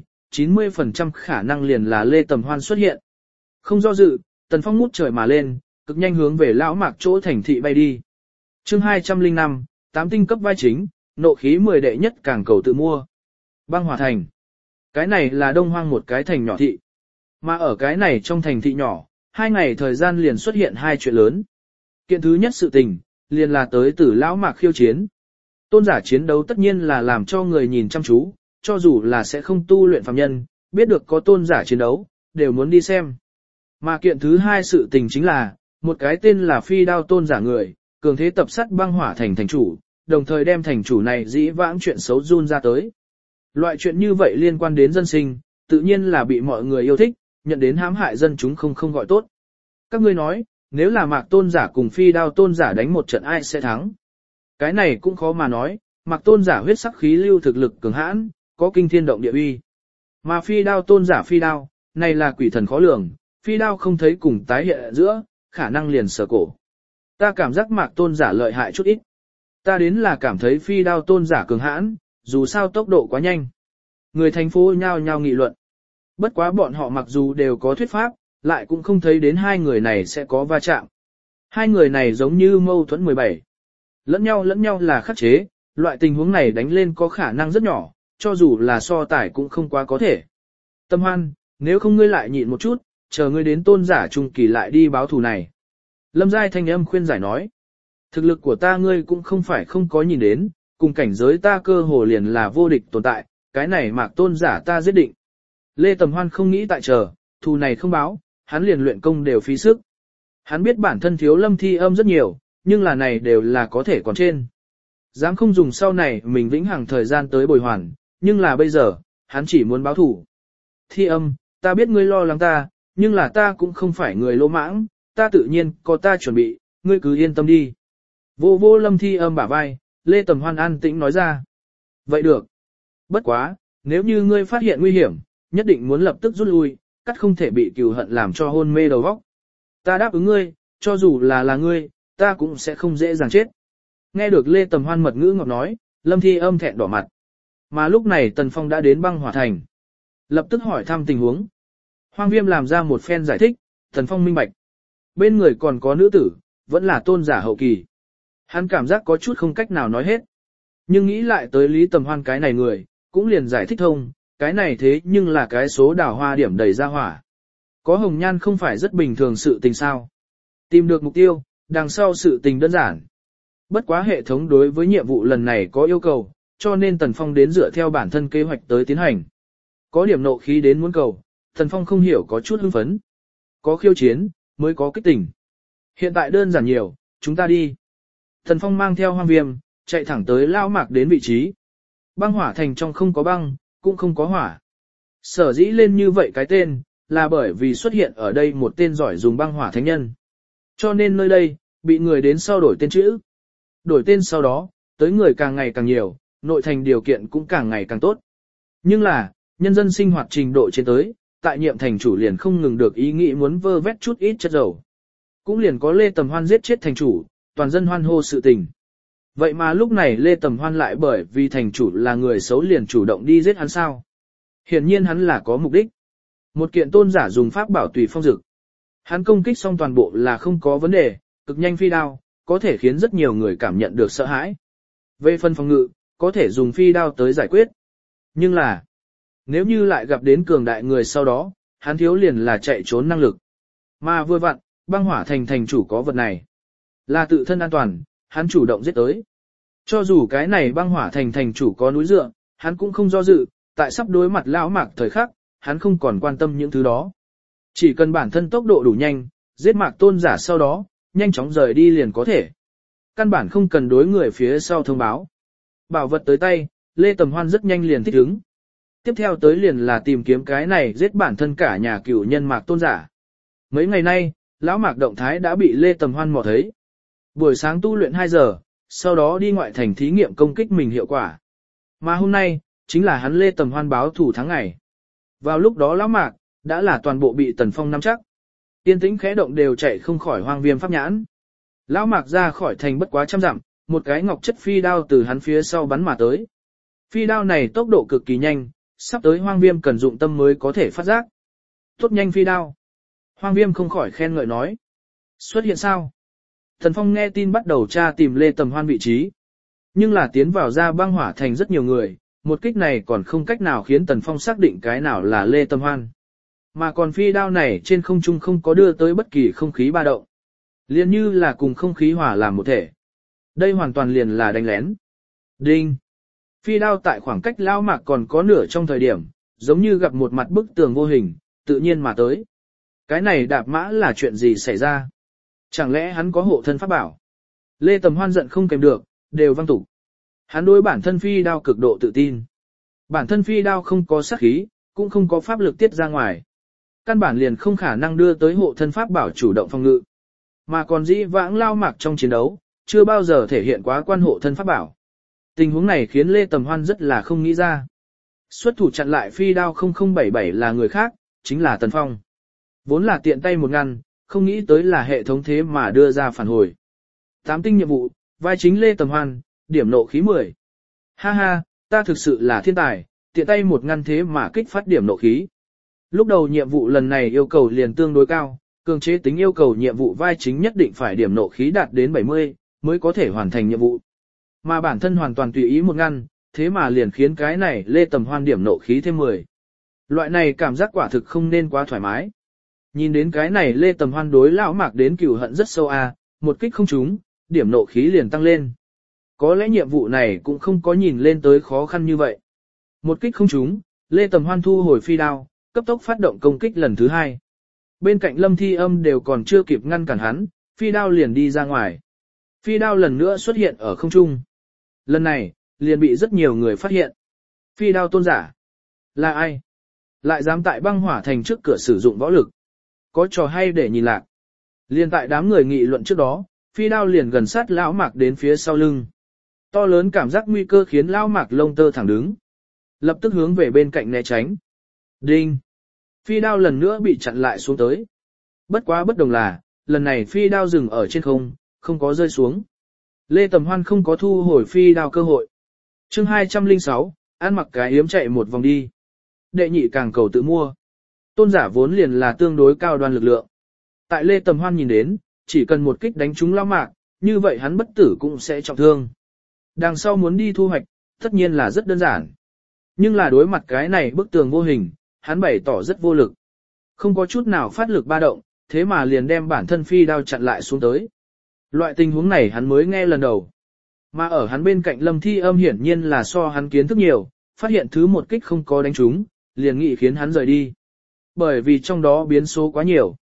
90% khả năng liền là Lê Tầm Hoan xuất hiện. Không do dự, Tần Phong ngút trời mà lên, cực nhanh hướng về lão Mạc chỗ thành thị bay đi. Chương 205, 8 tinh cấp vai chính, nộ khí 10 đệ nhất càng cầu tự mua. Băng Hỏa Thành. Cái này là Đông Hoang một cái thành nhỏ thị. Mà ở cái này trong thành thị nhỏ, 2 ngày thời gian liền xuất hiện 2 chuyện lớn. Kiện thứ nhất sự tình, liền là tới từ lão Mạc khiêu chiến. Tôn giả chiến đấu tất nhiên là làm cho người nhìn chăm chú, cho dù là sẽ không tu luyện phàm nhân, biết được có tôn giả chiến đấu, đều muốn đi xem. Mà kiện thứ hai sự tình chính là, một cái tên là Phi Đao tôn giả người, cường thế tập sát Băng Hỏa Thành thành chủ, đồng thời đem thành chủ này dĩ vãng chuyện xấu run ra tới. Loại chuyện như vậy liên quan đến dân sinh, tự nhiên là bị mọi người yêu thích, nhận đến hãm hại dân chúng không gọi tốt. Các ngươi nói, nếu là Mạc tôn giả cùng Phi Đao tôn giả đánh một trận ai sẽ thắng? Cái này cũng khó mà nói, Mạc tôn giả huyết sắc khí lưu thực lực cường hãn, có kinh thiên động địa uy. Mà Phi Đao tôn giả Phi Đao, này là quỷ thần khó lường, Phi Đao không thấy cùng tái hiện giữa, khả năng liền sở cổ. Ta cảm giác Mạc tôn giả lợi hại chút ít. Ta đến là cảm thấy Phi Đao tôn giả cường hãn, dù sao tốc độ quá nhanh. Người thành phố nhao nhao nghị luận. Bất quá bọn họ mặc dù đều có thuyết pháp, lại cũng không thấy đến hai người này sẽ có va chạm. Hai người này giống như mâu thuẫn 17. Lẫn nhau là khắc chế, loại tình huống này đánh lên có khả năng rất nhỏ, cho dù là so tải cũng không quá có thể. Tâm Hoan, nếu không ngươi lại nhịn một chút, chờ ngươi đến tôn giả trung kỳ lại đi báo thù này. Lâm Giai thanh âm khuyên giải nói. Thực lực của ta ngươi cũng không phải không có nhìn đến, cùng cảnh giới ta cơ hồ liền là vô địch tồn tại, cái này Mạc tôn giả ta giết định. Lê Tầm Hoan không nghĩ tại chờ, thù này không báo, hắn liền luyện công đều phí sức. Hắn biết bản thân thiếu Lâm Thi Âm rất nhiều, nhưng là này đều là có thể còn trên. Dám không dùng sau này mình vĩnh hằng thời gian tới bồi hoàn, nhưng là bây giờ, hắn chỉ muốn báo thủ. Thi Âm, ta biết ngươi lo lắng ta, nhưng là ta cũng không phải người lỗ mãng, ta tự nhiên có ta chuẩn bị, ngươi cứ yên tâm đi. Vô vô Lâm Thi Âm bả vai, Lê Tầm Hoan an tĩnh nói ra. Vậy được. Bất quá, nếu như ngươi phát hiện nguy hiểm, nhất định muốn lập tức rút lui, cắt không thể bị cừu hận làm cho hôn mê đầu óc. Ta đáp ứng ngươi, cho dù là ngươi, ta cũng sẽ không dễ dàng chết. Nghe được Lê Tầm Hoan mật ngữ ngọt nói, Lâm Thi Âm thẹn đỏ mặt. Mà lúc này Tần Phong đã đến Băng Hỏa Thành. Lập tức hỏi thăm tình huống. Hoang Viêm làm ra một phen giải thích, Tần Phong minh bạch. Bên người còn có nữ tử, vẫn là tôn giả hậu kỳ. Hắn cảm giác có chút không cách nào nói hết. Nhưng nghĩ lại tới Lý Tầm Hoan cái này người, cũng liền giải thích thông, cái này thế nhưng là cái số đào hoa điểm đầy ra hỏa. Có hồng nhan không phải rất bình thường sự tình sao. Tìm được mục tiêu, đằng sau sự tình đơn giản. Bất quá hệ thống đối với nhiệm vụ lần này có yêu cầu, cho nên Tần Phong đến dựa theo bản thân kế hoạch tới tiến hành. Có điểm nộ khí đến muốn cầu, Tần Phong không hiểu có chút hưng phấn. Có khiêu chiến, mới có kích tỉnh. Hiện tại đơn giản nhiều, chúng ta đi. Tần Phong mang theo Hoang Viêm, chạy thẳng tới Lão Mạc đến vị trí. Băng hỏa thành trong không có băng, cũng không có hỏa. Sở dĩ lên như vậy cái tên, là bởi vì xuất hiện ở đây một tên giỏi dùng băng hỏa thánh nhân. Cho nên nơi đây, bị người đến sau đổi tên chữ. Đổi tên sau đó, tới người càng ngày càng nhiều, nội thành điều kiện cũng càng ngày càng tốt. Nhưng là, nhân dân sinh hoạt trình độ trên tới, tại nhiệm thành chủ liền không ngừng được ý nghĩ muốn vơ vét chút ít chất dầu. Cũng liền có Lê Tầm Hoan giết chết thành chủ, toàn dân hoan hô sự tình. Vậy mà lúc này Lê Tầm Hoan lại bởi vì thành chủ là người xấu liền chủ động đi giết hắn sao? Hiển nhiên hắn là có mục đích. Một kiện tôn giả dùng pháp bảo tùy phong dực. Hắn công kích xong toàn bộ là không có vấn đề, cực nhanh phi đao, có thể khiến rất nhiều người cảm nhận được sợ hãi. Về phần phòng ngự, có thể dùng phi đao tới giải quyết. Nhưng là, nếu như lại gặp đến cường đại người sau đó, hắn thiếu liền là chạy trốn năng lực. Mà vừa vặn, băng hỏa thành thành chủ có vật này. Là tự thân an toàn, hắn chủ động giết tới. Cho dù cái này băng hỏa thành thành chủ có núi dựa, hắn cũng không do dự, tại sắp đối mặt Lão Mạc thời khắc, hắn không còn quan tâm những thứ đó. Chỉ cần bản thân tốc độ đủ nhanh, giết Mạc tôn giả sau đó, nhanh chóng rời đi liền có thể. Căn bản không cần đối người phía sau thông báo. Bảo vật tới tay, Lê Tầm Hoan rất nhanh liền thích ứng. Tiếp theo tới liền là tìm kiếm cái này giết bản thân cả nhà cửu nhân Mạc tôn giả. Mấy ngày nay, Lão Mạc động thái đã bị Lê Tầm Hoan mò thấy. Buổi sáng tu luyện 2 giờ, sau đó đi ngoại thành thí nghiệm công kích mình hiệu quả. Mà hôm nay, chính là hắn Lê Tầm Hoan báo thủ tháng ngày. Vào lúc đó Lão Mạc, đã là toàn bộ bị Tần Phong nắm chắc. Tiên tĩnh khẽ động đều chạy không khỏi Hoang Viêm pháp nhãn. Lão Mạc ra khỏi thành bất quá trăm dặm, một cái ngọc chất phi đao từ hắn phía sau bắn mà tới. Phi đao này tốc độ cực kỳ nhanh, sắp tới Hoang Viêm cần dụng tâm mới có thể phát giác. Tốt nhanh phi đao. Hoang Viêm không khỏi khen ngợi nói. Xuất hiện sao? Tần Phong nghe tin bắt đầu tra tìm Lê Tầm Hoan vị trí. Nhưng là tiến vào ra băng hỏa thành rất nhiều người, một kích này còn không cách nào khiến Tần Phong xác định cái nào là Lê Tầm Hoan. Mà còn phi đao này trên không trung không có đưa tới bất kỳ không khí ba động. Liền như là cùng không khí hòa làm một thể. Đây hoàn toàn liền là đánh lén. Đinh! Phi đao tại khoảng cách Lão Mạc còn có nửa trong thời điểm, giống như gặp một mặt bức tường vô hình, tự nhiên mà tới. Cái này đạp mã là chuyện gì xảy ra? Chẳng lẽ hắn có hộ thân pháp bảo? Lê Tầm Hoan giận không kèm được, đều văng tục. Hắn đối bản thân phi đao cực độ tự tin. Bản thân phi đao không có sát khí, cũng không có pháp lực tiết ra ngoài. Căn bản liền không khả năng đưa tới hộ thân pháp bảo chủ động phòng ngự. Mà còn dĩ vãng Lão Mạc trong chiến đấu, chưa bao giờ thể hiện quá quan hộ thân pháp bảo. Tình huống này khiến Lê Tầm Hoan rất là không nghĩ ra. Xuất thủ chặn lại phi đao 0077 là người khác, chính là Tần Phong. Vốn là tiện tay một ngăn, không nghĩ tới là hệ thống thế mà đưa ra phản hồi. 8 tinh nhiệm vụ, vai chính Lê Tầm Hoan, điểm nộ khí 10. Ha ha, ta thực sự là thiên tài, tiện tay một ngăn thế mà kích phát điểm nộ khí. Lúc đầu nhiệm vụ lần này yêu cầu liền tương đối cao, cường chế tính yêu cầu nhiệm vụ vai chính nhất định phải điểm nộ khí đạt đến 70, mới có thể hoàn thành nhiệm vụ. Mà bản thân hoàn toàn tùy ý một ngăn, thế mà liền khiến cái này Lê Tầm Hoan điểm nộ khí thêm 10. Loại này cảm giác quả thực không nên quá thoải mái. Nhìn đến cái này Lê Tầm Hoan đối Lão Mạc đến cửu hận rất sâu a, một kích không trúng, điểm nộ khí liền tăng lên. Có lẽ nhiệm vụ này cũng không có nhìn lên tới khó khăn như vậy. Một kích không trúng, Lê Tầm Hoan thu hồi phi đao, cấp tốc phát động công kích lần thứ 2. Bên cạnh Lâm Thi Âm đều còn chưa kịp ngăn cản hắn, phi đao liền đi ra ngoài. Phi đao lần nữa xuất hiện ở không trung. Lần này, liền bị rất nhiều người phát hiện. Phi đao tôn giả. Là ai? Lại dám tại băng hỏa thành trước cửa sử dụng võ lực. Có trò hay để nhìn lạc. Liền tại đám người nghị luận trước đó, phi đao liền gần sát Lão Mạc đến phía sau lưng. To lớn cảm giác nguy cơ khiến Lão Mạc lông tơ thẳng đứng. Lập tức hướng về bên cạnh né tránh. Đinh! Phi đao lần nữa bị chặn lại xuống tới. Bất quá bất đồng là, lần này phi đao dừng ở trên không, không có rơi xuống. Lê Tầm Hoan không có thu hồi phi đao cơ hội. Chương 206, ăn mặc cái yếm chạy một vòng đi. Đệ nhị càng cầu tự mua. Tôn giả vốn liền là tương đối cao đoan lực lượng. Tại Lê Tầm Hoan nhìn đến, chỉ cần một kích đánh trúng Lão Mạc, như vậy hắn bất tử cũng sẽ trọng thương. Đằng sau muốn đi thu hoạch, tất nhiên là rất đơn giản. Nhưng là đối mặt cái này bức tường vô hình, hắn bày tỏ rất vô lực. Không có chút nào phát lực ba động, thế mà liền đem bản thân phi đao chặn lại xuống tới. Loại tình huống này hắn mới nghe lần đầu. Mà ở hắn bên cạnh Lâm Thi Âm hiển nhiên là so hắn kiến thức nhiều, phát hiện thứ một kích không có đánh trúng, liền nghĩ khiến hắn rời đi. Bởi vì trong đó biến số quá nhiều.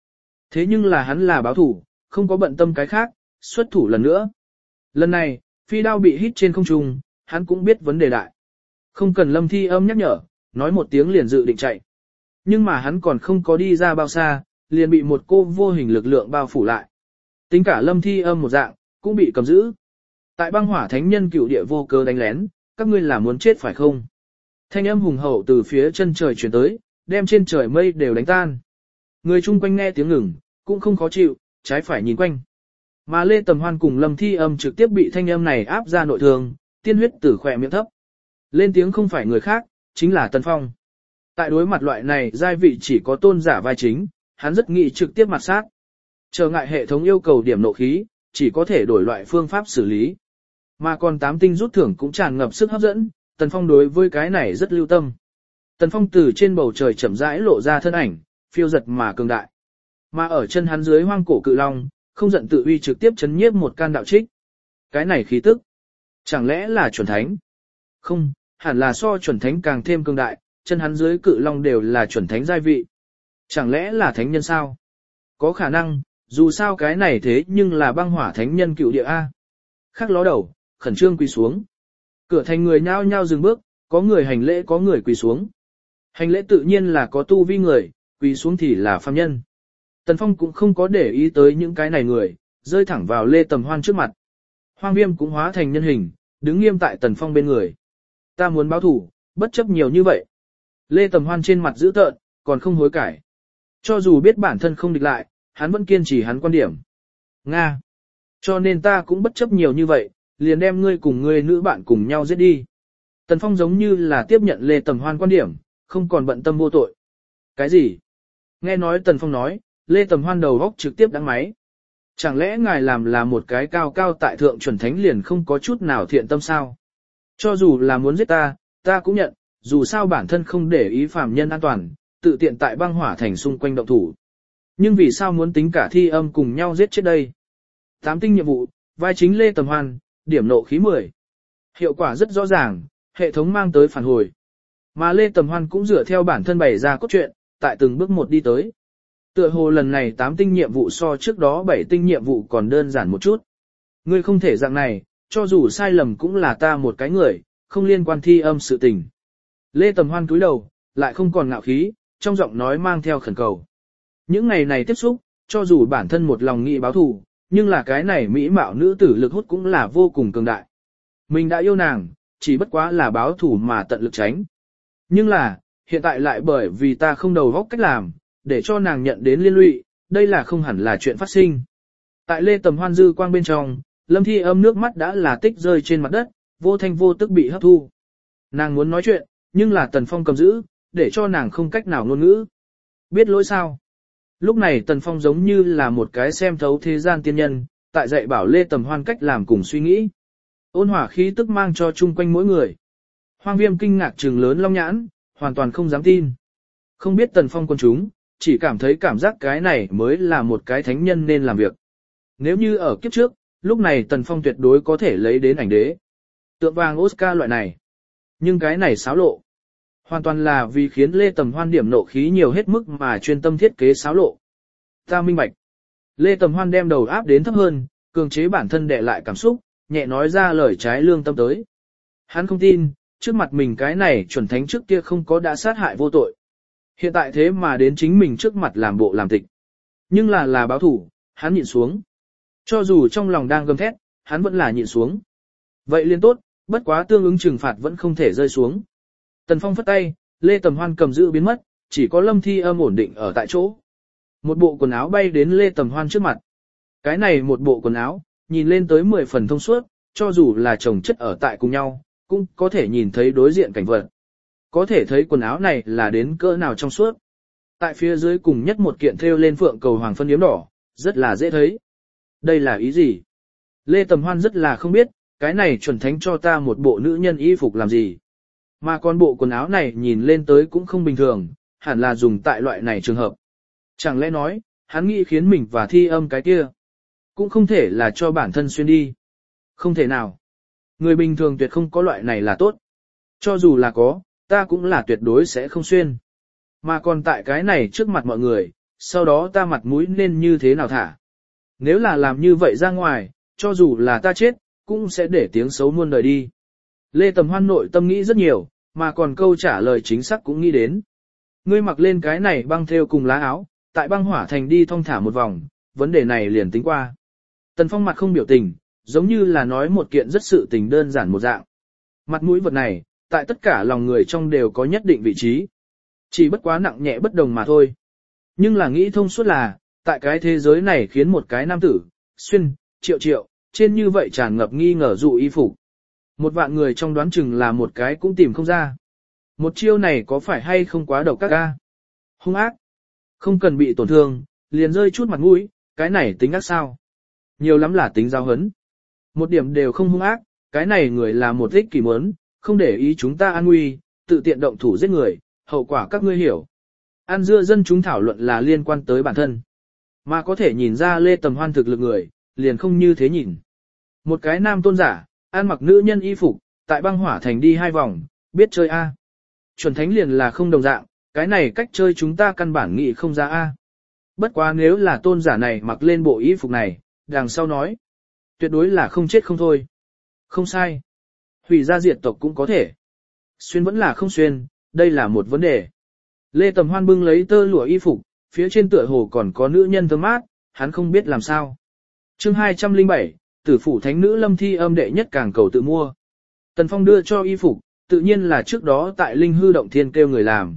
Thế nhưng là hắn là báo thủ, không có bận tâm cái khác, xuất thủ lần nữa. Lần này, phi đao bị hít trên không trung, hắn cũng biết vấn đề đại. Không cần Lâm Thi Âm nhắc nhở, nói một tiếng liền dự định chạy. Nhưng mà hắn còn không có đi ra bao xa, liền bị một cô vô hình lực lượng bao phủ lại. Tính cả Lâm Thi Âm một dạng, cũng bị cầm giữ. Tại băng hỏa thánh nhân cựu địa vô cớ đánh lén, các ngươi là muốn chết phải không? Thanh âm hùng hậu từ phía chân trời chuyển tới, đem trên trời mây đều đánh tan. Người chung quanh nghe tiếng ngừng, cũng không khó chịu, trái phải nhìn quanh. Mà Lê Tầm Hoan cùng Lâm Thi Âm trực tiếp bị thanh âm này áp ra nội thương, tiên huyết từ khỏe miệng thấp. Lên tiếng không phải người khác, chính là Tần Phong. Tại đối mặt loại này giai vị chỉ có tôn giả vai chính, hắn rất nghĩ trực tiếp mặt sát. Trở ngại hệ thống yêu cầu điểm nộ khí, chỉ có thể đổi loại phương pháp xử lý. Mà còn 8 tinh rút thưởng cũng tràn ngập sức hấp dẫn, Tần Phong đối với cái này rất lưu tâm. Tần Phong từ trên bầu trời chậm rãi lộ ra thân ảnh, phiêu giật mà cường đại. Mà ở chân hắn dưới hoang cổ cự long, không giận tự uy trực tiếp chấn nhiếp một can đạo trích. Cái này khí tức, chẳng lẽ là chuẩn thánh? Không, hẳn là so chuẩn thánh càng thêm cường đại, chân hắn dưới cự long đều là chuẩn thánh giai vị. Chẳng lẽ là thánh nhân sao? Có khả năng, dù sao cái này thế nhưng là băng hỏa thánh nhân cựu địa A. Khắc ló đầu, khẩn trương quỳ xuống. Cửa thành người nhao nhao dừng bước, có người hành lễ có người quỳ xuống. Hành lễ tự nhiên là có tu vi người, quỳ xuống thì là phàm nhân. Tần Phong cũng không có để ý tới những cái này người, rơi thẳng vào Lê Tầm Hoan trước mặt. Hoang Viêm cũng hóa thành nhân hình, đứng nghiêm tại Tần Phong bên người. Ta muốn báo thủ, bất chấp nhiều như vậy. Lê Tầm Hoan trên mặt dữ tợn, còn không hối cải. Cho dù biết bản thân không địch lại, hắn vẫn kiên trì hắn quan điểm. Nga. Cho nên ta cũng bất chấp nhiều như vậy, liền đem ngươi cùng ngươi nữ bạn cùng nhau giết đi. Tần Phong giống như là tiếp nhận Lê Tầm Hoan quan điểm, không còn bận tâm vô tội. Cái gì? Nghe nói Tần Phong nói, Lê Tầm Hoan đầu góc trực tiếp đắng máy. Chẳng lẽ ngài làm là một cái cao cao tại thượng chuẩn thánh liền không có chút nào thiện tâm sao? Cho dù là muốn giết ta, ta cũng nhận, dù sao bản thân không để ý phàm nhân an toàn, tự tiện tại băng hỏa thành xung quanh động thủ. Nhưng vì sao muốn tính cả Thi Âm cùng nhau giết chết đây? 8 tinh nhiệm vụ, vai chính Lê Tầm Hoan, điểm nộ khí 10. Hiệu quả rất rõ ràng, hệ thống mang tới phản hồi. Mà Lê Tầm Hoan cũng dựa theo bản thân bày ra cốt truyện, tại từng bước một đi tới. Tựa hồ lần này 8 tinh nhiệm vụ so trước đó 7 tinh nhiệm vụ còn đơn giản một chút. Ngươi không thể dạng này, cho dù sai lầm cũng là ta một cái người, không liên quan Thi Âm sự tình. Lê Tầm Hoan cúi đầu, lại không còn ngạo khí, trong giọng nói mang theo khẩn cầu. Những ngày này tiếp xúc, cho dù bản thân một lòng nghị báo thù, nhưng là cái này mỹ mạo nữ tử lực hút cũng là vô cùng cường đại. Mình đã yêu nàng, chỉ bất quá là báo thù mà tận lực tránh. Nhưng là, hiện tại lại bởi vì ta không đầu góc cách làm, để cho nàng nhận đến liên lụy, đây là không hẳn là chuyện phát sinh. Tại Lê Tầm Hoan dư quang bên trong, Lâm Thi Âm nước mắt đã là tích rơi trên mặt đất, vô thanh vô tức bị hấp thu. Nàng muốn nói chuyện, nhưng là Tần Phong cầm giữ, để cho nàng không cách nào ngôn ngữ. Biết lỗi sao? Lúc này Tần Phong giống như là một cái xem thấu thế gian tiên nhân, tại dạy bảo Lê Tầm Hoan cách làm cùng suy nghĩ. Ôn hỏa khí tức mang cho chung quanh mỗi người. Hoang Viêm kinh ngạc trừng lớn long nhãn, hoàn toàn không dám tin. Không biết Tần Phong quân chúng, chỉ cảm thấy cảm giác cái này mới là một cái thánh nhân nên làm việc. Nếu như ở kiếp trước, lúc này Tần Phong tuyệt đối có thể lấy đến ảnh đế. Tượng vàng Oscar loại này. Nhưng cái này xáo lộ. Hoàn toàn là vì khiến Lê Tầm Hoan điểm nộ khí nhiều hết mức mà chuyên tâm thiết kế xáo lộ. Ta minh bạch. Lê Tầm Hoan đem đầu áp đến thấp hơn, cường chế bản thân đè lại cảm xúc, nhẹ nói ra lời trái lương tâm tới. Hắn không tin, trước mặt mình cái này chuẩn thánh trước kia không có đã sát hại vô tội. Hiện tại thế mà đến chính mình trước mặt làm bộ làm tịch. Nhưng là báo thủ, hắn nhịn xuống. Cho dù trong lòng đang gầm thét, hắn vẫn là nhịn xuống. Vậy liên tốt, bất quá tương ứng trừng phạt vẫn không thể rơi xuống. Tần Phong phất tay, Lê Tầm Hoan cầm giữ biến mất, chỉ có Lâm Thi Âm ổn định ở tại chỗ. Một bộ quần áo bay đến Lê Tầm Hoan trước mặt. Cái này một bộ quần áo, nhìn lên tới 10 phần thông suốt, cho dù là chồng chất ở tại cùng nhau, cũng có thể nhìn thấy đối diện cảnh vật. Có thể thấy quần áo này là đến cỡ nào trong suốt. Tại phía dưới cùng nhất một kiện thêu lên phượng cầu hoàng phân yếm đỏ, rất là dễ thấy. Đây là ý gì? Lê Tầm Hoan rất là không biết, cái này chuẩn thánh cho ta một bộ nữ nhân y phục làm gì. Mà con bộ quần áo này nhìn lên tới cũng không bình thường, hẳn là dùng tại loại này trường hợp. Chẳng lẽ nói, hắn nghĩ khiến mình và Thi Âm cái kia, cũng không thể là cho bản thân xuyên đi. Không thể nào. Người bình thường tuyệt không có loại này là tốt. Cho dù là có, ta cũng là tuyệt đối sẽ không xuyên. Mà còn tại cái này trước mặt mọi người, sau đó ta mặt mũi nên như thế nào thả. Nếu là làm như vậy ra ngoài, cho dù là ta chết, cũng sẽ để tiếng xấu muôn đời đi. Lê Tầm Hoan nội tâm nghĩ rất nhiều, mà còn câu trả lời chính xác cũng nghĩ đến. Ngươi mặc lên cái này băng thêu cùng lá áo, tại băng hỏa thành đi thong thả một vòng, vấn đề này liền tính qua. Tần Phong mặt không biểu tình, giống như là nói một kiện rất sự tình đơn giản một dạng. Mặt mũi vật này, tại tất cả lòng người trong đều có nhất định vị trí. Chỉ bất quá nặng nhẹ bất đồng mà thôi. Nhưng là nghĩ thông suốt là, tại cái thế giới này khiến một cái nam tử, xuyên, triệu, trên như vậy tràn ngập nghi ngờ dụ y phục. Một vạn người trong đoán chừng là một cái cũng tìm không ra. Một chiêu này có phải hay không quá độc các ga? Hung ác. Không cần bị tổn thương, liền rơi chút mặt mũi, cái này tính ác sao? Nhiều lắm là tính giao hấn. Một điểm đều không hung ác, cái này người là một ích kỷ muốn, không để ý chúng ta an nguy, tự tiện động thủ giết người, hậu quả các ngươi hiểu. An dưa dân chúng thảo luận là liên quan tới bản thân. Mà có thể nhìn ra Lê Tầm Hoan thực lực người, liền không như thế nhìn. Một cái nam tôn giả, ăn mặc nữ nhân y phục, tại băng hỏa thành đi 2 vòng, biết chơi A. Chuẩn thánh liền là không đồng dạng, cái này cách chơi chúng ta căn bản nghĩ không ra A. Bất quá nếu là tôn giả này mặc lên bộ y phục này, đằng sau nói. Tuyệt đối là không chết không thôi. Không sai. Hủy ra diệt tộc cũng có thể. Xuyên vẫn là không xuyên, đây là một vấn đề. Lê Tầm Hoan bưng lấy tơ lụa y phục, phía trên tựa hồ còn có nữ nhân thơm mát, hắn không biết làm sao. Chương 207, Tử phủ thánh nữ Lâm Thi Âm đệ nhất càng cầu tự mua. Tần Phong đưa cho y phục, tự nhiên là trước đó tại Linh Hư Động Thiên kêu người làm.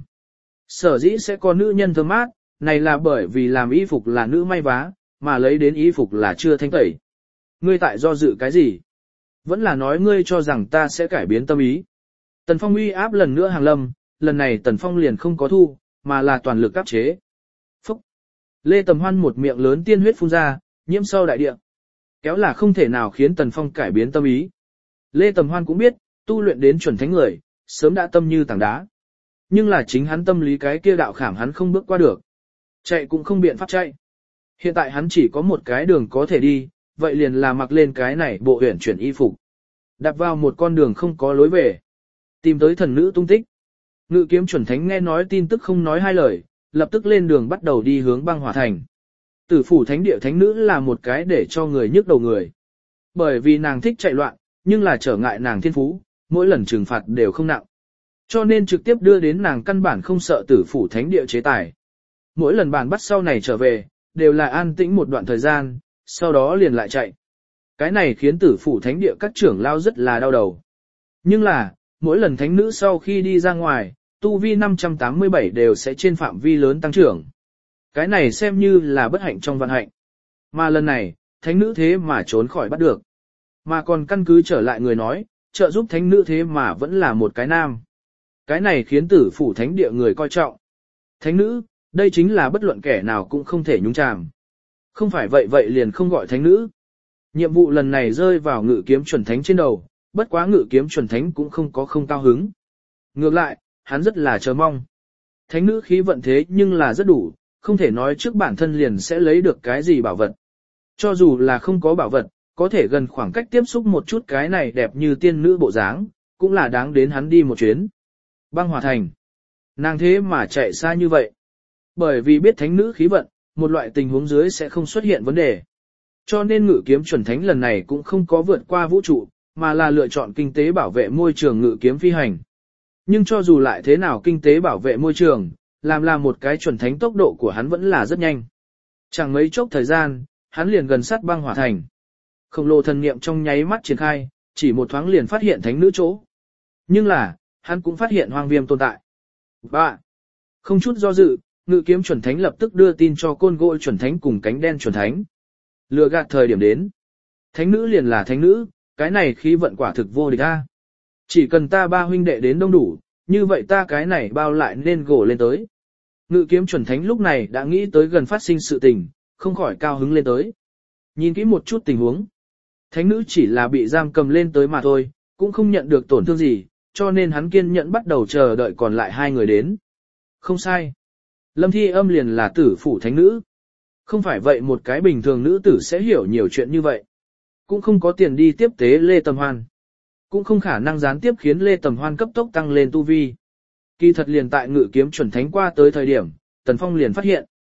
Sở dĩ sẽ có nữ nhân thơm mát, này là bởi vì làm y phục là nữ may vá, mà lấy đến y phục là chưa thanh tẩy. Ngươi tại do dự cái gì? Vẫn là nói ngươi cho rằng ta sẽ cải biến tâm ý. Tần Phong uy áp lần nữa hàng lâm, lần này Tần Phong liền không có thu, mà là toàn lực áp chế. Phúc! Lê Tầm Hoan một miệng lớn tiên huyết phun ra, nhiễm sâu đại địa. Kéo là không thể nào khiến Tần Phong cải biến tâm ý. Lê Tầm Hoan cũng biết, tu luyện đến chuẩn thánh người, sớm đã tâm như tảng đá. Nhưng là chính hắn tâm lý cái kia đạo khảm hắn không bước qua được. Chạy cũng không biện pháp chạy. Hiện tại hắn chỉ có một cái đường có thể đi, vậy liền là mặc lên cái này bộ huyển chuyển y phục. Đạp vào một con đường không có lối về. Tìm tới thần nữ tung tích. Ngự kiếm chuẩn thánh nghe nói tin tức không nói hai lời, lập tức lên đường bắt đầu đi hướng băng hỏa thành. Tử phủ thánh địa thánh nữ là một cái để cho người nhức đầu người. Bởi vì nàng thích chạy loạn, nhưng là trở ngại nàng thiên phú, mỗi lần trừng phạt đều không nặng. Cho nên trực tiếp đưa đến nàng căn bản không sợ tử phủ thánh địa chế tài. Mỗi lần bàn bắt sau này trở về, đều là an tĩnh một đoạn thời gian, sau đó liền lại chạy. Cái này khiến tử phủ thánh địa các trưởng lao rất là đau đầu. Nhưng là, mỗi lần thánh nữ sau khi đi ra ngoài, tu vi 587 đều sẽ trên phạm vi lớn tăng trưởng. Cái này xem như là bất hạnh trong vận hạnh. Mà lần này, thánh nữ thế mà trốn khỏi bắt được. Mà còn căn cứ trở lại người nói, trợ giúp thánh nữ thế mà vẫn là một cái nam. Cái này khiến tử phủ thánh địa người coi trọng. Thánh nữ, đây chính là bất luận kẻ nào cũng không thể nhúng chàm. Không phải vậy liền không gọi thánh nữ. Nhiệm vụ lần này rơi vào ngự kiếm chuẩn thánh trên đầu, bất quá ngự kiếm chuẩn thánh cũng không có không cao hứng. Ngược lại, hắn rất là chờ mong. Thánh nữ khí vận thế nhưng là rất đủ, không thể nói trước bản thân liền sẽ lấy được cái gì bảo vật. Cho dù là không có bảo vật, có thể gần khoảng cách tiếp xúc một chút cái này đẹp như tiên nữ bộ dáng, cũng là đáng đến hắn đi một chuyến. Băng hỏa thành. Nàng thế mà chạy xa như vậy. Bởi vì biết thánh nữ khí vận, một loại tình huống dưới sẽ không xuất hiện vấn đề. Cho nên ngự kiếm chuẩn thánh lần này cũng không có vượt qua vũ trụ, mà là lựa chọn kinh tế bảo vệ môi trường ngự kiếm phi hành. Nhưng cho dù lại thế nào kinh tế bảo vệ môi trường, làm một cái chuẩn thánh tốc độ của hắn vẫn là rất nhanh. Chẳng mấy chốc thời gian, hắn liền gần sát băng hỏa thành. Khổng lồ thần niệm trong nháy mắt triển khai, chỉ một thoáng liền phát hiện thánh nữ chỗ. Nhưng là, hắn cũng phát hiện hoang viêm tồn tại. 3. Không chút do dự, ngự kiếm chuẩn thánh lập tức đưa tin cho côn gỗ chuẩn thánh cùng cánh đen chuẩn thánh. Lừa gạt thời điểm đến. Thánh nữ liền là thánh nữ, cái này khí vận quả thực vô địch a. Chỉ cần ta 3 huynh đệ đến đông đủ, như vậy ta cái này bao lại nên gỗ lên tới. Ngự kiếm chuẩn thánh lúc này đã nghĩ tới gần phát sinh sự tình, không khỏi cao hứng lên tới. Nhìn kỹ một chút tình huống. Thánh nữ chỉ là bị giam cầm lên tới mà thôi, cũng không nhận được tổn thương gì, cho nên hắn kiên nhẫn bắt đầu chờ đợi còn lại 2 người đến. Không sai. Lâm Thi Âm liền là tử phủ thánh nữ. Không phải vậy một cái bình thường nữ tử sẽ hiểu nhiều chuyện như vậy. Cũng không có tiền đi tiếp tế Lê Tầm Hoan. Cũng không khả năng gián tiếp khiến Lê Tầm Hoan cấp tốc tăng lên tu vi. Kỳ thật liền tại ngự kiếm chuẩn thánh qua tới thời điểm, Tần Phong liền phát hiện.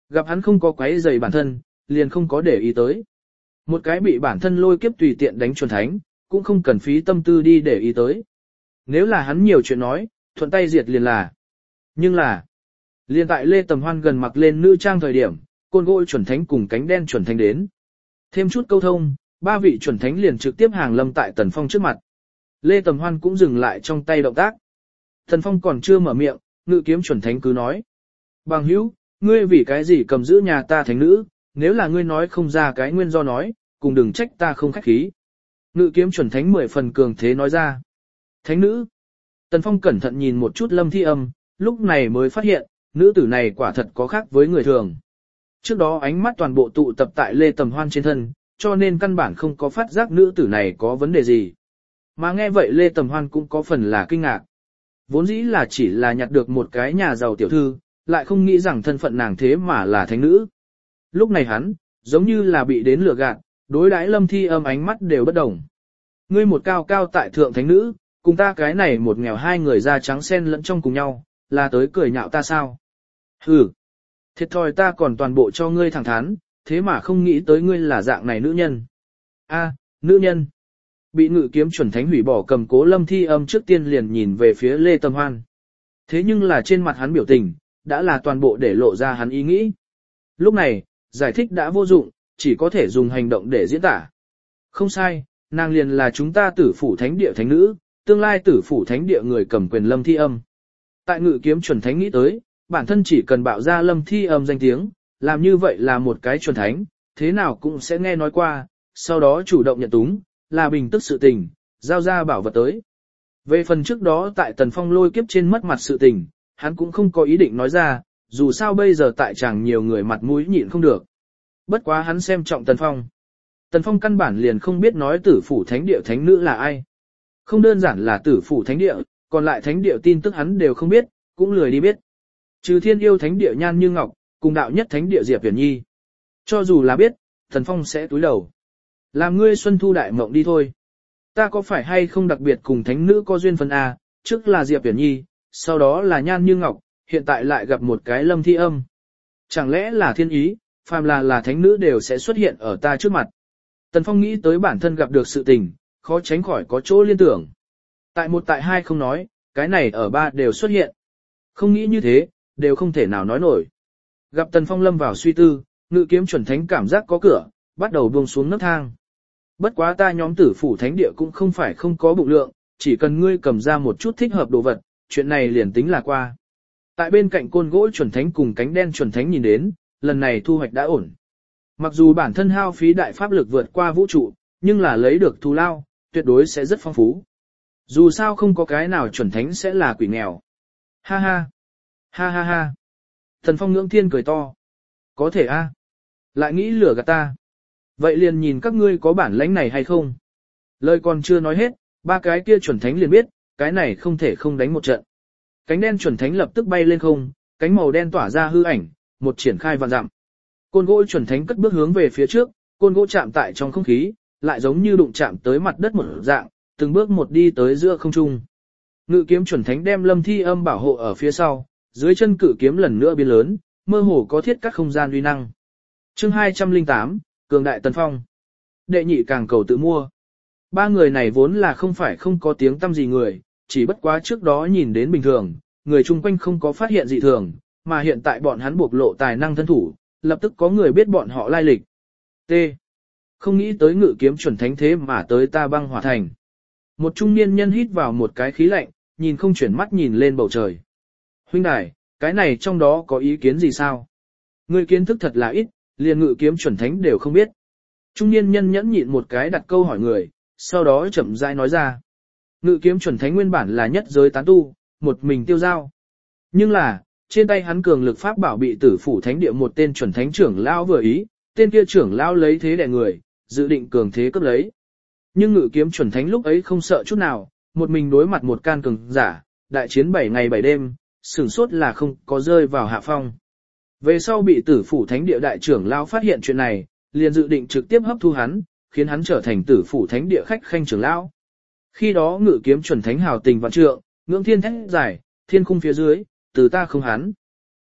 Gặp hắn không có quấy rầy bản thân, liền không có để ý tới. Một cái bị bản thân lôi kiếp tùy tiện đánh chuẩn thánh, cũng không cần phí tâm tư đi để ý tới. Nếu là hắn nhiều chuyện nói, thuận tay diệt liền là. Nhưng là, liền tại Lê Tầm Hoan gần mặc lên nữ trang thời điểm, côn gỗ chuẩn thánh cùng cánh đen chuẩn thánh đến. Thêm chút câu thông, ba vị chuẩn thánh liền trực tiếp hàng lâm tại Tần Phong trước mặt. Lê Tầm Hoan cũng dừng lại trong tay động tác. Tần Phong còn chưa mở miệng, ngự kiếm chuẩn thánh cứ nói. Bằng hữu, ngươi vì cái gì cầm giữ nhà ta thánh nữ, nếu là ngươi nói không ra cái nguyên do nói, cùng đừng trách ta không khách khí. Ngự kiếm chuẩn thánh 10 phần cường thế nói ra. Thánh nữ. Tần Phong cẩn thận nhìn một chút Lâm Thi Âm, lúc này mới phát hiện, nữ tử này quả thật có khác với người thường. Trước đó ánh mắt toàn bộ tụ tập tại Lê Tầm Hoan trên thân, cho nên căn bản không có phát giác nữ tử này có vấn đề gì. Mà nghe vậy Lê Tầm Hoan cũng có phần là kinh ngạc. Vốn dĩ là chỉ là nhặt được một cái nhà giàu tiểu thư, lại không nghĩ rằng thân phận nàng thế mà là thánh nữ. Lúc này hắn, giống như là bị đến lừa gạt, đối đãi Lâm Thi Âm ánh mắt đều bất đồng. Ngươi một cao cao tại thượng thánh nữ, cùng ta cái này một nghèo hai người da trắng xen lẫn trong cùng nhau, là tới cười nhạo ta sao? Hừ, thiệt thòi ta còn toàn bộ cho ngươi thẳng thắn, thế mà không nghĩ tới ngươi là dạng này nữ nhân. A, nữ nhân. Bị ngự kiếm chuẩn thánh hủy bỏ cầm cố Lâm Thi Âm trước tiên liền nhìn về phía Lê Tầm Hoan. Thế nhưng là trên mặt hắn biểu tình, đã là toàn bộ để lộ ra hắn ý nghĩ. Lúc này, giải thích đã vô dụng, chỉ có thể dùng hành động để diễn tả. Không sai, nàng liền là chúng ta tử phủ thánh địa thánh nữ, tương lai tử phủ thánh địa người cầm quyền Lâm Thi Âm. Tại ngự kiếm chuẩn thánh nghĩ tới, bản thân chỉ cần bạo ra Lâm Thi Âm danh tiếng, làm như vậy là một cái chuẩn thánh, thế nào cũng sẽ nghe nói qua, sau đó chủ động nhận túng, là bình tức sự tình, giao ra bảo vật tới. Về phần trước đó tại Tần Phong lôi kiếp trên mất mặt sự tình, hắn cũng không có ý định nói ra, dù sao bây giờ tại chàng nhiều người mặt mũi nhịn không được. Bất quá hắn xem trọng Tần Phong. Tần Phong căn bản liền không biết nói tử phủ thánh địa thánh nữ là ai. Không đơn giản là tử phủ thánh địa, còn lại thánh địa tin tức hắn đều không biết, cũng lười đi biết. Trừ thiên yêu thánh địa Nhan Như Ngọc, cùng đạo nhất thánh địa Diệp Viễn Nhi. Cho dù là biết, Tần Phong sẽ túi đầu. Làm ngươi xuân thu đại mộng đi thôi. Ta có phải hay không đặc biệt cùng thánh nữ có duyên phân A, trước là Diệp Viễn Nhi, sau đó là Nhan Như Ngọc, hiện tại lại gặp một cái Lâm Thi Âm. Chẳng lẽ là thiên ý, phàm là thánh nữ đều sẽ xuất hiện ở ta trước mặt. Tần Phong nghĩ tới bản thân gặp được sự tình, khó tránh khỏi có chỗ liên tưởng. Tại một tại hai không nói, cái này ở ba đều xuất hiện. Không nghĩ như thế, đều không thể nào nói nổi. Gặp Tần Phong lâm vào suy tư, ngự kiếm chuẩn thánh cảm giác có cửa, bắt đầu buông xuống nấc thang. Bất quá ta nhóm tử phủ thánh địa cũng không phải không có bụng lượng, chỉ cần ngươi cầm ra một chút thích hợp đồ vật, chuyện này liền tính là qua. Tại bên cạnh côn gỗ chuẩn thánh cùng cánh đen chuẩn thánh nhìn đến, lần này thu hoạch đã ổn. Mặc dù bản thân hao phí đại pháp lực vượt qua vũ trụ, nhưng là lấy được thù lao, tuyệt đối sẽ rất phong phú. Dù sao không có cái nào chuẩn thánh sẽ là quỷ nghèo. Ha ha, ha ha ha. Thần Phong ngưỡng thiên cười to. Có thể a, lại nghĩ lừa gạt ta. Vậy liền nhìn các ngươi có bản lãnh này hay không. Lời còn chưa nói hết, ba cái kia chuẩn thánh liền biết, cái này không thể không đánh một trận. Cánh đen chuẩn thánh lập tức bay lên không, cánh màu đen tỏa ra hư ảnh, một triển khai vạn dặm. Côn gỗ chuẩn thánh cất bước hướng về phía trước, côn gỗ chạm tại trong không khí, lại giống như đụng chạm tới mặt đất một dạng, từng bước một đi tới giữa không trung. Ngự kiếm chuẩn thánh đem Lâm Thi Âm bảo hộ ở phía sau, dưới chân cự kiếm lần nữa biến lớn, mơ hồ có thiết các không gian uy năng. Chương 208, cường đại Tần Phong. Đệ nhị càng cầu tự mua. Ba người này vốn là không phải không có tiếng tăm gì người, chỉ bất quá trước đó nhìn đến bình thường, người chung quanh không có phát hiện dị thường, mà hiện tại bọn hắn bộc lộ tài năng thân thủ, lập tức có người biết bọn họ lai lịch. T. Không nghĩ tới ngự kiếm chuẩn thánh thế mà tới ta băng hỏa thành. Một trung niên nhân hít vào một cái khí lạnh, nhìn không chuyển mắt nhìn lên bầu trời. Huynh đài, cái này trong đó có ý kiến gì sao? Người kiến thức thật là ít, liền ngự kiếm chuẩn thánh đều không biết. Trung niên nhân nhẫn nhịn một cái đặt câu hỏi người, sau đó chậm rãi nói ra. Ngự kiếm chuẩn thánh nguyên bản là nhất giới tán tu, một mình tiêu giao. Nhưng là, trên tay hắn cường lực pháp bảo bị tử phủ thánh địa một tên chuẩn thánh trưởng lão vừa ý, tên kia trưởng lão lấy thế đè người, dự định cường thế cấp lấy. Nhưng ngự kiếm chuẩn thánh lúc ấy không sợ chút nào, một mình đối mặt một can cường giả, đại chiến 7 ngày 7 đêm, sửng sốt là không có rơi vào hạ phong. Về sau bị tử phủ thánh địa đại trưởng lão phát hiện chuyện này, liền dự định trực tiếp hấp thu hắn, khiến hắn trở thành tử phủ thánh địa khách khanh trưởng lão. Khi đó ngự kiếm chuẩn thánh hào tình vạn trượng, ngưỡng thiên thét giải, thiên khung phía dưới, từ ta không hắn.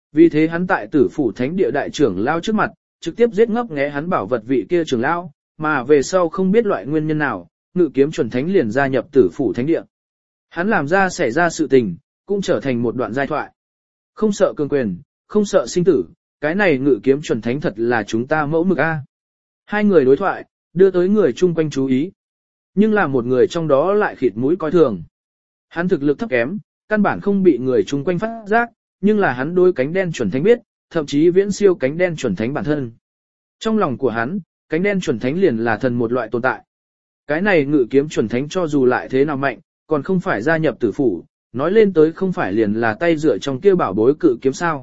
Vì thế hắn tại Tử phủ thánh địa đại trưởng lao trước mặt, trực tiếp giết ngấp nghé hắn bảo vật vị kia trưởng lao, mà về sau không biết loại nguyên nhân nào, Ngự kiếm chuẩn thánh liền gia nhập Tử phủ thánh địa. Hắn làm ra xảy ra sự tình, cũng trở thành một đoạn giai thoại. Không sợ cường quyền, không sợ sinh tử, cái này Ngự kiếm chuẩn thánh thật là chúng ta mẫu mực a. Hai người đối thoại, đưa tới người chung quanh chú ý. Nhưng là một người trong đó lại khịt mũi coi thường. Hắn thực lực thấp kém, căn bản không bị người chung quanh phát giác, nhưng là hắn đối cánh đen chuẩn thánh biết, thậm chí viễn siêu cánh đen chuẩn thánh bản thân. Trong lòng của hắn, cánh đen chuẩn thánh liền là thần một loại tồn tại. Cái này Ngự kiếm chuẩn thánh cho dù lại thế nào mạnh, còn không phải gia nhập Tử phủ, nói lên tới không phải liền là tay dựa trong kia bảo bối cự kiếm sao.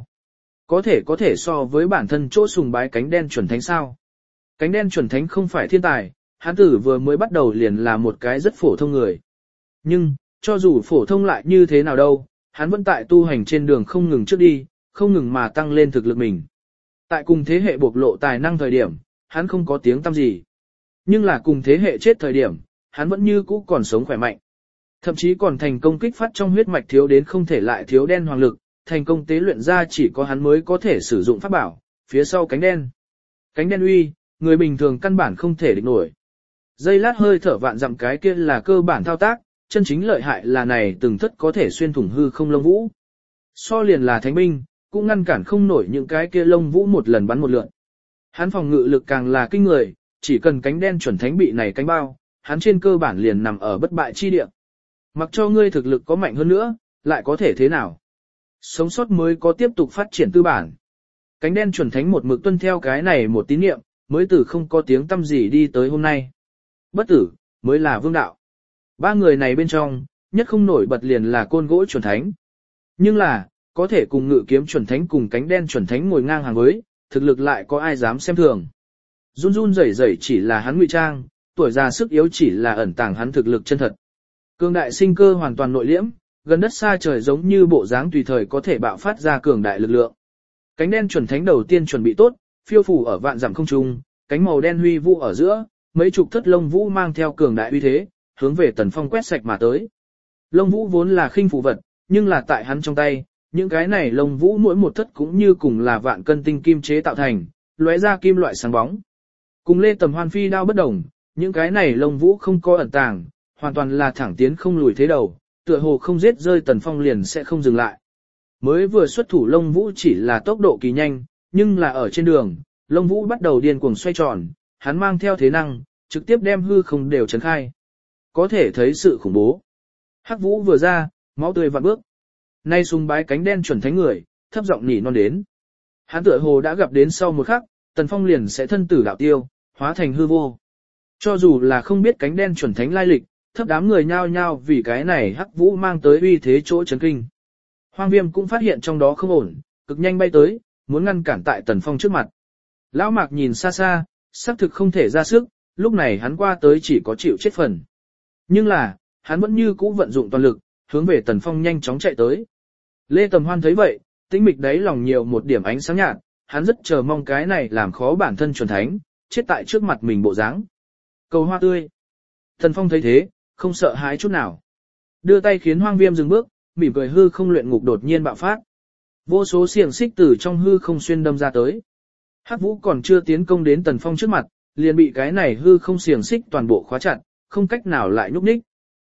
Có thể so với bản thân chỗ sùng bái cánh đen chuẩn thánh sao. Cánh đen chuẩn thánh không phải thiên tài, hắn tử vừa mới bắt đầu liền là một cái rất phổ thông người. Nhưng, cho dù phổ thông lại như thế nào đâu, hắn vẫn tại tu hành trên đường không ngừng trước đi, không ngừng mà tăng lên thực lực mình. Tại cùng thế hệ bộc lộ tài năng thời điểm, hắn không có tiếng tăm gì. Nhưng là cùng thế hệ chết thời điểm, hắn vẫn như cũ còn sống khỏe mạnh. Thậm chí còn thành công kích phát trong huyết mạch thiếu đến không thể lại thiếu đen hoàng lực, thành công tế luyện ra chỉ có hắn mới có thể sử dụng pháp bảo, phía sau cánh đen. Cánh đen uy, người bình thường căn bản không thể địch nổi. Dây lát hơi thở vạn dặm cái kia là cơ bản thao tác, chân chính lợi hại là này từng thất có thể xuyên thủng hư không lông vũ. So liền là thánh binh, cũng ngăn cản không nổi những cái kia lông vũ một lần bắn một lượn. Hắn phòng ngự lực càng là kinh người, chỉ cần cánh đen chuẩn thánh bị này cánh bao, hắn trên cơ bản liền nằm ở bất bại chi địa. Mặc cho ngươi thực lực có mạnh hơn nữa, lại có thể thế nào? Sống sót mới có tiếp tục phát triển tư bản. Cánh đen chuẩn thánh một mực tuân theo cái này một tín niệm, mới từ không có tiếng tâm gì đi tới hôm nay. Bất tử, mới là vương đạo. Ba người này bên trong, nhất không nổi bật liền là côn gỗ chuẩn thánh. Nhưng là, có thể cùng Ngự kiếm chuẩn thánh cùng cánh đen chuẩn thánh ngồi ngang hàng với, thực lực lại có ai dám xem thường. Run run rẩy rẩy chỉ là hắn ngụy trang, tuổi già sức yếu chỉ là ẩn tàng hắn thực lực chân thật. Cường đại sinh cơ hoàn toàn nội liễm, gần đất xa trời giống như bộ dáng tùy thời có thể bạo phát ra cường đại lực lượng. Cánh đen chuẩn thánh đầu tiên chuẩn bị tốt, phiêu phù ở vạn dặm không trung, cánh màu đen huy vũ ở giữa, mấy chục thất lông vũ mang theo cường đại uy thế, hướng về Tần Phong quét sạch mà tới. Lông vũ vốn là khinh phù vật, nhưng là tại hắn trong tay, những cái này lông vũ mỗi một thất cũng như cùng là vạn cân tinh kim chế tạo thành, lóe ra kim loại sáng bóng. Cùng Lê Tầm Hoan phi đao bất đồng, những cái này lông vũ không có ẩn tàng, hoàn toàn là thẳng tiến không lùi thế đầu, tựa hồ không giết rơi Tần Phong liền sẽ không dừng lại. Mới vừa xuất thủ lông vũ chỉ là tốc độ kỳ nhanh, nhưng là ở trên đường, lông vũ bắt đầu điên cuồng xoay tròn, hắn mang theo thế năng, trực tiếp đem hư không đều chấn khai. Có thể thấy sự khủng bố. Hắc vũ vừa ra, máu tươi vạn bước. Nay sùng bái cánh đen chuẩn thánh người, thấp giọng nỉ non đến. Hắn tựa hồ đã gặp đến sau một khắc, Tần Phong liền sẽ thân tử đạo tiêu, hóa thành hư vô. Cho dù là không biết cánh đen chuẩn thánh lai lịch, thấp đám người nhao nhao vì cái này hắc vũ mang tới uy thế chỗ chấn kinh. Hoang Viêm cũng phát hiện trong đó không ổn, cực nhanh bay tới, muốn ngăn cản tại Tần Phong trước mặt. Lão Mạc nhìn xa xa, xác thực không thể ra sức, lúc này hắn qua tới chỉ có chịu chết phần. Nhưng là, hắn vẫn như cũ vận dụng toàn lực, hướng về Tần Phong nhanh chóng chạy tới. Lê Tầm Hoan thấy vậy, tĩnh mịch đáy lòng nhiều một điểm ánh sáng nhạt, hắn rất chờ mong cái này làm khó bản thân chuẩn thánh, chết tại trước mặt mình bộ dáng. Cầu hoa tươi. Tần Phong thấy thế, không sợ hãi chút nào. Đưa tay khiến Hoang Viêm dừng bước, mỉm cười hư không luyện ngục đột nhiên bạo phát. Vô số xiềng xích từ trong hư không xuyên đâm ra tới. Hắc Vũ còn chưa tiến công đến Tần Phong trước mặt, liền bị cái này hư không xiềng xích toàn bộ khóa chặt, không cách nào lại nhúc nhích.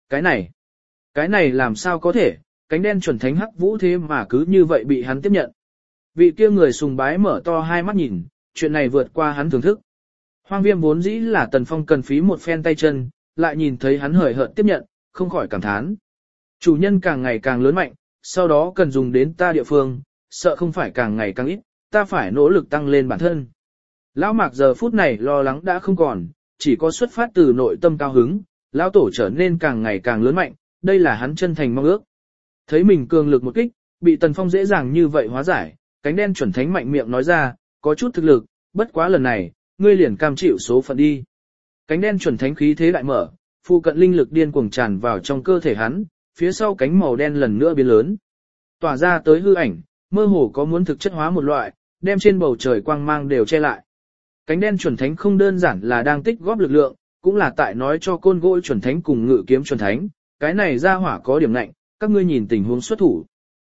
Cái này làm sao có thể, cánh đen chuẩn thánh Hắc Vũ thế mà cứ như vậy bị hắn tiếp nhận. Vị kia người sùng bái mở to hai mắt nhìn, chuyện này vượt qua hắn thưởng thức. Hoang Viêm vốn dĩ là Tần Phong cần phí một phen tay chân, lại nhìn thấy hắn hời hợt tiếp nhận, không khỏi cảm thán. Chủ nhân càng ngày càng lớn mạnh, sau đó cần dùng đến ta địa phương, sợ không phải càng ngày càng ít, ta phải nỗ lực tăng lên bản thân. Lão Mạc giờ phút này lo lắng đã không còn, chỉ có xuất phát từ nội tâm cao hứng, lão tổ trở nên càng ngày càng lớn mạnh, đây là hắn chân thành mong ước. Thấy mình cường lực một kích, bị Tần Phong dễ dàng như vậy hóa giải, cánh đen chuẩn thánh mạnh miệng nói ra, có chút thực lực, bất quá lần này, ngươi liền cam chịu số phận đi. Cánh đen chuẩn thánh khí thế đại mở, phụ cận linh lực điên cuồng tràn vào trong cơ thể hắn, phía sau cánh màu đen lần nữa biến lớn. Tỏa ra tới hư ảnh, mơ hồ có muốn thực chất hóa một loại, đem trên bầu trời quang mang đều che lại. Cánh đen chuẩn thánh không đơn giản là đang tích góp lực lượng, cũng là tại nói cho côn gỗ chuẩn thánh cùng ngự kiếm chuẩn thánh, cái này ra hỏa có điểm lạnh, các ngươi nhìn tình huống xuất thủ.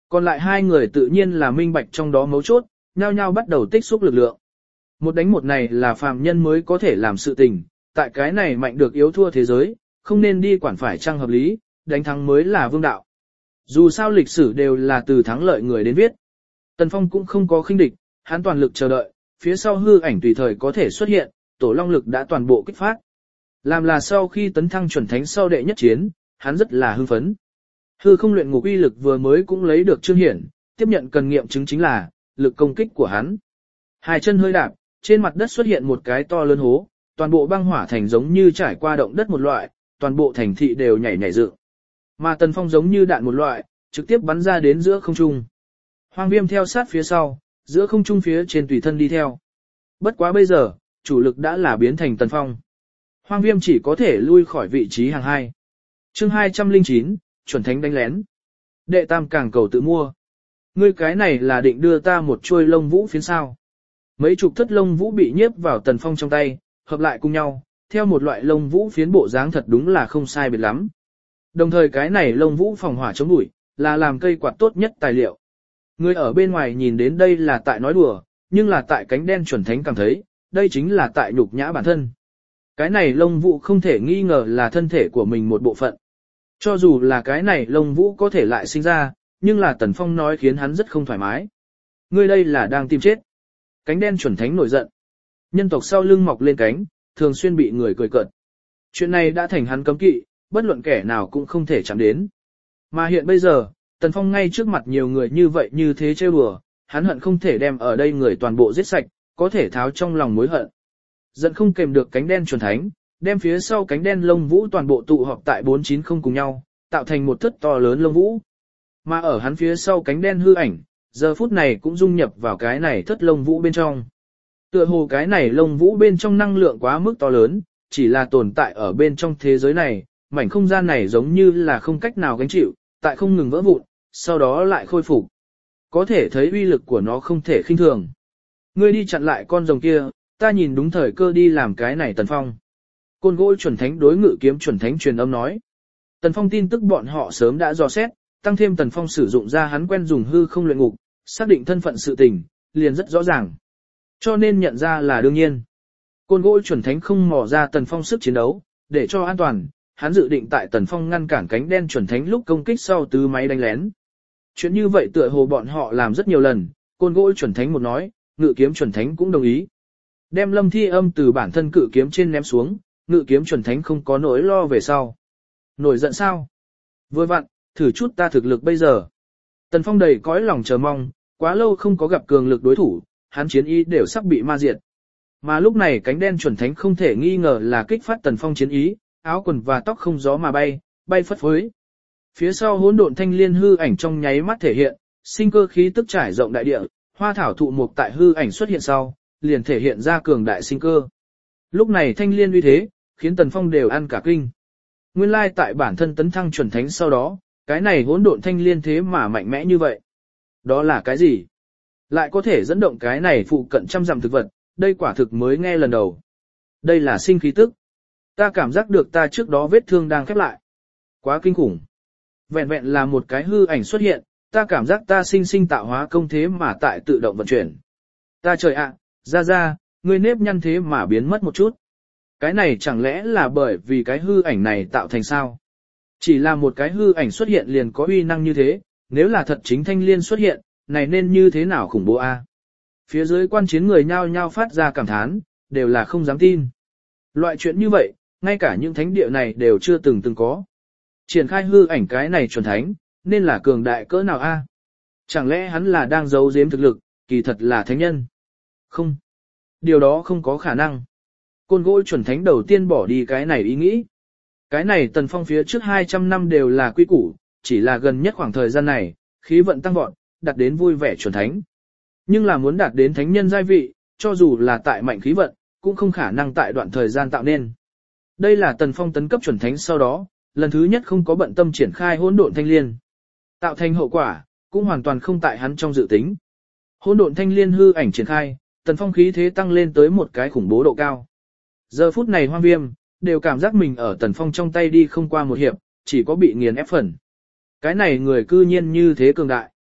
Còn lại hai người tự nhiên là minh bạch trong đó mấu chốt, nhao nhao bắt đầu tích xúc lực lượng. Một đánh một này là phàm nhân mới có thể làm sự tình, tại cái này mạnh được yếu thua thế giới, không nên đi quản phải trang hợp lý, đánh thắng mới là vương đạo. Dù sao lịch sử đều là từ thắng lợi người đến viết. Tần Phong cũng không có khinh địch, hắn toàn lực chờ đợi, phía sau hư ảnh tùy thời có thể xuất hiện, tổ long lực đã toàn bộ kích phát. Làm là sau khi tấn thăng chuẩn thánh sau đệ nhất chiến, hắn rất là hưng phấn. Hư không luyện ngục uy lực vừa mới cũng lấy được chương hiển, tiếp nhận cần nghiệm chứng chính là lực công kích của hắn. Hai chân hơi đạp, trên mặt đất xuất hiện một cái to lớn hố, toàn bộ băng hỏa thành giống như trải qua động đất một loại, toàn bộ thành thị đều nhảy nhảy dựng. Mà Tần Phong giống như đạn một loại, trực tiếp bắn ra đến giữa không trung. Hoang Viêm theo sát phía sau, giữa không trung phía trên tùy thân đi theo. Bất quá bây giờ, chủ lực đã là biến thành Tần Phong. Hoang Viêm chỉ có thể lui khỏi vị trí hàng 2. Chương 209, chuẩn thánh đánh lén. Đệ tam càng cầu tự mua. Ngươi cái này là định đưa ta một chuôi lông vũ phiến sao? Mấy chục thất lông vũ bị nhiếp vào Tần Phong trong tay, hợp lại cùng nhau, theo một loại lông vũ phiến bộ dáng thật đúng là không sai biệt lắm. Đồng thời cái này lông vũ phòng hỏa chống bụi, là làm cây quạt tốt nhất tài liệu. Người ở bên ngoài nhìn đến đây là tại nói đùa, nhưng là tại cánh đen chuẩn thánh cảm thấy, đây chính là tại nhục nhã bản thân. Cái này lông vũ không thể nghi ngờ là thân thể của mình một bộ phận. Cho dù là cái này lông vũ có thể lại sinh ra, nhưng là Tần Phong nói khiến hắn rất không thoải mái. Ngươi đây là đang tìm chết. Cánh đen chuẩn thánh nổi giận. Nhân tộc sau lưng mọc lên cánh, thường xuyên bị người cười cợt. Chuyện này đã thành hắn cấm kỵ, bất luận kẻ nào cũng không thể chạm đến. Mà hiện bây giờ, Tần Phong ngay trước mặt nhiều người như vậy như thế trêu đùa, hắn hận không thể đem ở đây người toàn bộ giết sạch, có thể tháo trong lòng mối hận. Giận không kềm được cánh đen chuẩn thánh, đem phía sau cánh đen lông vũ toàn bộ tụ họp tại 490 cùng nhau, tạo thành một thất to lớn lông vũ. Mà ở hắn phía sau cánh đen hư ảnh, giờ phút này cũng dung nhập vào cái này thất lông vũ bên trong. Tựa hồ cái này lông vũ bên trong năng lượng quá mức to lớn, chỉ là tồn tại ở bên trong thế giới này, mảnh không gian này giống như là không cách nào gánh chịu, tại không ngừng vỡ vụn, sau đó lại khôi phục. Có thể thấy uy lực của nó không thể khinh thường. Ngươi đi chặn lại con rồng kia, ta nhìn đúng thời cơ đi làm cái này Tần Phong. Côn Gỗ chuẩn thánh đối ngự kiếm chuẩn thánh truyền âm nói. Tần Phong tin tức bọn họ sớm đã dò xét, tăng thêm Tần Phong sử dụng ra hắn quen dùng hư không luyện ngục, xác định thân phận sự tình, liền rất rõ ràng. Cho nên nhận ra là đương nhiên. Côn Gỗ chuẩn thánh không mò ra Tần Phong sức chiến đấu, để cho an toàn, hắn dự định tại Tần Phong ngăn cản cánh đen chuẩn thánh lúc công kích sau tứ máy đánh lén. Chuyện như vậy tựa hồ bọn họ làm rất nhiều lần, Côn Gỗ chuẩn thánh một nói, ngự kiếm chuẩn thánh cũng đồng ý. Đem Lâm Thi Âm từ bản thân cự kiếm trên ném xuống, ngự kiếm chuẩn thánh không có nỗi lo về sau. Nổi giận sao? Vừa vặn, thử chút ta thực lực bây giờ. Tần Phong đầy cõi lòng chờ mong, quá lâu không có gặp cường lực đối thủ, hắn chiến ý đều sắp bị ma diệt. Mà lúc này cánh đen chuẩn thánh không thể nghi ngờ là kích phát Tần Phong chiến ý, áo quần và tóc không gió mà bay, bay phất phới. Phía sau hỗn độn thanh liên hư ảnh trong nháy mắt thể hiện, sinh cơ khí tức trải rộng đại địa, hoa thảo thụ mục tại hư ảnh xuất hiện sau, liền thể hiện ra cường đại sinh cơ. Lúc này thanh liên uy thế, khiến Tần Phong đều ăn cả kinh. Nguyên lai tại bản thân tấn thăng chuẩn thánh sau đó, cái này hỗn độn thanh liên thế mà mạnh mẽ như vậy. Đó là cái gì? Lại có thể dẫn động cái này phụ cận trăm dặm thực vật, đây quả thực mới nghe lần đầu. Đây là sinh khí tức. Ta cảm giác được ta trước đó vết thương đang khép lại. Quá kinh khủng. Vẹn vẹn là một cái hư ảnh xuất hiện, ta cảm giác ta sinh tạo hóa công thế mà tại tự động vận chuyển. Ta trời ạ, ra, ngươi nếp nhăn thế mà biến mất một chút. Cái này chẳng lẽ là bởi vì cái hư ảnh này tạo thành sao? Chỉ là một cái hư ảnh xuất hiện liền có uy năng như thế, nếu là thật chính thanh liên xuất hiện, này nên như thế nào khủng bố a? Phía dưới quan chiến người nhao nhao phát ra cảm thán, đều là không dám tin. Loại chuyện như vậy, ngay cả những thánh địa này đều chưa từng có. Triển khai hư ảnh cái này chuẩn thánh, nên là cường đại cỡ nào a? Chẳng lẽ hắn là đang giấu giếm thực lực, kỳ thật là thánh nhân? Không. Điều đó không có khả năng. Côn Gỗ chuẩn thánh đầu tiên bỏ đi cái này ý nghĩ. Cái này Tần Phong phía trước 200 năm đều là quy củ, chỉ là gần nhất khoảng thời gian này, khí vận tăng vọt, đạt đến vui vẻ chuẩn thánh. Nhưng là muốn đạt đến thánh nhân giai vị, cho dù là tại mạnh khí vận, cũng không khả năng tại đoạn thời gian tạo nên. Đây là Tần Phong tấn cấp chuẩn thánh sau đó, lần thứ nhất không có bận tâm triển khai hỗn độn thanh liên. Tạo thành hậu quả, cũng hoàn toàn không tại hắn trong dự tính. Hỗn độn thanh liên hư ảnh triển khai, Tần Phong khí thế tăng lên tới một cái khủng bố độ cao. Giờ phút này Hoang Viêm, đều cảm giác mình ở Tần Phong trong tay đi không qua một hiệp, chỉ có bị nghiền ép phần. Cái này người cư nhiên như thế cường đại.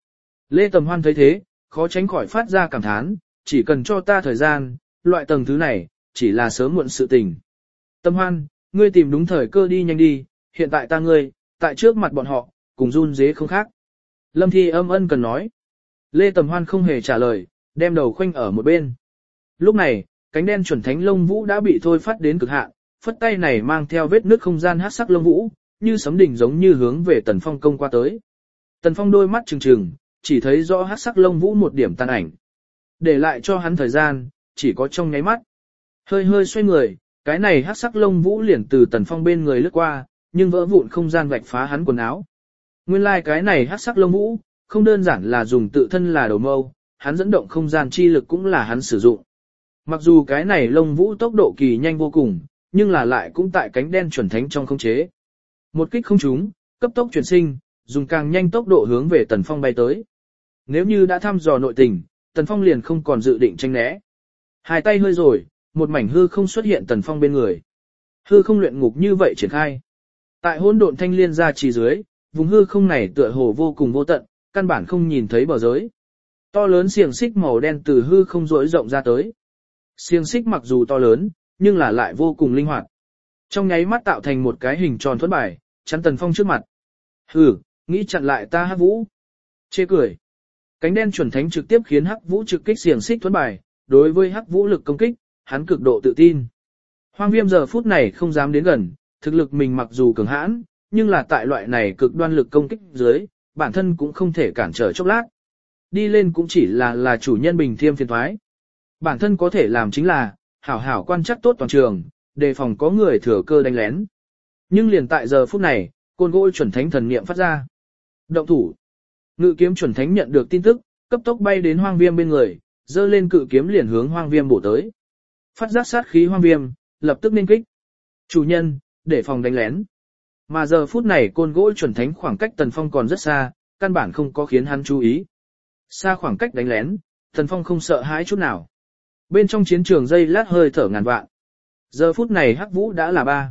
Lê Tầm Hoan thấy thế, khó tránh khỏi phát ra cảm thán, chỉ cần cho ta thời gian, loại tầng thứ này, chỉ là sớm muộn sự tình. Tầm Hoan, ngươi tìm đúng thời cơ đi nhanh đi, hiện tại ta ngươi, tại trước mặt bọn họ, cùng run dế không khác. Lâm Thi Âm ân cần nói. Lê Tầm Hoan không hề trả lời, đem đầu khoanh ở một bên. Lúc này, cánh đen chuẩn thánh lông vũ đã bị thôi phát đến cực hạn, phất tay này mang theo vết nước không gian hắc sắc lông vũ, như sấm đỉnh giống như hướng về Tần Phong công qua tới. Tần Phong đôi mắt trừng trừng, chỉ thấy rõ hắc sắc lông vũ một điểm tan ảnh. Để lại cho hắn thời gian, chỉ có trong nháy mắt. Hơi hơi xoay người, cái này hắc sắc lông vũ liền từ Tần Phong bên người lướt qua, nhưng vỡ vụn không gian vạch phá hắn quần áo. Nguyên lai cái này hắc sắc lông vũ, không đơn giản là dùng tự thân là đầu mâu, hắn dẫn động không gian chi lực cũng là hắn sử dụng. Mặc dù cái này lông vũ tốc độ kỳ nhanh vô cùng, nhưng là lại cũng tại cánh đen chuẩn thánh trong khống chế. Một kích không trúng, cấp tốc chuyển sinh, dùng càng nhanh tốc độ hướng về Tần Phong bay tới. Nếu như đã thăm dò nội tình, Tần Phong liền không còn dự định tranh né. Hai tay hơi rồi, một mảnh hư không xuất hiện Tần Phong bên người. Hư không luyện ngục như vậy triển khai. Tại hỗn độn thanh liên ra chỉ dưới, vùng hư không này tựa hồ vô cùng vô tận, căn bản không nhìn thấy bờ giới. To lớn xiềng xích màu đen từ hư không rỗi rộng ra tới. Xiềng xích mặc dù to lớn, nhưng là lại vô cùng linh hoạt. Trong nháy mắt tạo thành một cái hình tròn thuẫn bài, chắn Tần Phong trước mặt. Hừ, nghĩ chặn lại ta Hắc Vũ. Chê cười. Cánh đen chuẩn thánh trực tiếp khiến Hắc Vũ trực kích xiềng xích thuẫn bài, đối với Hắc Vũ lực công kích, hắn cực độ tự tin. Hoang Viêm giờ phút này không dám đến gần, thực lực mình mặc dù cường hãn, nhưng là tại loại này cực đoan lực công kích dưới, bản thân cũng không thể cản trở chốc lát. Đi lên cũng chỉ là chủ nhân bình thiêm phiền thoái. Bản thân có thể làm chính là, hảo hảo quan chắc tốt toàn trường, đề phòng có người thừa cơ đánh lén. Nhưng liền tại giờ phút này, côn gỗ chuẩn thánh thần niệm phát ra. Động thủ. Ngự kiếm chuẩn thánh nhận được tin tức, cấp tốc bay đến Hoang Viêm bên người, giơ lên cự kiếm liền hướng Hoang Viêm bổ tới. Phát giác sát khí Hoang Viêm, lập tức nên kích. Chủ nhân, để phòng đánh lén. Mà giờ phút này côn gỗ chuẩn thánh khoảng cách Tần Phong còn rất xa, căn bản không có khiến hắn chú ý. Xa khoảng cách đánh lén, Tần Phong không sợ hãi chút nào. Bên trong chiến trường dây lát hơi thở ngàn vạn. Giờ phút này Hắc Vũ đã là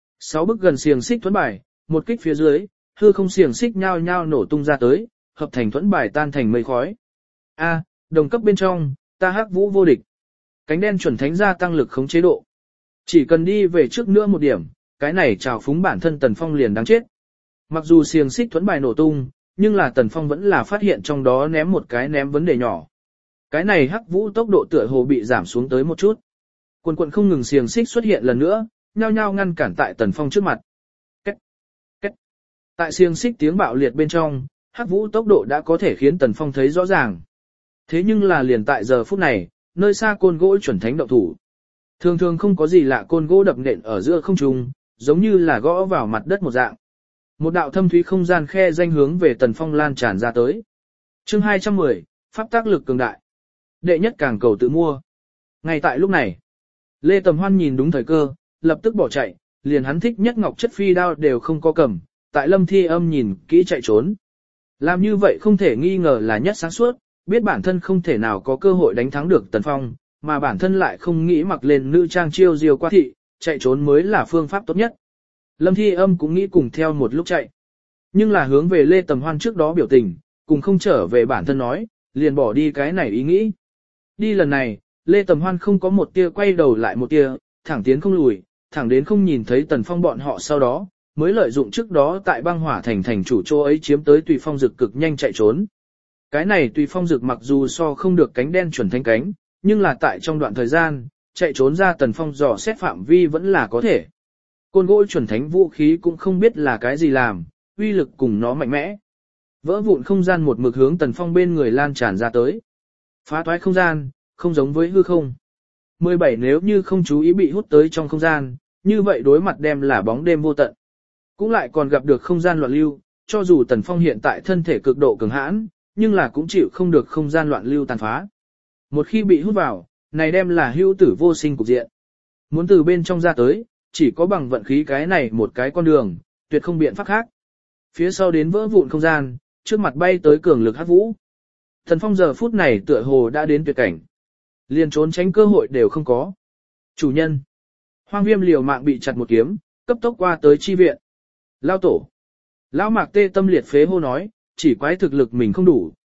6 bước gần xiềng xích thuẫn bài, một kích phía dưới, hư không xiềng xích nhao nhao nổ tung ra tới, hợp thành thuẫn bài tan thành mây khói. A, đồng cấp bên trong, ta Hắc Vũ vô địch. Cánh đen chuẩn thánh gia tăng lực khống chế độ. Chỉ cần đi về trước nữa một điểm, cái này trào phúng bản thân Tần Phong liền đáng chết. Mặc dù xiềng xích thuẫn bài nổ tung, nhưng là Tần Phong vẫn là phát hiện trong đó ném một cái ném vấn đề nhỏ. Cái này Hắc Vũ tốc độ tựa hồ bị giảm xuống tới một chút. Quần quần không ngừng xiềng xích xuất hiện lần nữa, nhao nhao ngăn cản tại Tần Phong trước mặt. Cách, cách. Tại xiềng xích tiếng bạo liệt bên trong, Hắc Vũ tốc độ đã có thể khiến Tần Phong thấy rõ ràng. Thế nhưng là liền tại giờ phút này, nơi xa côn gỗ chuẩn thánh động thủ. Thường thường không có gì lạ, côn gỗ đập nện ở giữa không trung, giống như là gõ vào mặt đất một dạng. Một đạo thâm thúy không gian khe danh hướng về Tần Phong lan tràn ra tới. Chương 210, pháp tác lực cường đại. Đệ nhất càng cầu tự mua. Ngay tại lúc này, Lê Tầm Hoan nhìn đúng thời cơ, lập tức bỏ chạy, liền hắn thích nhất ngọc chất phi đao đều không có cầm, tại Lâm Thi Âm nhìn kỹ chạy trốn. Làm như vậy không thể nghi ngờ là nhất sáng suốt, biết bản thân không thể nào có cơ hội đánh thắng được Tần Phong, mà bản thân lại không nghĩ mặc lên nữ trang chiêu diều qua thị, chạy trốn mới là phương pháp tốt nhất. Lâm Thi Âm cũng nghĩ cùng theo một lúc chạy. Nhưng là hướng về Lê Tầm Hoan trước đó biểu tình, cùng không trở về bản thân nói, liền bỏ đi cái này ý nghĩ. Đi lần này, Lê Tầm Hoan không có một tia quay đầu lại một tia, thẳng tiến không lùi, thẳng đến không nhìn thấy Tần Phong bọn họ sau đó, mới lợi dụng trước đó tại băng hỏa thành chủ chỗ ấy chiếm tới tùy phong dực cực nhanh chạy trốn. Cái này tùy phong dực mặc dù so không được cánh đen chuẩn thánh cánh, nhưng là tại trong đoạn thời gian, chạy trốn ra Tần Phong dò xét phạm vi vẫn là có thể. Côn gỗ chuẩn thánh vũ khí cũng không biết là cái gì làm, uy lực cùng nó mạnh mẽ. Vỡ vụn không gian một mực hướng Tần Phong bên người lan tràn ra tới. Phá toái không gian, không giống với hư không. 17 nếu như không chú ý bị hút tới trong không gian, như vậy đối mặt đem là bóng đêm vô tận. Cũng lại còn gặp được không gian loạn lưu, cho dù Tần Phong hiện tại thân thể cực độ cường hãn, nhưng là cũng chịu không được không gian loạn lưu tàn phá. Một khi bị hút vào, này đem là hữu tử vô sinh cục diện. Muốn từ bên trong ra tới, chỉ có bằng vận khí cái này một cái con đường, tuyệt không biện pháp khác. Phía sau đến vỡ vụn không gian, trước mặt bay tới cường lực Hắc Vũ. Tần Phong giờ phút này tựa hồ đã đến tuyệt cảnh. Liền trốn tránh cơ hội đều không có. Chủ nhân. Hoang Viêm liều mạng bị chặt một kiếm, cấp tốc qua tới chi viện. Lao tổ. Lão Mạc tê tâm liệt phế hô nói, chỉ quái thực lực mình không đủ,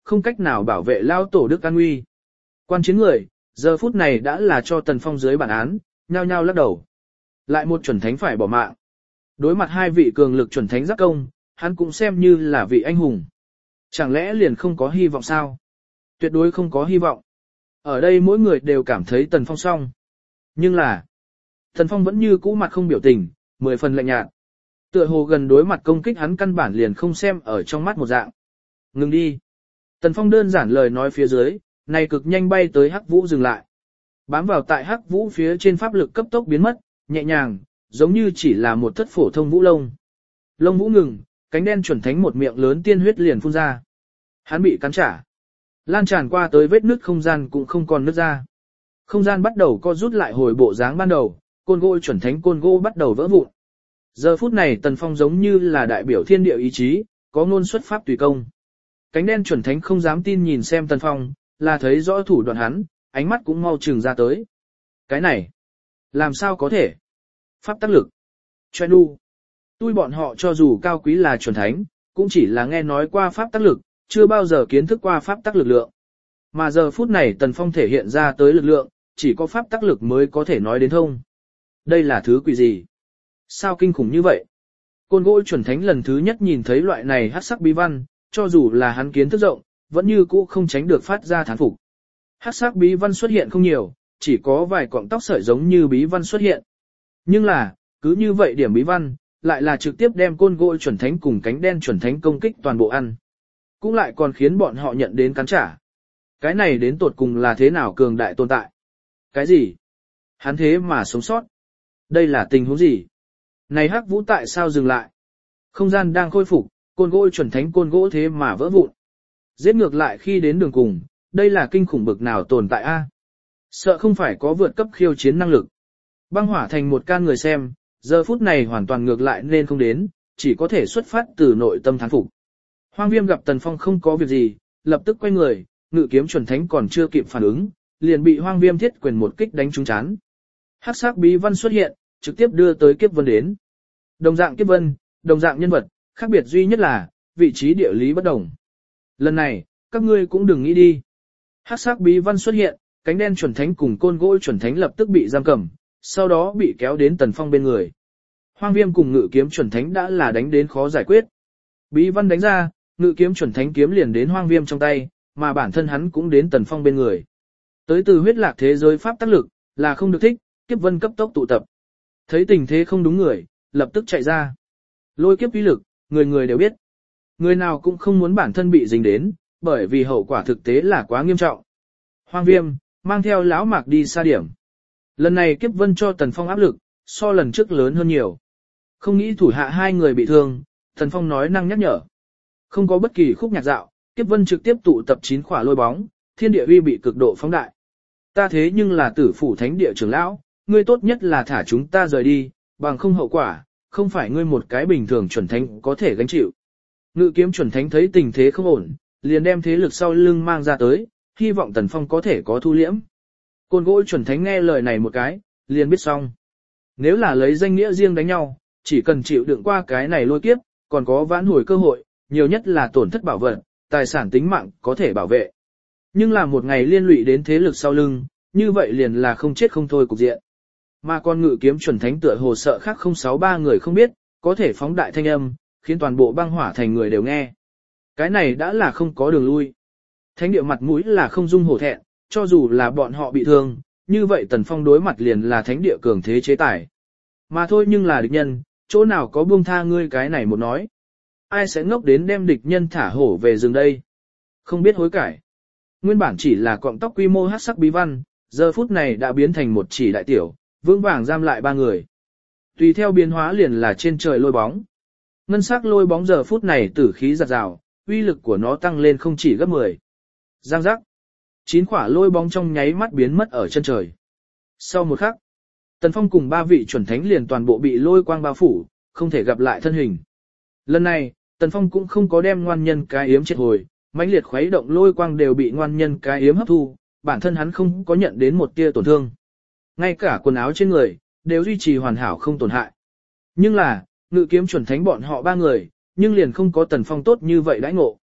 không cách nào bảo vệ lao tổ đức an nguy. Quan chiến người, giờ phút này đã là cho Tần Phong dưới bản án, nhao nhao lắc đầu. Lại một chuẩn thánh phải bỏ mạng. Đối mặt hai vị cường lực chuẩn thánh giác công, hắn cũng xem như là vị anh hùng. Chẳng lẽ liền không có hy vọng sao? Tuyệt đối không có hy vọng. Ở đây mỗi người đều cảm thấy Tần Phong xong. Nhưng là, Tần Phong vẫn như cũ mặt không biểu tình, 10 phần lạnh nhạt. Tựa hồ gần đối mặt công kích hắn căn bản liền không xem ở trong mắt một dạng. Ngừng đi. Tần Phong đơn giản lời nói phía dưới, này cực nhanh bay tới Hắc Vũ dừng lại. Bám vào tại Hắc Vũ phía trên pháp lực cấp tốc biến mất, nhẹ nhàng, giống như chỉ là một thất phổ thông vũ lông. Lông vũ ngừng, cánh đen chuẩn thánh một miệng lớn tiên huyết liền phun ra. Hắn bị cắn trả. Lan tràn qua tới vết nứt không gian cũng không còn nứt ra. Không gian bắt đầu co rút lại hồi bộ dáng ban đầu, côn gỗ chuẩn thánh côn gỗ bắt đầu vỡ vụn. Giờ phút này Tần Phong giống như là đại biểu thiên địa ý chí, có ngôn xuất pháp tùy công. Cánh đen chuẩn thánh không dám tin nhìn xem Tần Phong, là thấy rõ thủ đoạn hắn, ánh mắt cũng mau chừng ra tới. Cái này, làm sao có thể? Pháp tác lực. Choe nu. Tui bọn họ cho dù cao quý là chuẩn thánh, cũng chỉ là nghe nói qua pháp tác lực, chưa bao giờ kiến thức qua pháp tác lực lượng. Mà giờ phút này Tần Phong thể hiện ra tới lực lượng, chỉ có pháp tác lực mới có thể nói đến thông. Đây là thứ quỷ gì? Sao kinh khủng như vậy? Côn gỗ chuẩn thánh lần thứ nhất nhìn thấy loại này hắc sắc bí văn, cho dù là hắn kiến thức rộng, vẫn như cũ không tránh được phát ra thán phục. Hắc sắc bí văn xuất hiện không nhiều, chỉ có vài cọng tóc sợi giống như bí văn xuất hiện. Nhưng là, cứ như vậy điểm bí văn, lại là trực tiếp đem côn gỗ chuẩn thánh cùng cánh đen chuẩn thánh công kích toàn bộ ăn. Cũng lại còn khiến bọn họ nhận đến cắn trả. Cái này đến tột cùng là thế nào cường đại tồn tại? Cái gì? Hắn thế mà sống sót? Đây là tình huống gì? Này Hắc Vũ tại sao dừng lại? Không gian đang khôi phục, côn gỗ chuẩn thánh côn gỗ thế mà vỡ vụn. Giết ngược lại khi đến đường cùng, đây là kinh khủng bực nào tồn tại a? Sợ không phải có vượt cấp khiêu chiến năng lực. Băng hỏa thành một can người xem, giờ phút này hoàn toàn ngược lại nên không đến, chỉ có thể xuất phát từ nội tâm thán phục. Hoang Viêm gặp Tần Phong không có việc gì, lập tức quay người, ngự kiếm chuẩn thánh còn chưa kịp phản ứng, liền bị Hoang Viêm thiết quyền một kích đánh trúng chán. Hắc sắc bí văn xuất hiện, trực tiếp đưa tới kiếp vân đến. Đồng dạng kiếp vân, đồng dạng nhân vật, khác biệt duy nhất là vị trí địa lý bất đồng. Lần này, các ngươi cũng đừng nghĩ đi. Hắc sắc bí văn xuất hiện, cánh đen chuẩn thánh cùng côn gỗ chuẩn thánh lập tức bị giam cầm, sau đó bị kéo đến Tần Phong bên người. Hoang Viêm cùng ngự kiếm chuẩn thánh đã là đánh đến khó giải quyết. Bí văn đánh ra, ngự kiếm chuẩn thánh kiếm liền đến Hoang Viêm trong tay, mà bản thân hắn cũng đến Tần Phong bên người. Tới từ huyết lạc thế giới pháp tác lực, là không được thích, kiếp vân cấp tốc tụ tập. Thấy tình thế không đúng người, lập tức chạy ra. Lôi kiếp uy lực, người người đều biết. Người nào cũng không muốn bản thân bị dính đến, bởi vì hậu quả thực tế là quá nghiêm trọng. Hoang Viêm, mang theo lão mạc đi xa điểm. Lần này kiếp vân cho Tần Phong áp lực, so lần trước lớn hơn nhiều. Không nghĩ thủ hạ hai người bị thương, Tần Phong nói năng nhắc nhở. Không có bất kỳ khúc nhạc dạo, kiếp vân trực tiếp tụ tập 9 khỏa lôi bóng, thiên địa uy bị cực độ phóng đại. Ta thế nhưng là tử phủ thánh địa trưởng lão, ngươi tốt nhất là thả chúng ta rời đi, bằng không hậu quả, không phải ngươi một cái bình thường chuẩn thánh có thể gánh chịu. Ngự kiếm chuẩn thánh thấy tình thế không ổn, liền đem thế lực sau lưng mang ra tới, hy vọng Tần Phong có thể có thu liễm. Côn gỗ chuẩn thánh nghe lời này một cái, liền biết xong. Nếu là lấy danh nghĩa riêng đánh nhau, chỉ cần chịu đựng qua cái này lôi kiếp, còn có vãn hồi cơ hội, nhiều nhất là tổn thất bảo vật, tài sản tính mạng có thể bảo vệ. Nhưng là một ngày liên lụy đến thế lực sau lưng, như vậy liền là không chết không thôi cục diện. Mà con ngự kiếm chuẩn thánh tựa hồ sợ khác 063 người không biết, có thể phóng đại thanh âm, khiến toàn bộ băng hỏa thành người đều nghe. Cái này đã là không có đường lui. Thánh địa mặt mũi là không dung hổ thẹn, cho dù là bọn họ bị thương, như vậy Tần Phong đối mặt liền là thánh địa cường thế chế tài. Mà thôi nhưng là địch nhân, chỗ nào có buông tha ngươi cái này một nói. Ai sẽ ngốc đến đem địch nhân thả hổ về rừng đây? Không biết hối cải. Nguyên bản chỉ là cọng tóc quy mô hắc sắc bí văn, giờ phút này đã biến thành một chỉ đại tiểu, vững vàng giam lại ba người. Tùy theo biến hóa liền là trên trời lôi bóng. Ngân sắc lôi bóng giờ phút này tử khí giật rào, uy lực của nó tăng lên không chỉ gấp 10. Giang giác. 9 quả lôi bóng trong nháy mắt biến mất ở chân trời. Sau một khắc, Tần Phong cùng 3 vị chuẩn thánh liền toàn bộ bị lôi quang bao phủ, không thể gặp lại thân hình. Lần này, Tần Phong cũng không có đem ngoan nhân cái yếm triệt hồi, mãnh liệt khuấy động lôi quang đều bị ngoan nhân cái yếm hấp thu, bản thân hắn không có nhận đến một tia tổn thương. Ngay cả quần áo trên người, đều duy trì hoàn hảo không tổn hại. Nhưng là, ngự kiếm chuẩn thánh bọn họ 3 người, nhưng liền không có Tần Phong tốt như vậy đãi ngộ.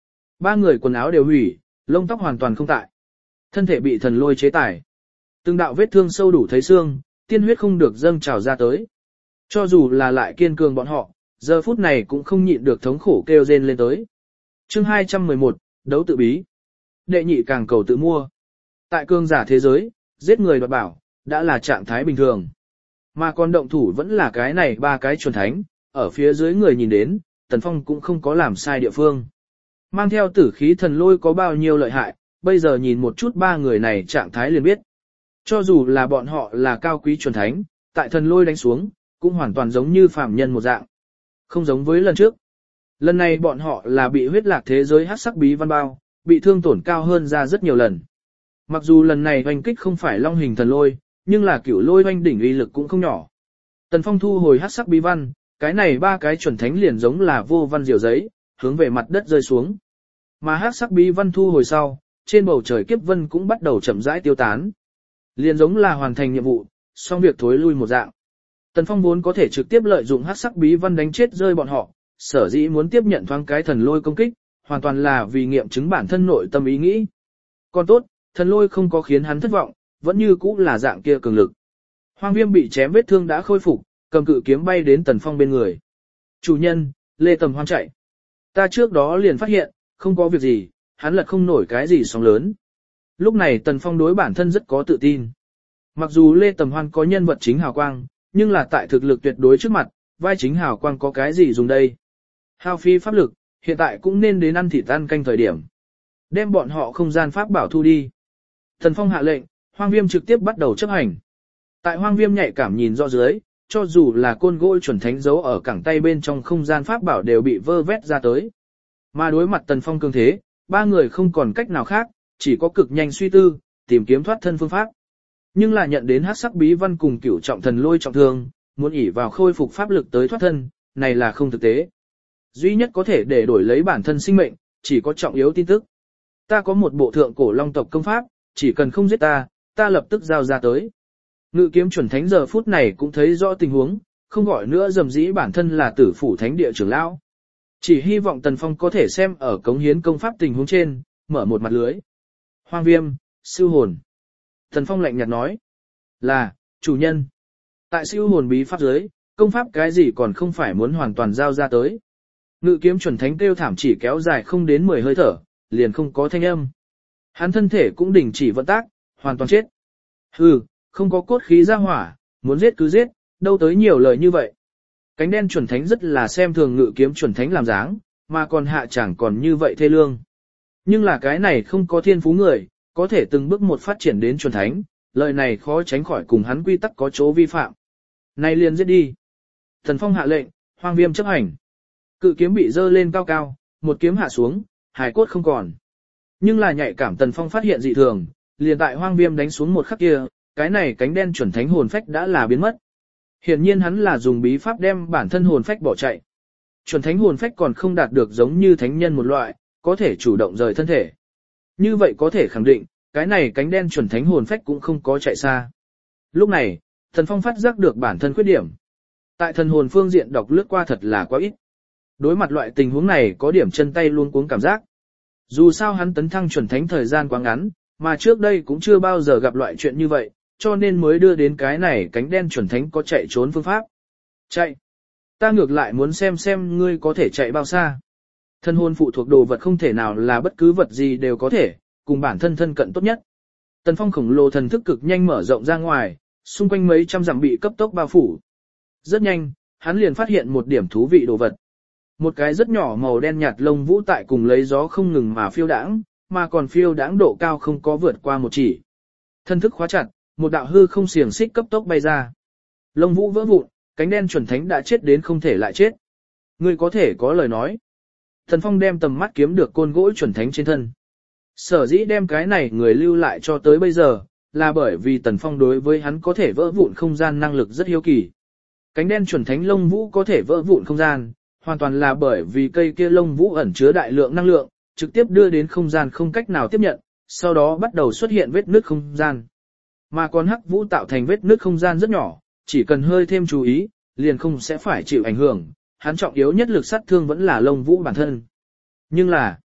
ba người quần áo đều hủy, lông tóc hoàn toàn không tại. Thân thể bị thần lôi chế tải. Từng đạo vết thương sâu đủ thấy xương, tiên huyết không được dâng trào ra tới. Cho dù là lại kiên cường bọn họ, giờ phút này cũng không nhịn được thống khổ kêu rên lên tới. Chương 211, đấu tự bí. Đệ nhị càng cầu tự mua. Tại cương giả thế giới, giết người đoạt bảo, đã là trạng thái bình thường. Mà còn động thủ vẫn là cái này ba cái chuẩn thánh, ở phía dưới người nhìn đến, Tần Phong cũng không có làm sai địa phương. Mang theo tử khí thần lôi có bao nhiêu lợi hại, bây giờ nhìn một chút ba người này trạng thái liền biết. Cho dù là bọn họ là cao quý chuẩn thánh, tại thần lôi đánh xuống, cũng hoàn toàn giống như phàm nhân một dạng. Không giống với lần trước. Lần này bọn họ là bị huyết lạc thế giới hắc sắc bí văn bao, bị thương tổn cao hơn ra rất nhiều lần. Mặc dù lần này hoành kích không phải long hình thần lôi, nhưng là cửu lôi hoành đỉnh uy lực cũng không nhỏ. Tần Phong thu hồi hắc sắc bí văn, cái này ba cái chuẩn thánh liền giống là vô văn diều giấy, hướng về mặt đất rơi xuống. Mà hắc sắc bí văn thu hồi sau, trên bầu trời kiếp vân cũng bắt đầu chậm rãi tiêu tán. Liền giống là hoàn thành nhiệm vụ, xong việc thối lui một dạng. Tần Phong vốn có thể trực tiếp lợi dụng hắc sắc bí văn đánh chết rơi bọn họ, sở dĩ muốn tiếp nhận thoáng cái thần lôi công kích, hoàn toàn là vì nghiệm chứng bản thân nội tâm ý nghĩ. Còn tốt, thần lôi không có khiến hắn thất vọng, vẫn như cũ là dạng kia cường lực. Hoang Viêm bị chém vết thương đã khôi phục, cầm cự kiếm bay đến Tần Phong bên người. Chủ nhân, Lê Tầm Hoan chạy. Ta trước đó liền phát hiện, không có việc gì, hắn lật không nổi cái gì sóng lớn. Lúc này Tần Phong đối bản thân rất có tự tin. Mặc dù Lê Tầm Hoan có nhân vật chính hào quang, nhưng là tại thực lực tuyệt đối trước mặt, vai chính hào quang có cái gì dùng đây. Hao phí pháp lực, hiện tại cũng nên đến ăn thịt ăn canh thời điểm. Đem bọn họ không gian pháp bảo thu đi. Tần Phong hạ lệnh, Hoang Viêm trực tiếp bắt đầu chấp hành. Tại Hoang Viêm nhạy cảm nhìn rõ dưới, cho dù là côn gỗ chuẩn thánh giấu ở cẳng tay bên trong không gian pháp bảo đều bị vơ vét ra tới. Mà đối mặt Tần Phong cường thế, ba người không còn cách nào khác, chỉ có cực nhanh suy tư, tìm kiếm thoát thân phương pháp. Nhưng là nhận đến hắc sắc bí văn cùng cửu trọng thần lôi trọng thương, muốn ỷ vào khôi phục pháp lực tới thoát thân, này là không thực tế. Duy nhất có thể để đổi lấy bản thân sinh mệnh, chỉ có trọng yếu tin tức. Ta có một bộ thượng cổ long tộc công pháp, chỉ cần không giết ta, ta lập tức giao ra tới. Ngự kiếm chuẩn thánh giờ phút này cũng thấy rõ tình huống, không gọi nữa dầm dĩ bản thân là tử phủ thánh địa trưởng lão. Chỉ hy vọng Tần Phong có thể xem ở cống hiến công pháp tình huống trên, mở một mặt lưới. Hoang Viêm, siêu hồn. Tần Phong lạnh nhạt nói. Là, chủ nhân. Tại siêu hồn bí pháp giới, công pháp cái gì còn không phải muốn hoàn toàn giao ra tới. Ngự kiếm chuẩn thánh kêu thảm chỉ kéo dài không đến 10 hơi thở, liền không có thanh âm. Hắn thân thể cũng đình chỉ vận tác, hoàn toàn chết. Hừ, không có cốt khí ra hỏa, muốn giết cứ giết, đâu tới nhiều lời như vậy. Cánh đen chuẩn thánh rất là xem thường ngự kiếm chuẩn thánh làm dáng, mà còn hạ chẳng còn như vậy thê lương. Nhưng là cái này không có thiên phú người, có thể từng bước một phát triển đến chuẩn thánh, lời này khó tránh khỏi cùng hắn quy tắc có chỗ vi phạm. Này liền giết đi. Thần Phong hạ lệnh, Hoang Viêm chấp hành. Cự kiếm bị dơ lên cao cao, một kiếm hạ xuống, hài cốt không còn. Nhưng là nhạy cảm Tần Phong phát hiện dị thường, liền tại Hoang Viêm đánh xuống một khắc kia, cái này cánh đen chuẩn thánh hồn phách đã là biến mất. Hiển nhiên hắn là dùng bí pháp đem bản thân hồn phách bỏ chạy. Chuẩn thánh hồn phách còn không đạt được giống như thánh nhân một loại, có thể chủ động rời thân thể. Như vậy có thể khẳng định, cái này cánh đen chuẩn thánh hồn phách cũng không có chạy xa. Lúc này, Thần Phong phát giác được bản thân khuyết điểm. Tại thần hồn phương diện đọc lướt qua thật là quá ít. Đối mặt loại tình huống này có điểm chân tay luống cuống cảm giác. Dù sao hắn tấn thăng chuẩn thánh thời gian quá ngắn, mà trước đây cũng chưa bao giờ gặp loại chuyện như vậy, cho nên mới đưa đến cái này cánh đen chuẩn thánh có chạy trốn phương pháp. Chạy. Ta ngược lại muốn xem ngươi có thể chạy bao xa. Thân hồn phụ thuộc đồ vật không thể nào là bất cứ vật gì đều có thể, cùng bản thân thân cận tốt nhất. Tần Phong khổng lồ thần thức cực nhanh mở rộng ra ngoài, xung quanh mấy trăm dặm bị cấp tốc bao phủ. Rất nhanh, hắn liền phát hiện một điểm thú vị đồ vật. Một cái rất nhỏ màu đen nhạt lông vũ tại cùng lấy gió không ngừng mà phiêu đãng, mà còn phiêu đãng độ cao không có vượt qua một chỉ. Thân thức khóa chặt, một đạo hư không xiềng xích cấp tốc bay ra. Lông vũ vỡ vụn, cánh đen chuẩn thánh đã chết đến không thể lại chết. Ngươi có thể có lời nói. Thần Phong đem tầm mắt kiếm được côn gỗ chuẩn thánh trên thân. Sở dĩ đem cái này người lưu lại cho tới bây giờ, là bởi vì Tần Phong đối với hắn có thể vỡ vụn không gian năng lực rất hiếu kỳ. Cánh đen chuẩn thánh lông vũ có thể vỡ vụn không gian, hoàn toàn là bởi vì cây kia lông vũ ẩn chứa đại lượng năng lượng, trực tiếp đưa đến không gian không cách nào tiếp nhận, sau đó bắt đầu xuất hiện vết nứt không gian. Mà còn hắc vũ tạo thành vết nứt không gian rất nhỏ, chỉ cần hơi thêm chú ý, liền không sẽ phải chịu ảnh hưởng, hắn trọng yếu nhất lực sát thương vẫn là lông vũ bản thân. Nhưng là,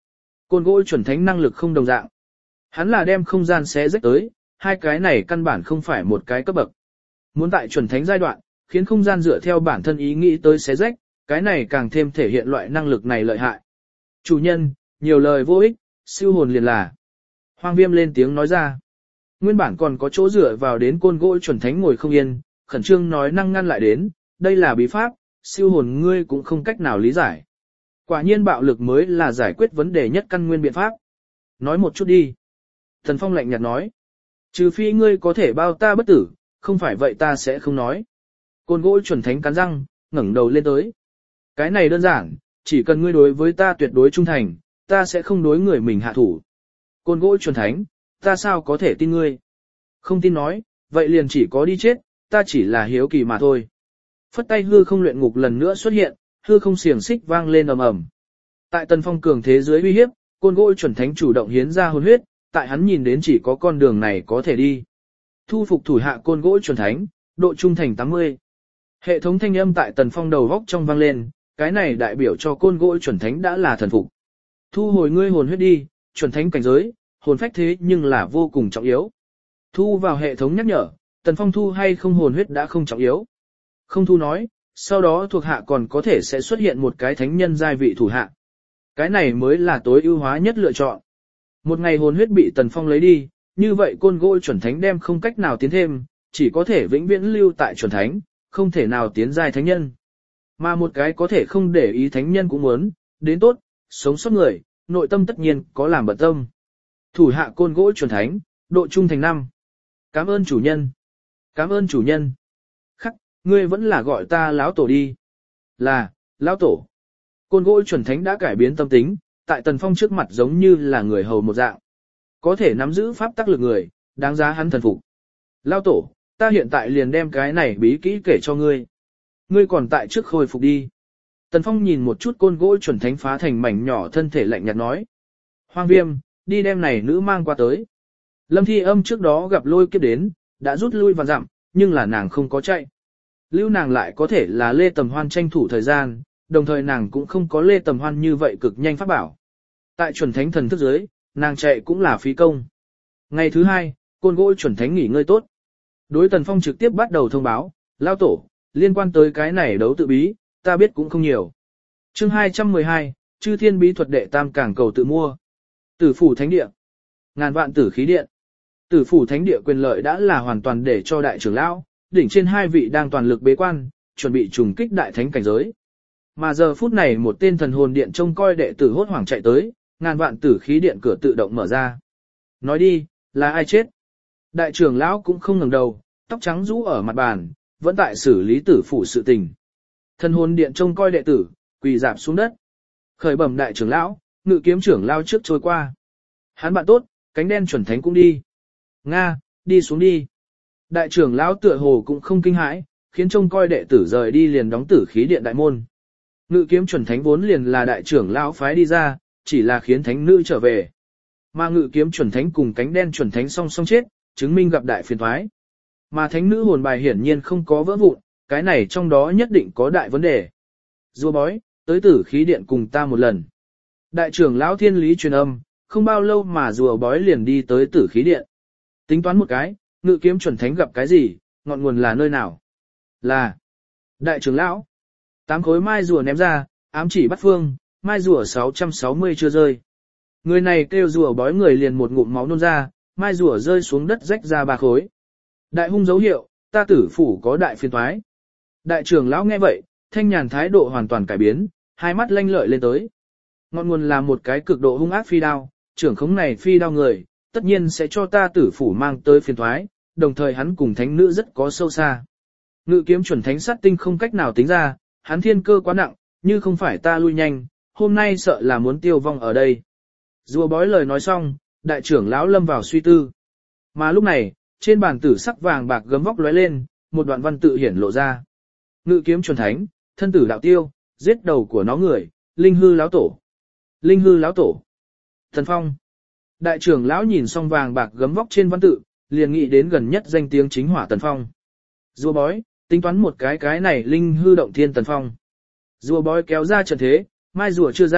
Côn gỗ chuẩn thánh năng lực không đồng dạng. Hắn là đem không gian xé rách tới, hai cái này căn bản không phải một cái cấp bậc. Muốn tại chuẩn thánh giai đoạn, khiến không gian dựa theo bản thân ý nghĩ tới xé rách, cái này càng thêm thể hiện loại năng lực này lợi hại. Chủ nhân, nhiều lời vô ích, siêu hồn liền là. Hoang Viêm lên tiếng nói ra. Nguyên bản còn có chỗ dựa vào đến côn gỗ chuẩn thánh ngồi không yên, khẩn trương nói năng ngăn lại đến, đây là bí pháp, siêu hồn ngươi cũng không cách nào lý giải. Quả nhiên bạo lực mới là giải quyết vấn đề nhất căn nguyên biện pháp. Nói một chút đi. Thần Phong lạnh nhạt nói. Trừ phi ngươi có thể bao ta bất tử, không phải vậy ta sẽ không nói. Côn gỗ chuẩn thánh cắn răng, ngẩng đầu lên tới. Cái này đơn giản, chỉ cần ngươi đối với ta tuyệt đối trung thành, ta sẽ không đối người mình hạ thủ. Côn gỗ chuẩn thánh, ta sao có thể tin ngươi? Không tin nói, vậy liền chỉ có đi chết, ta chỉ là hiếu kỳ mà thôi. Phất tay hư không luyện ngục lần nữa xuất hiện, hư không xiềng xích vang lên ầm ầm. Tại Tần Phong cường thế dưới uy hiếp, côn gỗ chuẩn thánh chủ động hiến ra hồn huyết, tại hắn nhìn đến chỉ có con đường này có thể đi. Thu phục thủ hạ côn gỗ chuẩn thánh, độ trung thành 80. Hệ thống thanh âm tại Tần Phong đầu góc trong vang lên, cái này đại biểu cho côn gỗ chuẩn thánh đã là thần phục. Thu hồi ngươi hồn huyết đi, chuẩn thánh cảnh giới, hồn phách thế nhưng là vô cùng trọng yếu. Thu vào hệ thống nhắc nhở, Tần Phong thu hay không hồn huyết đã không trọng yếu. Không thu nói, sau đó thuộc hạ còn có thể sẽ xuất hiện một cái thánh nhân giai vị thủ hạ. Cái này mới là tối ưu hóa nhất lựa chọn. Một ngày hồn huyết bị Tần Phong lấy đi, như vậy côn gỗ chuẩn thánh đem không cách nào tiến thêm, chỉ có thể vĩnh viễn lưu tại chuẩn thánh, không thể nào tiến giai thánh nhân. Mà một cái có thể không để ý thánh nhân cũng muốn, đến tốt, sống sót người, nội tâm tất nhiên có làm bận tâm. Thủ hạ côn gỗ chuẩn thánh, độ trung thành 5. Cảm ơn chủ nhân. Cảm ơn chủ nhân. Khắc, ngươi vẫn là gọi ta lão tổ đi. Là, lão tổ. Côn gỗ chuẩn thánh đã cải biến tâm tính, tại Tần Phong trước mặt giống như là người hầu một dạng. Có thể nắm giữ pháp tắc lực người, đáng giá hắn thần phục. Lão tổ, ta hiện tại liền đem cái này bí kỹ kể cho ngươi. Ngươi còn tại trước khôi phục đi. Tần Phong nhìn một chút côn gỗ chuẩn thánh phá thành mảnh nhỏ thân thể lạnh nhạt nói. Hoang Viêm, đi đem này nữ mang qua tới. Lâm Thi Âm trước đó gặp lôi kiếp đến, đã rút lui và dặm, nhưng là nàng không có chạy. Lưu nàng lại có thể là Lê Tầm Hoan tranh thủ thời gian, đồng thời nàng cũng không có Lê Tầm Hoan như vậy cực nhanh phát bảo. Tại chuẩn thánh thần thức giới, nàng chạy cũng là phí công. Ngày thứ 2, côn gỗ chuẩn thánh nghỉ ngơi tốt. Đối Tần Phong trực tiếp bắt đầu thông báo, lao tổ, liên quan tới cái này đấu tự bí, ta biết cũng không nhiều. Chương 212, Chư Thiên Bí Thuật đệ tam cảng cầu tự mua. Tử phủ thánh địa. Ngàn vạn tử khí điện. Tử phủ thánh địa quyền lợi đã là hoàn toàn để cho đại trưởng lão, đỉnh trên hai vị đang toàn lực bế quan, chuẩn bị trùng kích đại thánh cảnh giới. Mà giờ phút này một tên thần hồn điện trông coi đệ tử hốt hoảng chạy tới, ngàn vạn tử khí điện cửa tự động mở ra. Nói đi, là ai chết? Đại trưởng lão cũng không ngẩng đầu, tóc trắng rũ ở mặt bàn, vẫn tại xử lý tử phủ sự tình. Thần hồn điện trông coi đệ tử, quỳ rạp xuống đất. Khởi bẩm đại trưởng lão, ngự kiếm trưởng lao trước trôi qua. Hắn bạn tốt, cánh đen chuẩn thánh cũng đi. Nga, đi xuống đi. Đại trưởng lão tựa hồ cũng không kinh hãi, khiến trông coi đệ tử rời đi liền đóng tử khí điện đại môn. Ngự kiếm chuẩn thánh vốn liền là đại trưởng lão phái đi ra, chỉ là khiến thánh nữ trở về. Mà ngự kiếm chuẩn thánh cùng cánh đen chuẩn thánh song song chết, chứng minh gặp đại phiền toái. Mà thánh nữ hồn bài hiển nhiên không có vỡ vụn, cái này trong đó nhất định có đại vấn đề. Rùa bói, tới tử khí điện cùng ta một lần. Đại trưởng lão thiên lý truyền âm, không bao lâu mà rùa bói liền đi tới tử khí điện. Tính toán một cái, ngự kiếm chuẩn thánh gặp cái gì, ngọn nguồn là nơi nào? Là đại trưởng lão. 8 khối mai rùa ném ra, ám chỉ bắt phương, mai rùa 660 chưa rơi. Người này kêu rùa bói người liền một ngụm máu nôn ra, mai rùa rơi xuống đất rách ra 3 khối. Đại hung dấu hiệu, ta tử phủ có đại phiên toái. Đại trưởng lão nghe vậy, thanh nhàn thái độ hoàn toàn cải biến, hai mắt lanh lợi lên tới. Ngọn nguồn là một cái cực độ hung ác phi đao, trưởng khống này phi đao người, tất nhiên sẽ cho ta tử phủ mang tới phiền toái, đồng thời hắn cùng thánh nữ rất có sâu xa. Ngự kiếm chuẩn thánh sát tinh không cách nào tính ra, hắn thiên cơ quá nặng, như không phải ta lui nhanh, hôm nay sợ là muốn tiêu vong ở đây. Rùa bói lời nói xong, đại trưởng lão lâm vào suy tư. Mà lúc này, trên bàn tử sắc vàng bạc gấm vóc lóe lên, một đoạn văn tự hiển lộ ra. Ngự kiếm chuẩn thánh, thân tử đạo tiêu, giết đầu của nó người, linh hư lão tổ. Linh hư lão tổ. Thần Phong. Đại trưởng lão nhìn xong vàng bạc gấm vóc trên văn tự, liền nghĩ đến gần nhất danh tiếng chính hỏa Tần Phong. Rùa bói, tính toán một cái này linh hư động thiên Tần Phong. Rùa bói kéo ra trận thế, mai rùa chưa ra,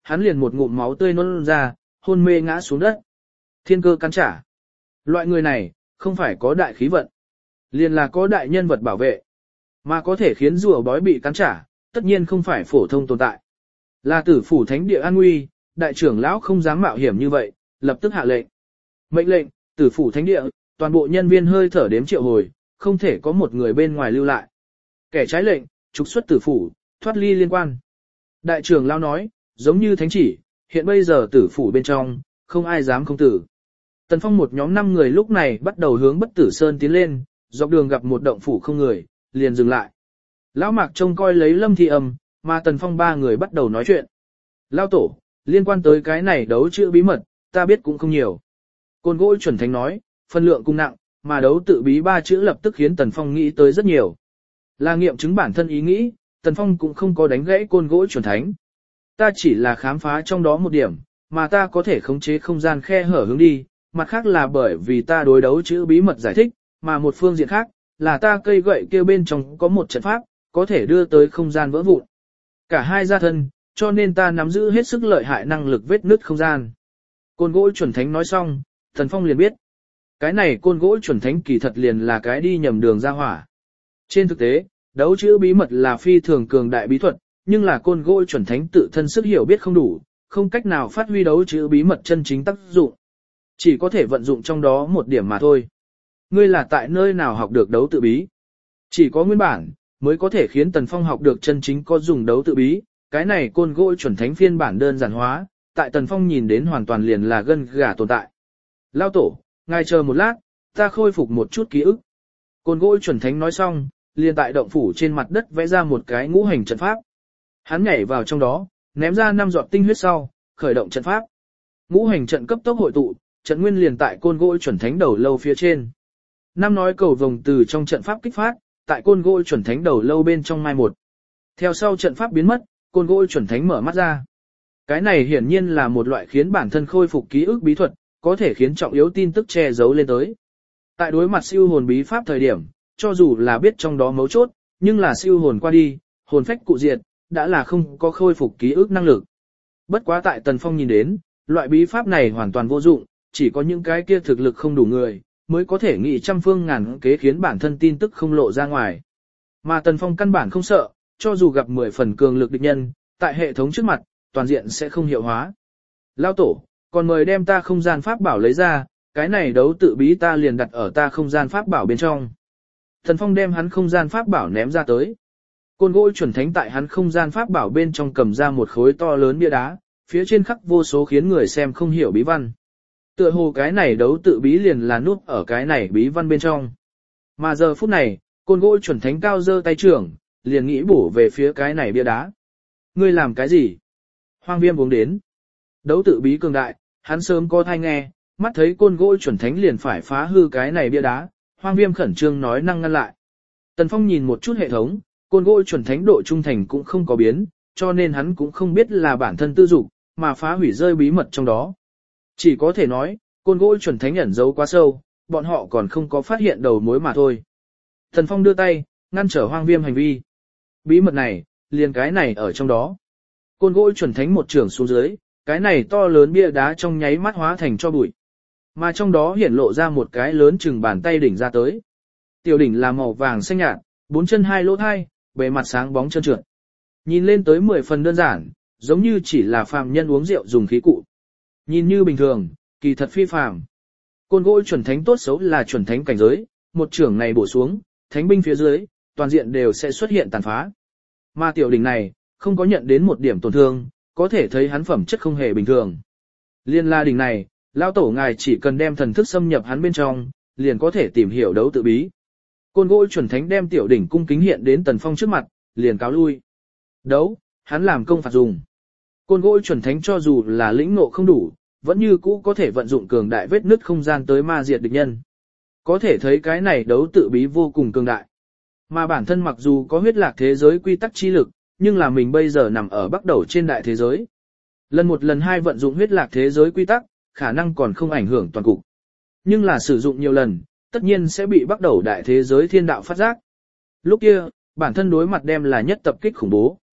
hắn liền một ngụm máu tươi nôn ra, hôn mê ngã xuống đất. Thiên cơ cắn trả. Loại người này, không phải có đại khí vận, liền là có đại nhân vật bảo vệ, mà có thể khiến rùa bói bị cắn trả, tất nhiên không phải phổ thông tồn tại. Là Tử Phủ Thánh địa an nguy, đại trưởng lão không dám mạo hiểm như vậy, lập tức hạ lệnh. Mệnh lệnh, Tử Phủ Thánh địa, toàn bộ nhân viên hơi thở đếm triệu hồi, không thể có một người bên ngoài lưu lại. Kẻ trái lệnh, trục xuất Tử Phủ, thoát ly liên quan. Đại trưởng lão nói, giống như thánh chỉ, hiện bây giờ Tử Phủ bên trong, không ai dám không tử. Tần Phong một nhóm 5 người lúc này bắt đầu hướng Bất Tử Sơn tiến lên, dọc đường gặp một động phủ không người, liền dừng lại. Lão Mạc trông coi lấy Lâm Thi Âm, mà Tần Phong 3 người bắt đầu nói chuyện. Lão tổ, liên quan tới cái này đấu chữ bí mật, ta biết cũng không nhiều. Côn Gỗ Chuẩn Thánh nói, phân lượng cũng nặng, mà đấu tự bí 3 chữ lập tức khiến Tần Phong nghĩ tới rất nhiều. Là nghiệm chứng bản thân ý nghĩ, Tần Phong cũng không có đánh gãy Côn Gỗ Chuẩn Thánh. Ta chỉ là khám phá trong đó một điểm, mà ta có thể khống chế không gian khe hở hướng đi, mặt khác là bởi vì ta đối đấu chữ bí mật giải thích, mà một phương diện khác, là ta cây gậy kêu bên trong có một trận pháp, có thể đưa tới không gian vỡ vụn. Cả hai gia thân, cho nên ta nắm giữ hết sức lợi hại năng lực vết nứt không gian. Côn Gỗ Chuẩn Thánh nói xong, Tần Phong liền biết. Cái này Côn Gỗ Chuẩn Thánh kỳ thật liền là cái đi nhầm đường ra hỏa. Trên thực tế, đấu chữ bí mật là phi thường cường đại bí thuật, nhưng là Côn Gỗ Chuẩn Thánh tự thân sức hiểu biết không đủ, không cách nào phát huy đấu chữ bí mật chân chính tác dụng. Chỉ có thể vận dụng trong đó một điểm mà thôi. Ngươi là tại nơi nào học được đấu tự bí? Chỉ có nguyên bản, mới có thể khiến Tần Phong học được chân chính có dùng đấu tự bí, cái này Côn Gỗ Chuẩn Thánh phiên bản đơn giản hóa, tại Tần Phong nhìn đến hoàn toàn liền là gân gà tồn tại. Lao tổ, ngài chờ một lát, ta khôi phục một chút ký ức. Côn Gỗ Chuẩn Thánh nói xong, liền tại động phủ trên mặt đất vẽ ra một cái ngũ hành trận pháp. Hắn nhảy vào trong đó, ném ra 5 giọt tinh huyết sau, khởi động trận pháp. Ngũ hành trận cấp tốc hội tụ, trận nguyên liền tại Côn Gỗ Chuẩn Thánh đầu lâu phía trên. Năm nói cầu vồng từ trong trận pháp kích phát, tại Côn Gỗ Chuẩn Thánh đầu lâu bên trong mai một. Theo sau trận pháp biến mất, Côn Gỗ Chuẩn Thánh mở mắt ra. Cái này hiển nhiên là một loại khiến bản thân khôi phục ký ức bí thuật, có thể khiến trọng yếu tin tức che giấu lên tới. Tại đối mặt siêu hồn bí pháp thời điểm, cho dù là biết trong đó mấu chốt, nhưng là siêu hồn qua đi, hồn phách cụ diệt, đã là không có khôi phục ký ức năng lực. Bất quá tại Tần Phong nhìn đến, loại bí pháp này hoàn toàn vô dụng, chỉ có những cái kia thực lực không đủ người, mới có thể nghĩ trăm phương ngàn kế khiến bản thân tin tức không lộ ra ngoài. Mà Tần Phong căn bản không sợ, cho dù gặp 10 phần cường lực địch nhân, tại hệ thống trước mặt, toàn diện sẽ không hiệu hóa. Lao tổ, còn mời đem ta không gian pháp bảo lấy ra, cái này đấu tự bí ta liền đặt ở ta không gian pháp bảo bên trong. Tần Phong đem hắn không gian pháp bảo ném ra tới. Côn Gỗ Chuẩn Thánh tại hắn không gian pháp bảo bên trong cầm ra một khối to lớn bia đá, phía trên khắc vô số khiến người xem không hiểu bí văn. Tựa hồ cái này đấu tự bí liền là nút ở cái này bí văn bên trong. Mà giờ phút này, Côn Gỗ Chuẩn Thánh cao giơ tay trưởng, liền nghĩ bổ về phía cái này bia đá. Ngươi làm cái gì? Hoang Viêm uống đến. Đấu tự bí cường đại, hắn sớm có thai nghe, mắt thấy Côn Gỗ Chuẩn Thánh liền phải phá hư cái này bia đá, Hoang Viêm khẩn trương nói năng ngăn lại. Tần Phong nhìn một chút hệ thống, Côn Gỗ Chuẩn Thánh độ trung thành cũng không có biến, cho nên hắn cũng không biết là bản thân tư dục, mà phá hủy rơi bí mật trong đó. Chỉ có thể nói, Côn Gỗ Chuẩn Thánh ẩn giấu quá sâu, bọn họ còn không có phát hiện đầu mối mà thôi. Tần Phong đưa tay, ngăn trở Hoang Viêm hành vi. Bí mật này, liền cái này ở trong đó. Côn Gỗ Chuẩn Thánh một trường xuống dưới, cái này to lớn bia đá trong nháy mắt hóa thành cho bụi. Mà trong đó hiển lộ ra một cái lớn chừng bàn tay đỉnh ra tới. Tiểu đỉnh là màu vàng xanh nhạt, 4 chân 2 lỗ thai, bề mặt sáng bóng trơn trượt. Nhìn lên tới 10 phần đơn giản, giống như chỉ là phàm nhân uống rượu dùng khí cụ. Nhìn như bình thường, kỳ thật phi phàm. Côn Gỗ Chuẩn Thánh tốt xấu là chuẩn thánh cảnh giới, một trưởng này bổ xuống, thánh binh phía dưới, toàn diện đều sẽ xuất hiện tàn phá. Mà tiểu đỉnh này, không có nhận đến một điểm tổn thương, có thể thấy hắn phẩm chất không hề bình thường. Liên la đỉnh này, lão tổ ngài chỉ cần đem thần thức xâm nhập hắn bên trong, liền có thể tìm hiểu đấu tự bí. Côn Gỗ Chuẩn Thánh đem tiểu đỉnh cung kính hiện đến Tần Phong trước mặt, liền cáo lui. Đấu, hắn làm công phạt dùng. Côn Gỗ Chuẩn Thánh cho dù là lĩnh ngộ không đủ, vẫn như cũ có thể vận dụng cường đại vết nứt không gian tới ma diệt địch nhân. Có thể thấy cái này đấu tự bí vô cùng cường đại. Mà bản thân mặc dù có huyết lạc thế giới quy tắc chi lực, nhưng là mình bây giờ nằm ở bắt đầu trên đại thế giới. Lần một lần hai vận dụng huyết lạc thế giới quy tắc, khả năng còn không ảnh hưởng toàn cục. Nhưng là sử dụng nhiều lần, tất nhiên sẽ bị bắt đầu đại thế giới thiên đạo phát giác. Lúc kia, bản thân đối mặt đem là nhất tập kích khủng bố.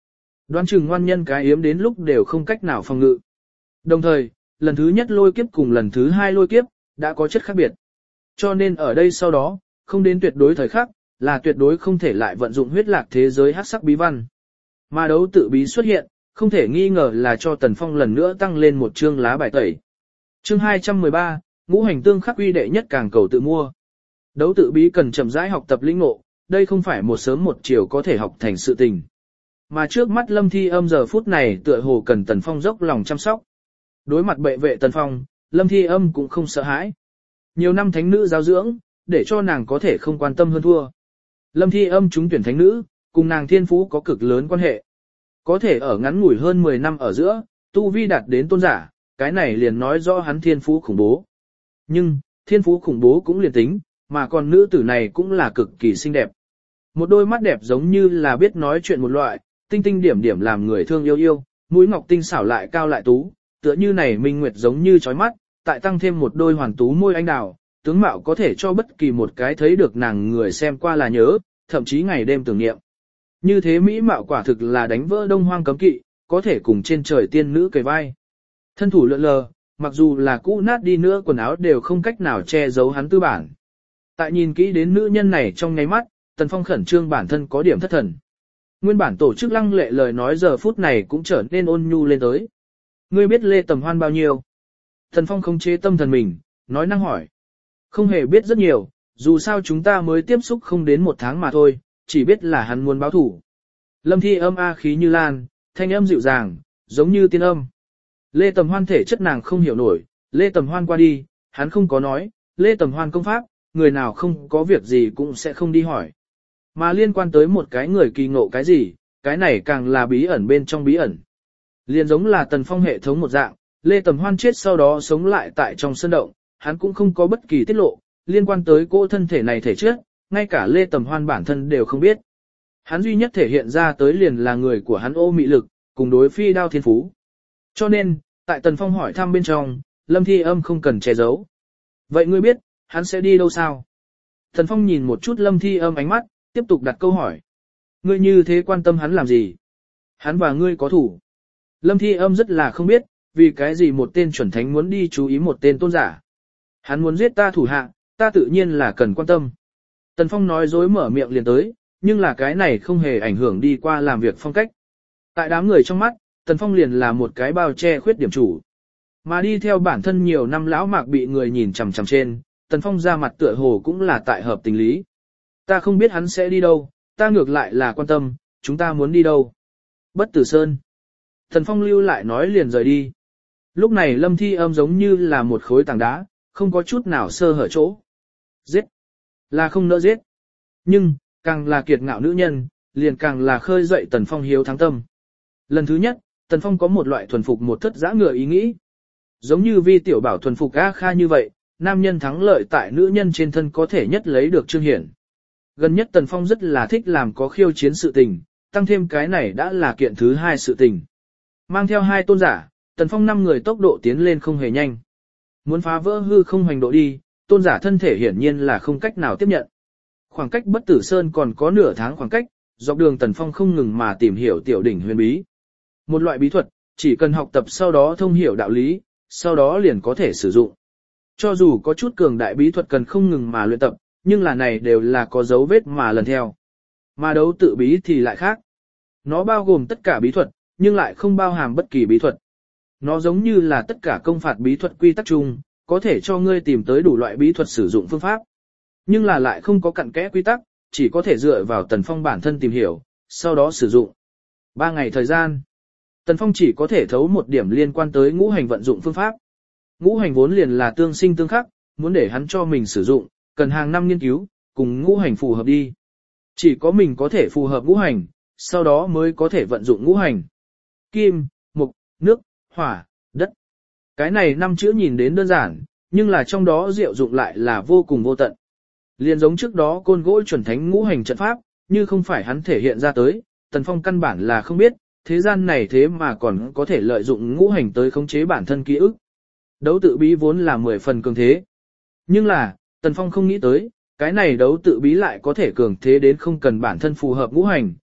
Đoán chừng ngoan nhân cái yếm đến lúc đều không cách nào phòng ngự. Đồng thời, lần thứ nhất lôi kiếp cùng lần thứ hai lôi kiếp, đã có chất khác biệt. Cho nên ở đây sau đó, không đến tuyệt đối thời khắc, là tuyệt đối không thể lại vận dụng huyết lạc thế giới hắc sắc bí văn. Mà đấu tự bí xuất hiện, không thể nghi ngờ là cho Tần Phong lần nữa tăng lên một chương lá bài tẩy. Chương 213, ngũ hành tương khắc uy đệ nhất càng cầu tự mua. Đấu tự bí cần chậm rãi học tập lĩnh ngộ, đây không phải một sớm một chiều có thể học thành sự tình. Mà trước mắt Lâm Thi Âm giờ phút này tựa hồ cần Tần Phong dốc lòng chăm sóc. Đối mặt bệ vệ Tần Phong, Lâm Thi Âm cũng không sợ hãi. Nhiều năm thánh nữ giáo dưỡng, để cho nàng có thể không quan tâm hơn thua. Lâm Thi Âm trúng tuyển thánh nữ, cùng nàng thiên phú có cực lớn quan hệ. Có thể ở ngắn ngủi hơn 10 năm ở giữa, tu vi đạt đến tôn giả, cái này liền nói rõ hắn thiên phú khủng bố. Nhưng, thiên phú khủng bố cũng liền tính, mà còn nữ tử này cũng là cực kỳ xinh đẹp. Một đôi mắt đẹp giống như là biết nói chuyện một loại, tinh tinh điểm điểm làm người thương yêu yêu, mũi ngọc tinh xảo lại cao lại tú, tựa như này minh nguyệt giống như chói mắt, tại tăng thêm một đôi hoàn tú môi anh đào, tướng mạo có thể cho bất kỳ một cái thấy được nàng người xem qua là nhớ, thậm chí ngày đêm tưởng niệm. Như thế mỹ mạo quả thực là đánh vỡ đông hoang cấm kỵ, có thể cùng trên trời tiên nữ kề vai. Thân thủ lượn lờ, mặc dù là cũ nát đi nữa quần áo đều không cách nào che giấu hắn tư bản. Tại nhìn kỹ đến nữ nhân này trong nháy mắt, Tần Phong khẩn trương bản thân có điểm thất thần. Nguyên bản tổ chức lăng lệ lời nói giờ phút này cũng trở nên ôn nhu lên tới. Ngươi biết Lê Tầm Hoan bao nhiêu? Tần Phong không chế tâm thần mình, nói năng hỏi. Không hề biết rất nhiều, dù sao chúng ta mới tiếp xúc không đến 1 tháng mà thôi, chỉ biết là hắn muốn báo thủ. Lâm Thi Âm a khí như lan, thanh âm dịu dàng, giống như tiên âm. Lê Tầm Hoan thể chất nàng không hiểu nổi, Lê Tầm Hoan qua đi, hắn không có nói, Lê Tầm Hoan công pháp, người nào không có việc gì cũng sẽ không đi hỏi. Mà liên quan tới một cái người kỳ ngộ cái gì, cái này càng là bí ẩn bên trong bí ẩn. Liên giống là Tần Phong hệ thống một dạng, Lê Tầm Hoan chết sau đó sống lại tại trong sân động, hắn cũng không có bất kỳ tiết lộ, liên quan tới cô thân thể này thể chất, ngay cả Lê Tầm Hoan bản thân đều không biết. Hắn duy nhất thể hiện ra tới liền là người của hắn ô mị lực, cùng đối phi đao thiên phú. Cho nên, tại Tần Phong hỏi thăm bên trong, Lâm Thi Âm không cần che giấu. Vậy ngươi biết, hắn sẽ đi đâu sao? Tần Phong nhìn một chút Lâm Thi Âm ánh mắt, tiếp tục đặt câu hỏi. Ngươi như thế quan tâm hắn làm gì? Hắn và ngươi có thủ. Lâm Thi Âm rất là không biết, vì cái gì một tên chuẩn thánh muốn đi chú ý một tên tôn giả. Hắn muốn giết ta thủ hạ, ta tự nhiên là cần quan tâm. Tần Phong nói dối mở miệng liền tới, nhưng là cái này không hề ảnh hưởng đi qua làm việc phong cách. Tại đám người trong mắt, Tần Phong liền là một cái bao che khuyết điểm chủ. Mà đi theo bản thân nhiều năm lão mạc bị người nhìn chằm chằm trên, Tần Phong ra mặt tựa hồ cũng là tại hợp tình lý. Ta không biết hắn sẽ đi đâu, ta ngược lại là quan tâm, chúng ta muốn đi đâu. Bất Tử Sơn. Tần Phong lưu lại nói liền rời đi. Lúc này Lâm Thi Âm giống như là một khối tảng đá, không có chút nào sơ hở chỗ. Giết. Là không nỡ giết. Nhưng, càng là kiệt ngạo nữ nhân, liền càng là khơi dậy Tần Phong hiếu thắng tâm. Lần thứ nhất, Tần Phong có một loại thuần phục một thất dã ngựa ý nghĩ. Giống như Vi Tiểu Bảo thuần phục A Kha như vậy, nam nhân thắng lợi tại nữ nhân trên thân có thể nhất lấy được trương hiển. Gần nhất Tần Phong rất là thích làm có khiêu chiến sự tình, tăng thêm cái này đã là kiện thứ 2 sự tình. Mang theo 2 tôn giả, Tần Phong 5 người tốc độ tiến lên không hề nhanh. Muốn phá vỡ hư không hoành độ đi, tôn giả thân thể hiển nhiên là không cách nào tiếp nhận. Khoảng cách Bất Tử Sơn còn có nửa tháng khoảng cách, dọc đường Tần Phong không ngừng mà tìm hiểu tiểu đỉnh huyền bí. Một loại bí thuật, chỉ cần học tập sau đó thông hiểu đạo lý, sau đó liền có thể sử dụng. Cho dù có chút cường đại bí thuật cần không ngừng mà luyện tập, nhưng là này đều là có dấu vết mà lần theo. Mà đấu tự bí thì lại khác. Nó bao gồm tất cả bí thuật, nhưng lại không bao hàm bất kỳ bí thuật. Nó giống như là tất cả công phạt bí thuật quy tắc chung, có thể cho ngươi tìm tới đủ loại bí thuật sử dụng phương pháp. Nhưng là lại không có cặn kẽ quy tắc, chỉ có thể dựa vào Tần Phong bản thân tìm hiểu, sau đó sử dụng. 3 ngày thời gian, Tần Phong chỉ có thể thấu một điểm liên quan tới ngũ hành vận dụng phương pháp. Ngũ hành vốn liền là tương sinh tương khắc, muốn để hắn cho mình sử dụng, cần hàng năm nghiên cứu, cùng ngũ hành phù hợp đi. Chỉ có mình có thể phù hợp ngũ hành, sau đó mới có thể vận dụng ngũ hành. Kim, mộc, nước, hỏa, đất. Cái này 5 chữ nhìn đến đơn giản, nhưng là trong đó diệu dụng lại là vô cùng vô tận. Liên giống trước đó côn gỗ chuẩn thánh ngũ hành trận pháp, như không phải hắn thể hiện ra tới, Tần Phong căn bản là không biết, thế gian này thế mà còn có thể lợi dụng ngũ hành tới khống chế bản thân ký ức. Đấu tự bí vốn là 10 phần cường thế. Nhưng là, Tần Phong không nghĩ tới, cái này đấu tự bí lại có thể cường thế đến không cần bản thân phù hợp ngũ hành,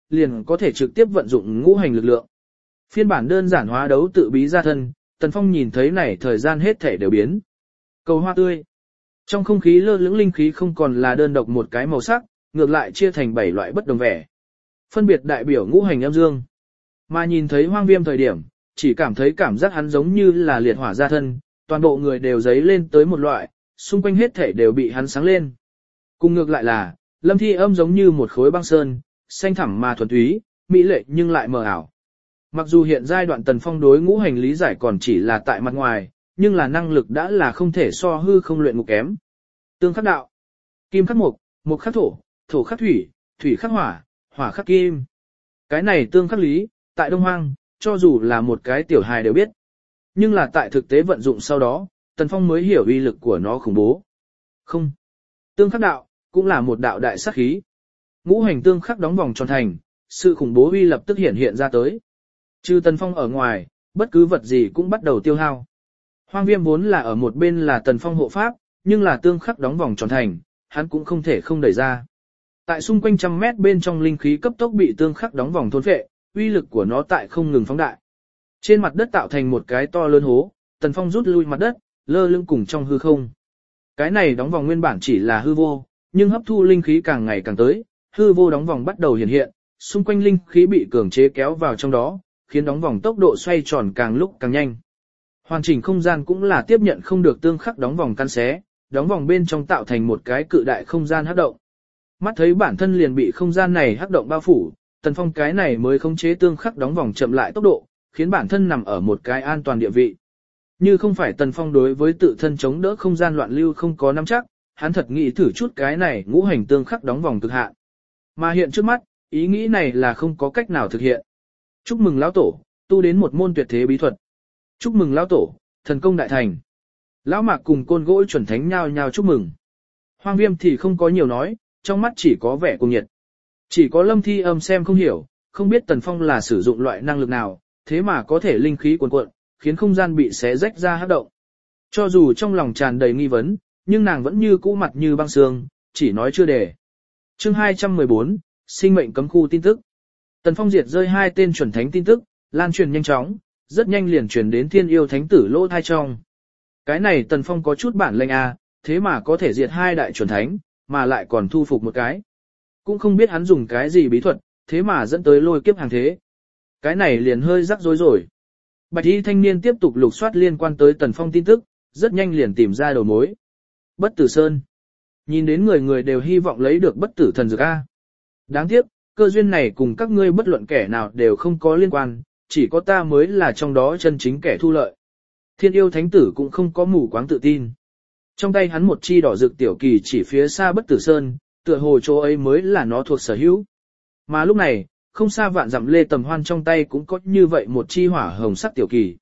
liền có thể trực tiếp vận dụng ngũ hành lực lượng. Phiên bản đơn giản hóa đấu tự bí ra thân, Tần Phong nhìn thấy này thời gian hết thể đều biến. Cầu hoa tươi. Trong không khí lơ lửng linh khí không còn là đơn độc một cái màu sắc, ngược lại chia thành 7 loại bất đồng vẻ. Phân biệt đại biểu ngũ hành âm dương. Mà nhìn thấy Hoang Viêm thời điểm, chỉ cảm thấy cảm giác hắn giống như là liệt hỏa ra thân, toàn bộ người đều dấy lên tới một loại, xung quanh hết thể đều bị hắn sáng lên. Cùng ngược lại là, Lâm Thi Âm giống như một khối băng sơn, xanh thẳm mà thuần túy, mỹ lệ nhưng lại mờ ảo. Mặc dù hiện giai đoạn Tần Phong đối ngũ hành lý giải còn chỉ là tại mặt ngoài, nhưng là năng lực đã là không thể so hư không luyện ngục kém. Tương khắc đạo, kim khắc mộc, mộc khắc thổ, thổ khắc thủy, thủy khắc hỏa, hỏa khắc kim. Cái này tương khắc lý, tại Đông Hoang, cho dù là một cái tiểu hài đều biết. Nhưng là tại thực tế vận dụng sau đó, Tần Phong mới hiểu uy lực của nó khủng bố. Không. Tương khắc đạo, cũng là một đạo đại sát khí. Ngũ hành tương khắc đóng vòng tròn thành, sự khủng bố uy lập tức hiện ra tới. Trừ Tần Phong ở ngoài, bất cứ vật gì cũng bắt đầu tiêu hao. Hoang Viêm vốn là ở một bên là Tần Phong hộ pháp, nhưng là tương khắc đóng vòng tròn thành, hắn cũng không thể không đẩy ra. Tại xung quanh trăm mét bên trong linh khí cấp tốc bị tương khắc đóng vòng thôn phệ, uy lực của nó tại không ngừng phóng đại. Trên mặt đất tạo thành một cái to lớn hố, Tần Phong rút lui mặt đất, lơ lửng cùng trong hư không. Cái này đóng vòng nguyên bản chỉ là hư vô, nhưng hấp thu linh khí càng ngày càng tới, hư vô đóng vòng bắt đầu hiện hiện, xung quanh linh khí bị cường chế kéo vào trong đó, khiến đóng vòng tốc độ xoay tròn càng lúc càng nhanh. Hoàn chỉnh không gian cũng là tiếp nhận không được tương khắc đóng vòng căn xé, đóng vòng bên trong tạo thành một cái cự đại không gian hắc động. Mắt thấy bản thân liền bị không gian này hắc động bao phủ, Tần Phong cái này mới khống chế tương khắc đóng vòng chậm lại tốc độ, khiến bản thân nằm ở một cái an toàn địa vị. Như không phải Tần Phong đối với tự thân chống đỡ không gian loạn lưu không có nắm chắc, hắn thật nghĩ thử chút cái này ngũ hành tương khắc đóng vòng cực hạn. Mà hiện trước mắt, ý nghĩ này là không có cách nào thực hiện. Chúc mừng lão tổ, tu đến một môn tuyệt thế bí thuật. Chúc mừng lão tổ, thần công đại thành. Lão Mạc cùng Côn Gỗ chuẩn thánh nhao nhao chúc mừng. Hoang Viêm thì không có nhiều nói, trong mắt chỉ có vẻ cuồng nhiệt. Chỉ có Lâm Thi Âm xem không hiểu, không biết Tần Phong là sử dụng loại năng lực nào, thế mà có thể linh khí cuồn cuộn, khiến không gian bị xé rách ra hắc động. Cho dù trong lòng tràn đầy nghi vấn, nhưng nàng vẫn như cũ mặt như băng xương, chỉ nói chưa để. Chương 214, sinh mệnh cấm khu tin tức. Tần Phong diệt rơi 2 tên chuẩn thánh tin tức, lan truyền nhanh chóng, rất nhanh liền truyền đến Thiên Yêu Thánh tử lỗ thai trong. Cái này Tần Phong có chút bản lĩnh a, thế mà có thể diệt 2 đại chuẩn thánh, mà lại còn thu phục một cái. Cũng không biết hắn dùng cái gì bí thuật, thế mà dẫn tới lôi kiếp hàng thế. Cái này liền hơi rắc rối rồi. Bạch y thanh niên tiếp tục lục soát liên quan tới Tần Phong tin tức, rất nhanh liền tìm ra đầu mối. Bất tử sơn. Nhìn đến người người đều hy vọng lấy được bất tử thần dược A. Đáng tiếc, cơ duyên này cùng các ngươi bất luận kẻ nào đều không có liên quan, chỉ có ta mới là trong đó chân chính kẻ thu lợi. Thiên yêu thánh tử cũng không có mù quáng tự tin. Trong tay hắn một chi đỏ rực tiểu kỳ chỉ phía xa bất tử sơn, tựa hồ chỗ ấy mới là nó thuộc sở hữu. Mà lúc này, không xa vạn dặm Lê Tầm Hoan trong tay cũng có như vậy một chi hỏa hồng sắc tiểu kỳ.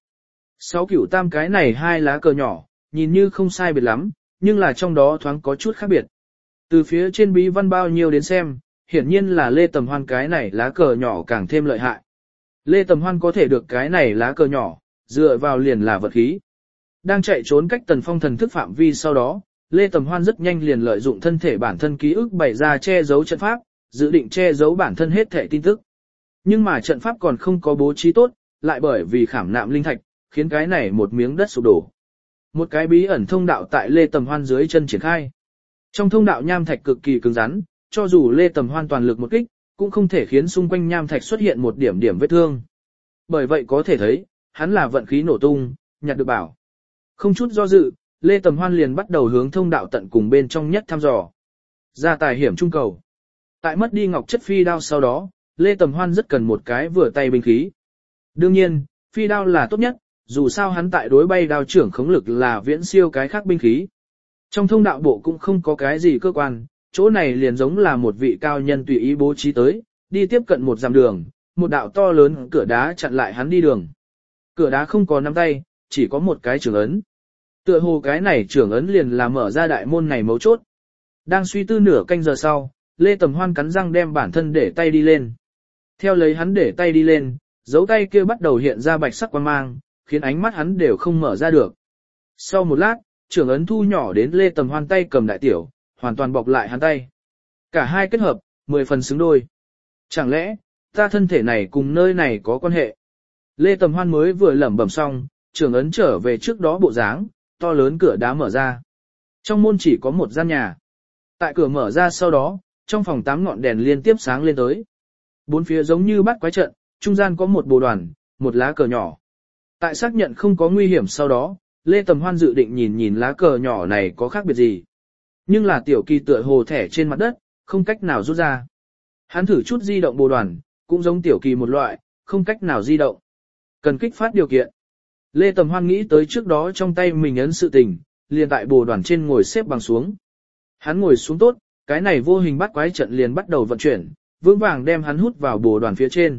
6 cửu tam cái này 2 lá cờ nhỏ, nhìn như không sai biệt lắm, nhưng là trong đó thoáng có chút khác biệt. Từ phía trên bí văn bao nhiêu đến xem, hiển nhiên là Lê Tầm Hoan cái này lá cờ nhỏ càng thêm lợi hại. Lê Tầm Hoan có thể được cái này lá cờ nhỏ, dựa vào liền là vật khí. Đang chạy trốn cách Tần Phong thần thức phạm vi sau đó, Lê Tầm Hoan rất nhanh liền lợi dụng thân thể bản thân ký ức bày ra che giấu trận pháp, dự định che giấu bản thân hết thể tin tức. Nhưng mà trận pháp còn không có bố trí tốt, lại bởi vì khảm nạm linh thạch, khiến cái này một miếng đất sụp đổ. Một cái bí ẩn thông đạo tại Lê Tầm Hoan dưới chân triển khai. Trong thông đạo nham thạch cực kỳ cứng rắn, cho dù Lê Tầm Hoan toàn lực một kích, cũng không thể khiến xung quanh nham thạch xuất hiện một điểm điểm vết thương. Bởi vậy có thể thấy, hắn là vận khí nổ tung, nhặt được bảo. Không chút do dự, Lê Tầm Hoan liền bắt đầu hướng thông đạo tận cùng bên trong nhất thăm dò. Ra tài hiểm trung cầu. Tại mất đi ngọc chất phi đao sau đó, Lê Tầm Hoan rất cần một cái vừa tay binh khí. Đương nhiên, phi đao là tốt nhất, dù sao hắn tại đối bay đao trưởng khống lực là viễn siêu cái khác binh khí. Trong thông đạo bộ cũng không có cái gì cơ quan, chỗ này liền giống là một vị cao nhân tùy ý bố trí tới, đi tiếp cận một dặm đường, một đạo to lớn cửa đá chặn lại hắn đi đường. Cửa đá không có nắm tay, chỉ có một cái trưởng ấn. Tựa hồ cái này trưởng ấn liền là mở ra đại môn này mấu chốt. Đang suy tư nửa canh giờ sau, Lê Tầm Hoan cắn răng đem bản thân để tay đi lên. Theo lấy hắn để tay đi lên, dấu tay kia bắt đầu hiện ra bạch sắc quang mang, khiến ánh mắt hắn đều không mở ra được. Sau một lát, trưởng ấn thu nhỏ đến Lê Tầm Hoan tay cầm đại tiểu, hoàn toàn bọc lại hắn tay. Cả hai kết hợp, 10 phần xứng đôi. Chẳng lẽ, Ta thân thể này cùng nơi này có quan hệ. Lê Tầm Hoan mới vừa lẩm bẩm xong, trưởng ấn trở về trước đó bộ dáng, to lớn cửa đá mở ra. Trong môn chỉ có một gian nhà. Tại cửa mở ra sau đó, trong phòng 8 ngọn đèn liên tiếp sáng lên tới. Bốn phía giống như bắt quái trận, trung gian có một bồ đoàn, một lá cờ nhỏ. Tại xác nhận không có nguy hiểm sau đó, Lê Tầm Hoan dự định nhìn lá cờ nhỏ này có khác biệt gì. Nhưng là tiểu kỳ tựa hồ thẻ trên mặt đất, không cách nào rút ra. Hắn thử chút di động bồ đoàn, cũng giống tiểu kỳ một loại, không cách nào di động. Cần kích phát điều kiện. Lê Tầm Hoan nghĩ tới trước đó trong tay mình ấn sự tình, liền tại bồ đoàn trên ngồi xếp bằng xuống. Hắn ngồi xuống tốt, cái này vô hình bắt quái trận liền bắt đầu vận chuyển, vững vàng đem hắn hút vào bồ đoàn phía trên.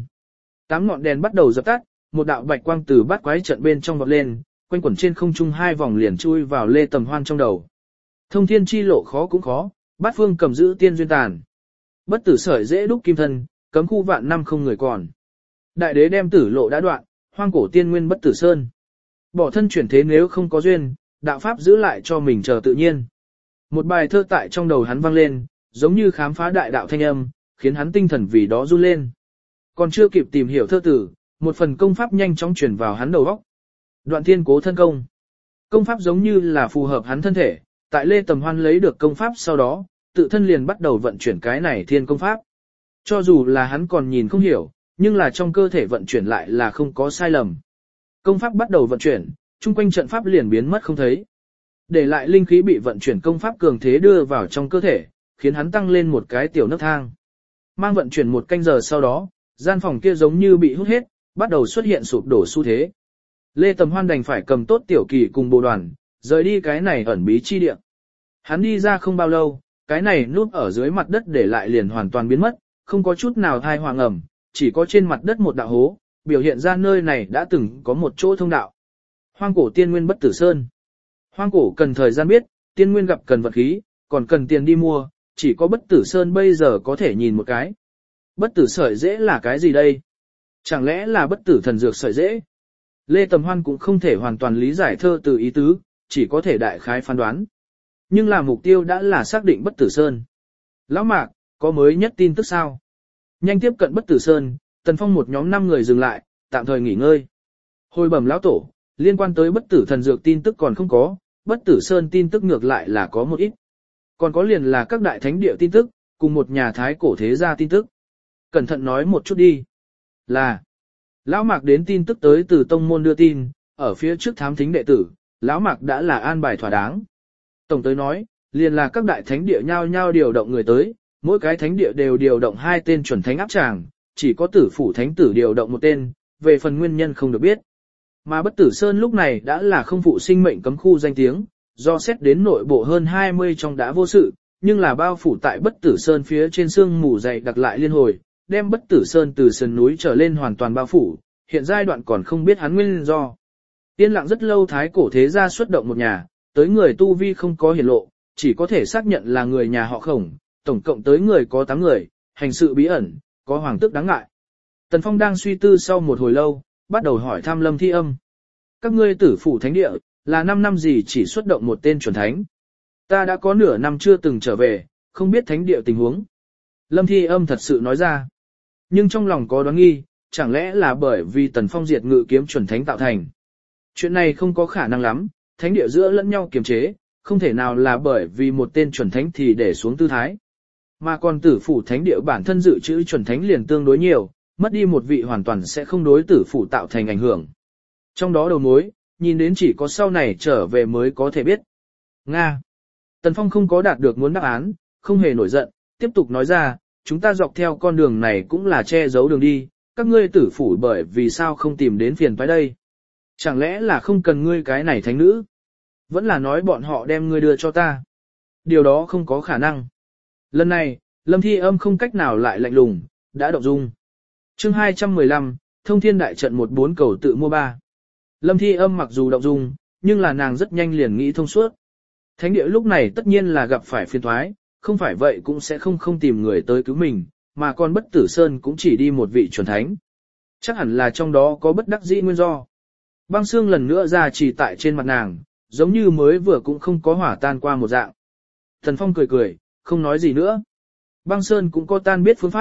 8 ngọn đèn bắt đầu dập tắt, một đạo bạch quang từ bắt quái trận bên trong vọt lên, quanh quẩn trên không trung 2 vòng liền chui vào Lê Tầm Hoan trong đầu. Thông thiên chi lộ khó cũng khó, bát phương cầm giữ tiên duyên tàn. Bất tử sợi dễ đúc kim thân, cấm khu vạn năm không người còn. Đại đế đem tử lộ đã đoạn, hoang cổ tiên nguyên bất tử sơn. Bỏ thân chuyển thế nếu không có duyên, đạo pháp giữ lại cho mình chờ tự nhiên. Một bài thơ tại trong đầu hắn vang lên, giống như khám phá đại đạo thanh âm, khiến hắn tinh thần vì đó run lên. Còn chưa kịp tìm hiểu thơ tử, một phần công pháp nhanh chóng truyền vào hắn đầu óc. Đoạn thiên cố thân công. Công pháp giống như là phù hợp hắn thân thể, tại Lê Tầm Hoan lấy được công pháp sau đó, tự thân liền bắt đầu vận chuyển cái này thiên công pháp. Cho dù là hắn còn nhìn không hiểu, nhưng là trong cơ thể vận chuyển lại là không có sai lầm. Công pháp bắt đầu vận chuyển, chung quanh trận pháp liền biến mất không thấy. Để lại linh khí bị vận chuyển công pháp cường thế đưa vào trong cơ thể, khiến hắn tăng lên một cái tiểu nấc thang. Mang vận chuyển 1 canh giờ sau đó, gian phòng kia giống như bị hút hết, bắt đầu xuất hiện sụp đổ xu thế. Lê Tầm Hoan đành phải cầm tốt tiểu kỳ cùng bồ đoàn, rời đi cái này ẩn bí chi địa. Hắn đi ra không bao lâu, cái này núp ở dưới mặt đất để lại liền hoàn toàn biến mất, không có chút nào thai hoàng ẩm, chỉ có trên mặt đất một đạo hố, biểu hiện ra nơi này đã từng có một chỗ thông đạo. Hoang cổ tiên nguyên bất tử sơn. Hoang cổ cần thời gian biết, tiên nguyên gặp cần vật khí, còn cần tiền đi mua, chỉ có bất tử sơn bây giờ có thể nhìn một cái. Bất tử sợi dễ là cái gì đây? Chẳng lẽ là bất tử thần dược sợi dễ? Lê Tầm Hoan cũng không thể hoàn toàn lý giải thơ từ ý tứ, chỉ có thể đại khái phán đoán. Nhưng là mục tiêu đã là xác định bất tử sơn. Lão Mạc, có mới nhất tin tức sao? Nhanh tiếp cận bất tử sơn, Tần Phong một nhóm 5 người dừng lại, tạm thời nghỉ ngơi. Hồi bẩm lão tổ, liên quan tới bất tử thần dược tin tức còn không có, bất tử sơn tin tức ngược lại là có một ít. Còn có liền là các đại thánh địa tin tức, cùng một nhà thái cổ thế gia tin tức. Cẩn thận nói một chút đi. Là, Lão Mạc đến tin tức tới từ tông môn đưa tin, ở phía trước thám thính đệ tử, Lão Mạc đã là an bài thỏa đáng. Tổng tới nói, liền là các đại thánh địa nhau nhau điều động người tới, mỗi cái thánh địa đều điều động 2 tên chuẩn thánh áp tràng, chỉ có tử phủ thánh tử điều động 1 tên, về phần nguyên nhân không được biết. Mà bất tử sơn lúc này đã là không phụ sinh mệnh cấm khu danh tiếng, do xét đến nội bộ hơn 20 trong đã vô sự, nhưng là bao phủ tại bất tử sơn phía trên sương mù dày đặc lại liên hồi, đem bất tử sơn từ sườn núi trở lên hoàn toàn bao phủ, hiện giai đoạn còn không biết hắn nguyên do. Yên lặng rất lâu thái cổ thế gia xuất động một nhà, tới người tu vi không có hiển lộ, chỉ có thể xác nhận là người nhà họ Khổng, tổng cộng tới người có 8 người, hành sự bí ẩn, có hoàng tước đáng ngại. Tần Phong đang suy tư sau một hồi lâu, bắt đầu hỏi thăm Lâm Thi Âm. Các ngươi tử phủ thánh địa, là 5 năm gì chỉ xuất động 1 tên chuẩn thánh? Ta đã có nửa năm chưa từng trở về, không biết thánh địa tình huống. Lâm Thi Âm thật sự nói ra. Nhưng trong lòng có đoán nghi, chẳng lẽ là bởi vì Tần Phong diệt ngự kiếm chuẩn thánh tạo thành. Chuyện này không có khả năng lắm, thánh địa giữa lẫn nhau kiềm chế, không thể nào là bởi vì 1 tên chuẩn thánh thì để xuống tư thái. Mà còn tử phủ thánh địa bản thân dự trữ chuẩn thánh liền tương đối nhiều, mất đi 1 vị hoàn toàn sẽ không đối tử phủ tạo thành ảnh hưởng. Trong đó đầu mối, nhìn đến chỉ có sau này trở về mới có thể biết. Nga. Tần Phong không có đạt được muốn đáp án, không hề nổi giận, tiếp tục nói ra, chúng ta dọc theo con đường này cũng là che giấu đường đi, các ngươi tử phủ bởi vì sao không tìm đến phiền toái đây? Chẳng lẽ là không cần ngươi cái này thánh nữ? Vẫn là nói bọn họ đem ngươi đưa cho ta? Điều đó không có khả năng. Lần này, Lâm Thi Âm không cách nào lại lạnh lùng, đã động dung. Chương 215, Thông Thiên Đại Trận 14 cầu tự mua 3. Lâm Thi Âm mặc dù động dung, nhưng là nàng rất nhanh liền nghĩ thông suốt. Thánh địa lúc này tất nhiên là gặp phải phiền toái, không phải vậy cũng sẽ không tìm người tới cứu mình, mà còn bất tử sơn cũng chỉ đi 1 vị chuẩn thánh. Chắc hẳn là trong đó có bất đắc dĩ nguyên do. Băng xương lần nữa ra chỉ tại trên mặt nàng, giống như mới vừa cũng không có hỏa tan qua một dạng. Thần Phong cười cười, không nói gì nữa. Băng sơn cũng có tan biết phương pháp,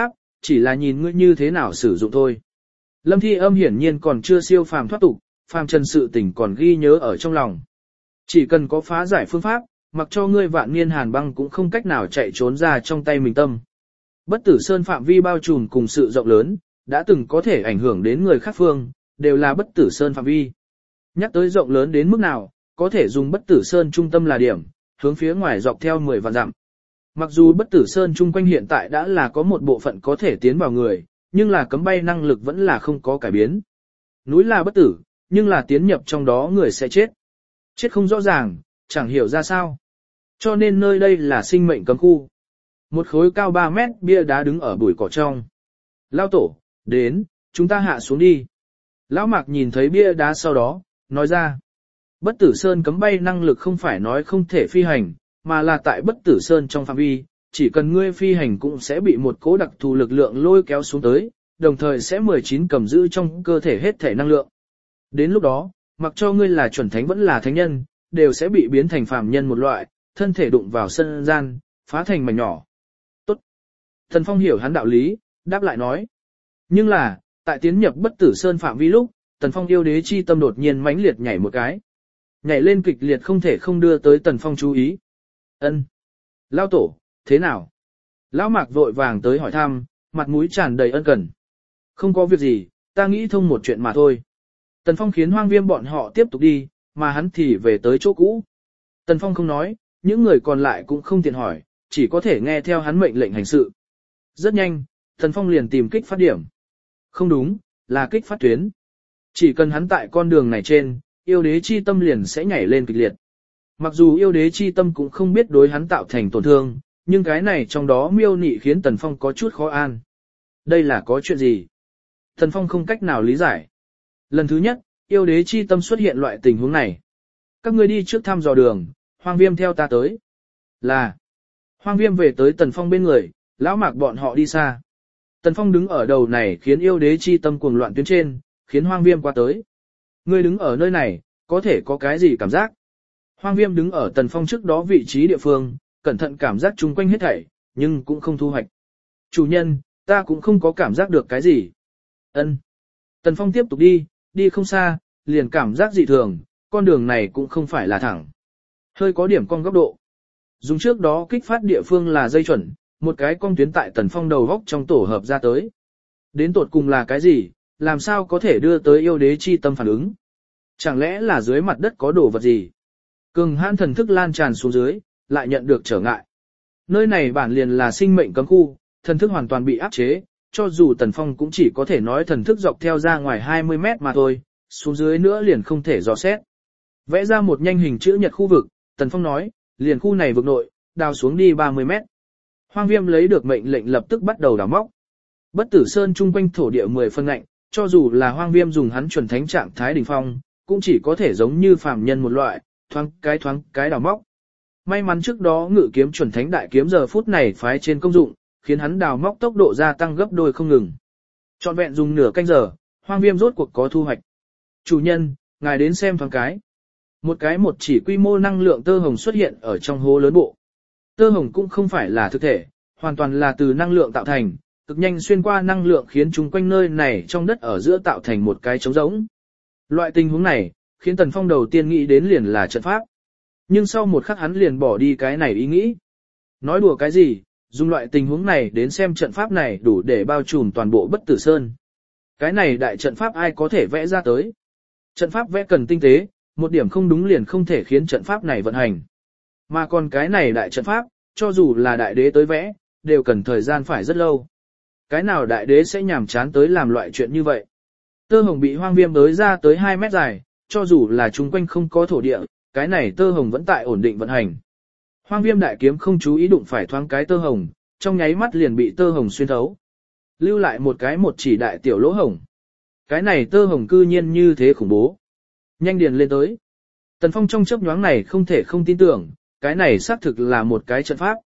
chỉ là nhìn ngươi như thế nào sử dụng thôi. Lâm Thi Âm hiển nhiên còn chưa siêu phàm thoát tục, phàm trần sự tình còn ghi nhớ ở trong lòng. Chỉ cần có phá giải phương pháp, mặc cho ngươi vạn niên hàn băng cũng không cách nào chạy trốn ra trong tay mình tâm. Bất tử sơn phạm vi bao trùm cùng sự rộng lớn, đã từng có thể ảnh hưởng đến người khác phương, đều là bất tử sơn phạm vi. Nhắc tới rộng lớn đến mức nào, có thể dùng bất tử sơn trung tâm là điểm, hướng phía ngoài dọc theo 10 vạn dặm. Mặc dù bất tử sơn chung quanh hiện tại đã là có một bộ phận có thể tiến vào người, nhưng là cấm bay năng lực vẫn là không có cải biến. Núi là bất tử, nhưng là tiến nhập trong đó người sẽ chết. Chết không rõ ràng, chẳng hiểu ra sao. Cho nên nơi đây là sinh mệnh cấm khu. Một khối cao 3 mét bia đá đứng ở bụi cỏ trong. Lao tổ, đến, chúng ta hạ xuống đi. Lão Mạc nhìn thấy bia đá sau đó, nói ra. Bất tử sơn cấm bay năng lực không phải nói không thể phi hành, mà là tại bất tử sơn trong phạm vi, chỉ cần ngươi phi hành cũng sẽ bị một cố đặc thù lực lượng lôi kéo xuống tới, đồng thời sẽ 19 cầm giữ trong cơ thể hết thể năng lượng. Đến lúc đó, mặc cho ngươi là chuẩn thánh vẫn là thánh nhân, đều sẽ bị biến thành phàm nhân một loại, thân thể đụng vào sân gian, phá thành mảnh nhỏ. Tốt. Thần Phong hiểu hắn đạo lý, đáp lại nói. Nhưng là, tại tiến nhập bất tử sơn phạm vi lúc, Tần Phong yêu đế chi tâm đột nhiên mãnh liệt nhảy một cái. Nhảy lên kịch liệt không thể không đưa tới Tần Phong chú ý. Ân, Lao tổ, thế nào? Lão Mạc vội vàng tới hỏi thăm, mặt mũi tràn đầy ân cần. Không có việc gì, ta nghĩ thông một chuyện mà thôi. Tần Phong khiến Hoang Viêm bọn họ tiếp tục đi, mà hắn thì về tới chỗ cũ. Tần Phong không nói, những người còn lại cũng không tiện hỏi, chỉ có thể nghe theo hắn mệnh lệnh hành sự. Rất nhanh, Tần Phong liền tìm kích phát điểm. Không đúng, là kích phát tuyến. Chỉ cần hắn tại con đường này trên, yêu đế chi tâm liền sẽ nhảy lên kịch liệt. Mặc dù yêu đế chi tâm cũng không biết đối hắn tạo thành tổn thương, nhưng cái này trong đó miêu nị khiến Tần Phong có chút khó an. Đây là có chuyện gì? Tần Phong không cách nào lý giải. Lần thứ nhất, yêu đế chi tâm xuất hiện loại tình huống này. Các ngươi đi trước thăm dò đường, Hoang Viêm theo ta tới. Là. Hoang Viêm về tới Tần Phong bên người, Lão Mạc bọn họ đi xa. Tần Phong đứng ở đầu này khiến yêu đế chi tâm cuồng loạn tuyến trên, khiến Hoang Viêm qua tới. Ngươi đứng ở nơi này, có thể có cái gì cảm giác? Hoang Viêm đứng ở Tần Phong trước đó vị trí địa phương, cẩn thận cảm giác chung quanh hết thảy, nhưng cũng không thu hoạch. Chủ nhân, ta cũng không có cảm giác được cái gì. Ân. Tần Phong tiếp tục đi, đi không xa, liền cảm giác dị thường, con đường này cũng không phải là thẳng. Hơi có điểm cong góc độ. Dùng trước đó kích phát địa phương là dây chuẩn, một cái cong tuyến tại Tần Phong đầu góc trong tổ hợp ra tới. Đến tột cùng là cái gì, làm sao có thể đưa tới yêu đế chi tâm phản ứng? Chẳng lẽ là dưới mặt đất có đồ vật gì? Cường hãn thần thức lan tràn xuống dưới, lại nhận được trở ngại. Nơi này bản liền là sinh mệnh cấm khu, thần thức hoàn toàn bị áp chế, cho dù Tần Phong cũng chỉ có thể nói thần thức dọc theo ra ngoài 20 mét mà thôi, xuống dưới nữa liền không thể dò xét. Vẽ ra một nhanh hình chữ nhật khu vực, Tần Phong nói, liền khu này vực nội, đào xuống đi 30 mét. Hoang Viêm lấy được mệnh lệnh lập tức bắt đầu đào móc. Bất tử sơn chung quanh thổ địa 10 phân ngạnh, cho dù là Hoang Viêm dùng hắn chuẩn thánh trạng thái đỉnh phong, cũng chỉ có thể giống như phàm nhân một loại, thoáng cái đào móc. May mắn trước đó ngự kiếm chuẩn thánh đại kiếm giờ phút này phái trên công dụng, khiến hắn đào móc tốc độ gia tăng gấp đôi không ngừng. Trọn vẹn dùng nửa canh giờ, Hoang Viêm rốt cuộc có thu hoạch. Chủ nhân, ngài đến xem thoáng cái. Một chỉ quy mô năng lượng tơ hồng xuất hiện ở trong hố lớn bộ. Tơ hồng cũng không phải là thực thể, hoàn toàn là từ năng lượng tạo thành, cực nhanh xuyên qua năng lượng khiến chúng quanh nơi này trong đất ở giữa tạo thành một cái trống rỗng. Loại tình huống này, khiến Tần Phong đầu tiên nghĩ đến liền là trận pháp. Nhưng sau một khắc hắn liền bỏ đi cái này ý nghĩ. Nói đùa cái gì, dùng loại tình huống này đến xem trận pháp này đủ để bao trùm toàn bộ bất tử sơn. Cái này đại trận pháp ai có thể vẽ ra tới. Trận pháp vẽ cần tinh tế, một điểm không đúng liền không thể khiến trận pháp này vận hành. Mà còn cái này đại trận pháp, cho dù là đại đế tới vẽ, đều cần thời gian phải rất lâu. Cái nào đại đế sẽ nhàm chán tới làm loại chuyện như vậy. Tơ hồng bị Hoang Viêm tới ra tới 2 mét dài, cho dù là chung quanh không có thổ địa, cái này tơ hồng vẫn tại ổn định vận hành. Hoang Viêm đại kiếm không chú ý đụng phải thoáng cái tơ hồng, trong nháy mắt liền bị tơ hồng xuyên thấu. Lưu lại một chỉ đại tiểu lỗ hồng. Cái này tơ hồng cư nhiên như thế khủng bố. Nhanh điền lên tới. Tần Phong trong chớp nhoáng này không thể không tin tưởng, cái này xác thực là một cái trận pháp.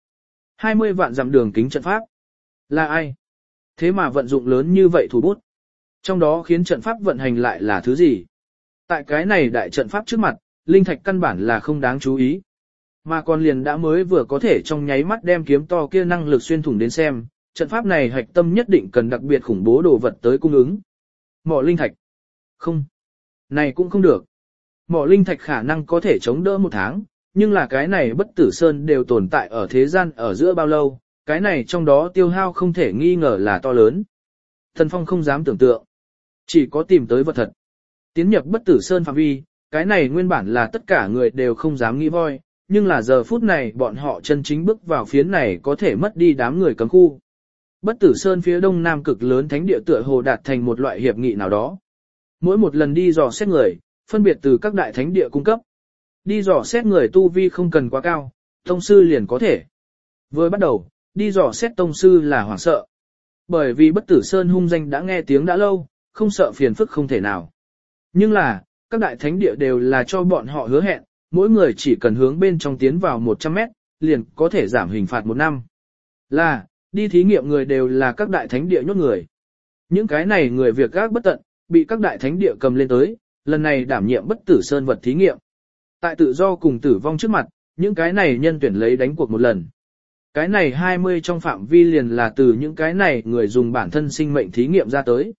20 vạn dặm đường kính trận pháp. Là ai? Thế mà vận dụng lớn như vậy thủ bút. Trong đó khiến trận pháp vận hành lại là thứ gì? Tại cái này đại trận pháp trước mặt, linh thạch căn bản là không đáng chú ý. Mà còn liền đã mới vừa có thể trong nháy mắt đem kiếm to kia năng lực xuyên thủng đến xem, trận pháp này hạch tâm nhất định cần đặc biệt khủng bố đồ vật tới cung ứng. Mỏ linh thạch. Không. Này cũng không được. Mỏ linh thạch khả năng có thể chống đỡ 1 tháng, nhưng là cái này bất tử sơn đều tồn tại ở thế gian ở giữa bao lâu, cái này trong đó tiêu hao không thể nghi ngờ là to lớn. Thần Phong không dám tưởng tượng. Chỉ có tìm tới vật thật. Tiến nhập bất tử sơn phạm vi, cái này nguyên bản là tất cả người đều không dám nghĩ voi, nhưng là giờ phút này bọn họ chân chính bước vào phiến này có thể mất đi đám người cấm khu. Bất tử sơn phía đông nam cực lớn thánh địa tựa hồ đạt thành một loại hiệp nghị nào đó. Mỗi một lần đi dò xét người, phân biệt từ các đại thánh địa cung cấp. Đi dò xét người tu vi không cần quá cao, tông sư liền có thể. Vừa bắt đầu, đi dò xét tông sư là hoảng sợ. Bởi vì bất tử sơn hung danh đã nghe tiếng đã lâu, không sợ phiền phức không thể nào. Nhưng là, các đại thánh địa đều là cho bọn họ hứa hẹn, mỗi người chỉ cần hướng bên trong tiến vào 100 mét, liền có thể giảm hình phạt 1 năm. Là, đi thí nghiệm người đều là các đại thánh địa nhốt người. Những cái này người việc gác bất tận, bị các đại thánh địa cầm lên tới, lần này đảm nhiệm bất tử sơn vật thí nghiệm. Tại tự do cùng tử vong trước mặt, những cái này nhân tuyển lấy đánh cuộc một lần. Cái này 20 trong phạm vi liền là từ những cái này người dùng bản thân sinh mệnh thí nghiệm ra tới.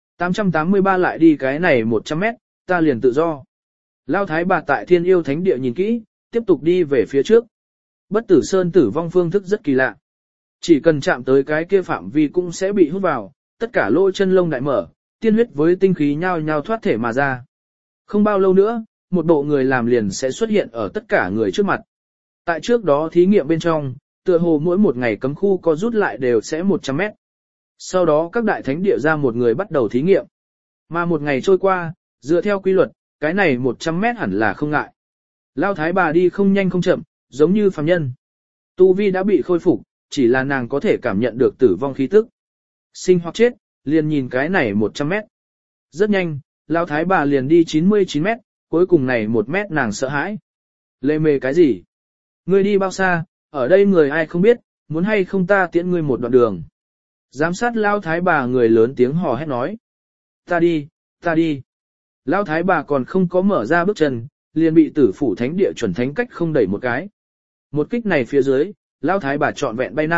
883 lại đi cái này 100 mét, ta liền tự do. Lao thái bà tại thiên yêu thánh địa nhìn kỹ, tiếp tục đi về phía trước. Bất tử sơn tử vong phương thức rất kỳ lạ. Chỉ cần chạm tới cái kia phạm vi cũng sẽ bị hút vào, tất cả lỗ chân lông đại mở, tiên huyết với tinh khí nhao nhao thoát thể mà ra. Không bao lâu nữa, một bộ người làm liền sẽ xuất hiện ở tất cả người trước mặt. Tại trước đó thí nghiệm bên trong, tựa hồ mỗi một ngày cấm khu có rút lại đều sẽ 100 mét. Sau đó các đại thánh địa ra một người bắt đầu thí nghiệm. Mà một ngày trôi qua, dựa theo quy luật, cái này 100 mét hẳn là không ngại. Lao thái bà đi không nhanh không chậm, giống như phàm nhân. Tu vi đã bị khôi phục, chỉ là nàng có thể cảm nhận được tử vong khí tức. Sinh hoặc chết, liền nhìn cái này 100 mét. Rất nhanh, Lao thái bà liền đi 99 mét, cuối cùng này 1 mét nàng sợ hãi. Lê mê cái gì? Ngươi đi bao xa, ở đây người ai không biết, muốn hay không ta tiễn ngươi một đoạn đường. Giám sát Lao thái bà người lớn tiếng hò hét nói. Ta đi, ta đi. Lao thái bà còn không có mở ra bước chân, liền bị tử phủ thánh địa chuẩn thánh cách không đẩy một cái. Một kích này phía dưới, Lao thái bà trọn vẹn bay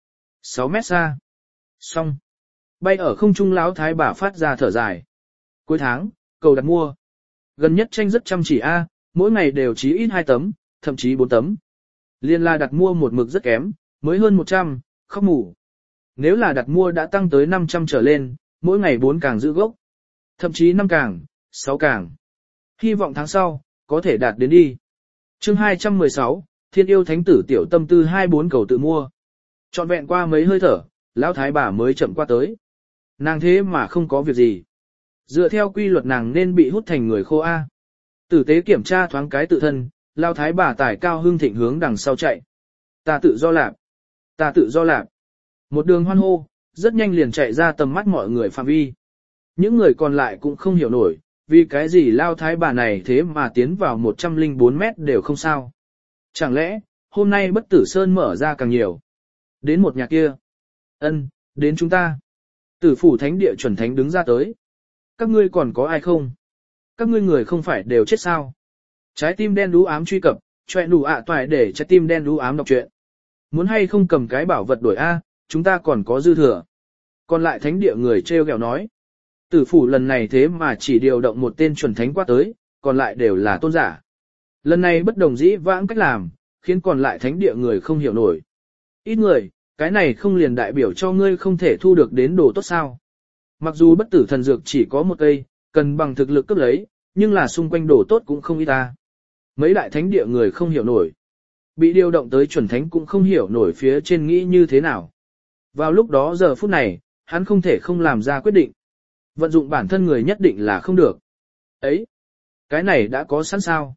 6 mét xa. Xong. Bay ở không trung Lão thái bà phát ra thở dài. Cuối tháng, cầu đặt mua. Gần nhất tranh rất chăm chỉ a, mỗi ngày đều chí ít 2 tấm, thậm chí 4 tấm. Liên là đặt mua một mực rất kém, mới hơn 100, khóc mù. Nếu là đặt mua đã tăng tới 500 trở lên, mỗi ngày 4 càng giữ gốc. Thậm chí 5 càng, 6 càng. Hy vọng tháng sau, có thể đạt đến đi. Chương 216, Thiên yêu thánh tử tiểu tâm tư 24 cầu tự mua. Trọn vẹn qua mấy hơi thở, Lão thái bà mới chậm qua tới. Nàng thế mà không có việc gì. Dựa theo quy luật nàng nên bị hút thành người khô A. Tử tế kiểm tra thoáng cái tự thân, Lão thái bà tải cao hưng thịnh hướng đằng sau chạy. Ta tự do lạp. Ta tự do lạp. Một đường hoan hô, rất nhanh liền chạy ra tầm mắt mọi người phạm vi. Những người còn lại cũng không hiểu nổi, vì cái gì Lao thái bà này thế mà tiến vào 104 mét đều không sao. Chẳng lẽ, hôm nay bất tử sơn mở ra càng nhiều. Đến một nhà kia. Đến chúng ta. Tử phủ thánh địa chuẩn thánh đứng ra tới. Các ngươi còn có ai không? Các ngươi người không phải đều chết sao? Trái tim đen đú ám truy cập, choẹ đủ ạ toại để trái tim đen đú ám đọc truyện. Muốn hay không cầm cái bảo vật đổi A, chúng ta còn có dư thừa. Còn lại thánh địa người treo gẹo nói. Tử phủ lần này thế mà chỉ điều động một tên chuẩn thánh qua tới, còn lại đều là tôn giả. Lần này bất đồng dĩ vãng cách làm, khiến còn lại thánh địa người không hiểu nổi. Ít người, cái này không liền đại biểu cho ngươi không thể thu được đến đồ tốt sao. Mặc dù bất tử thần dược chỉ có một cây, cần bằng thực lực cấp lấy, nhưng là xung quanh đồ tốt cũng không ít ta. Mấy đại thánh địa người không hiểu nổi. Bị điều động tới chuẩn thánh cũng không hiểu nổi phía trên nghĩ như thế nào. Vào lúc đó giờ phút này, hắn không thể không làm ra quyết định. Vận dụng bản thân người nhất định là không được. Ấy, cái này đã có sẵn sao?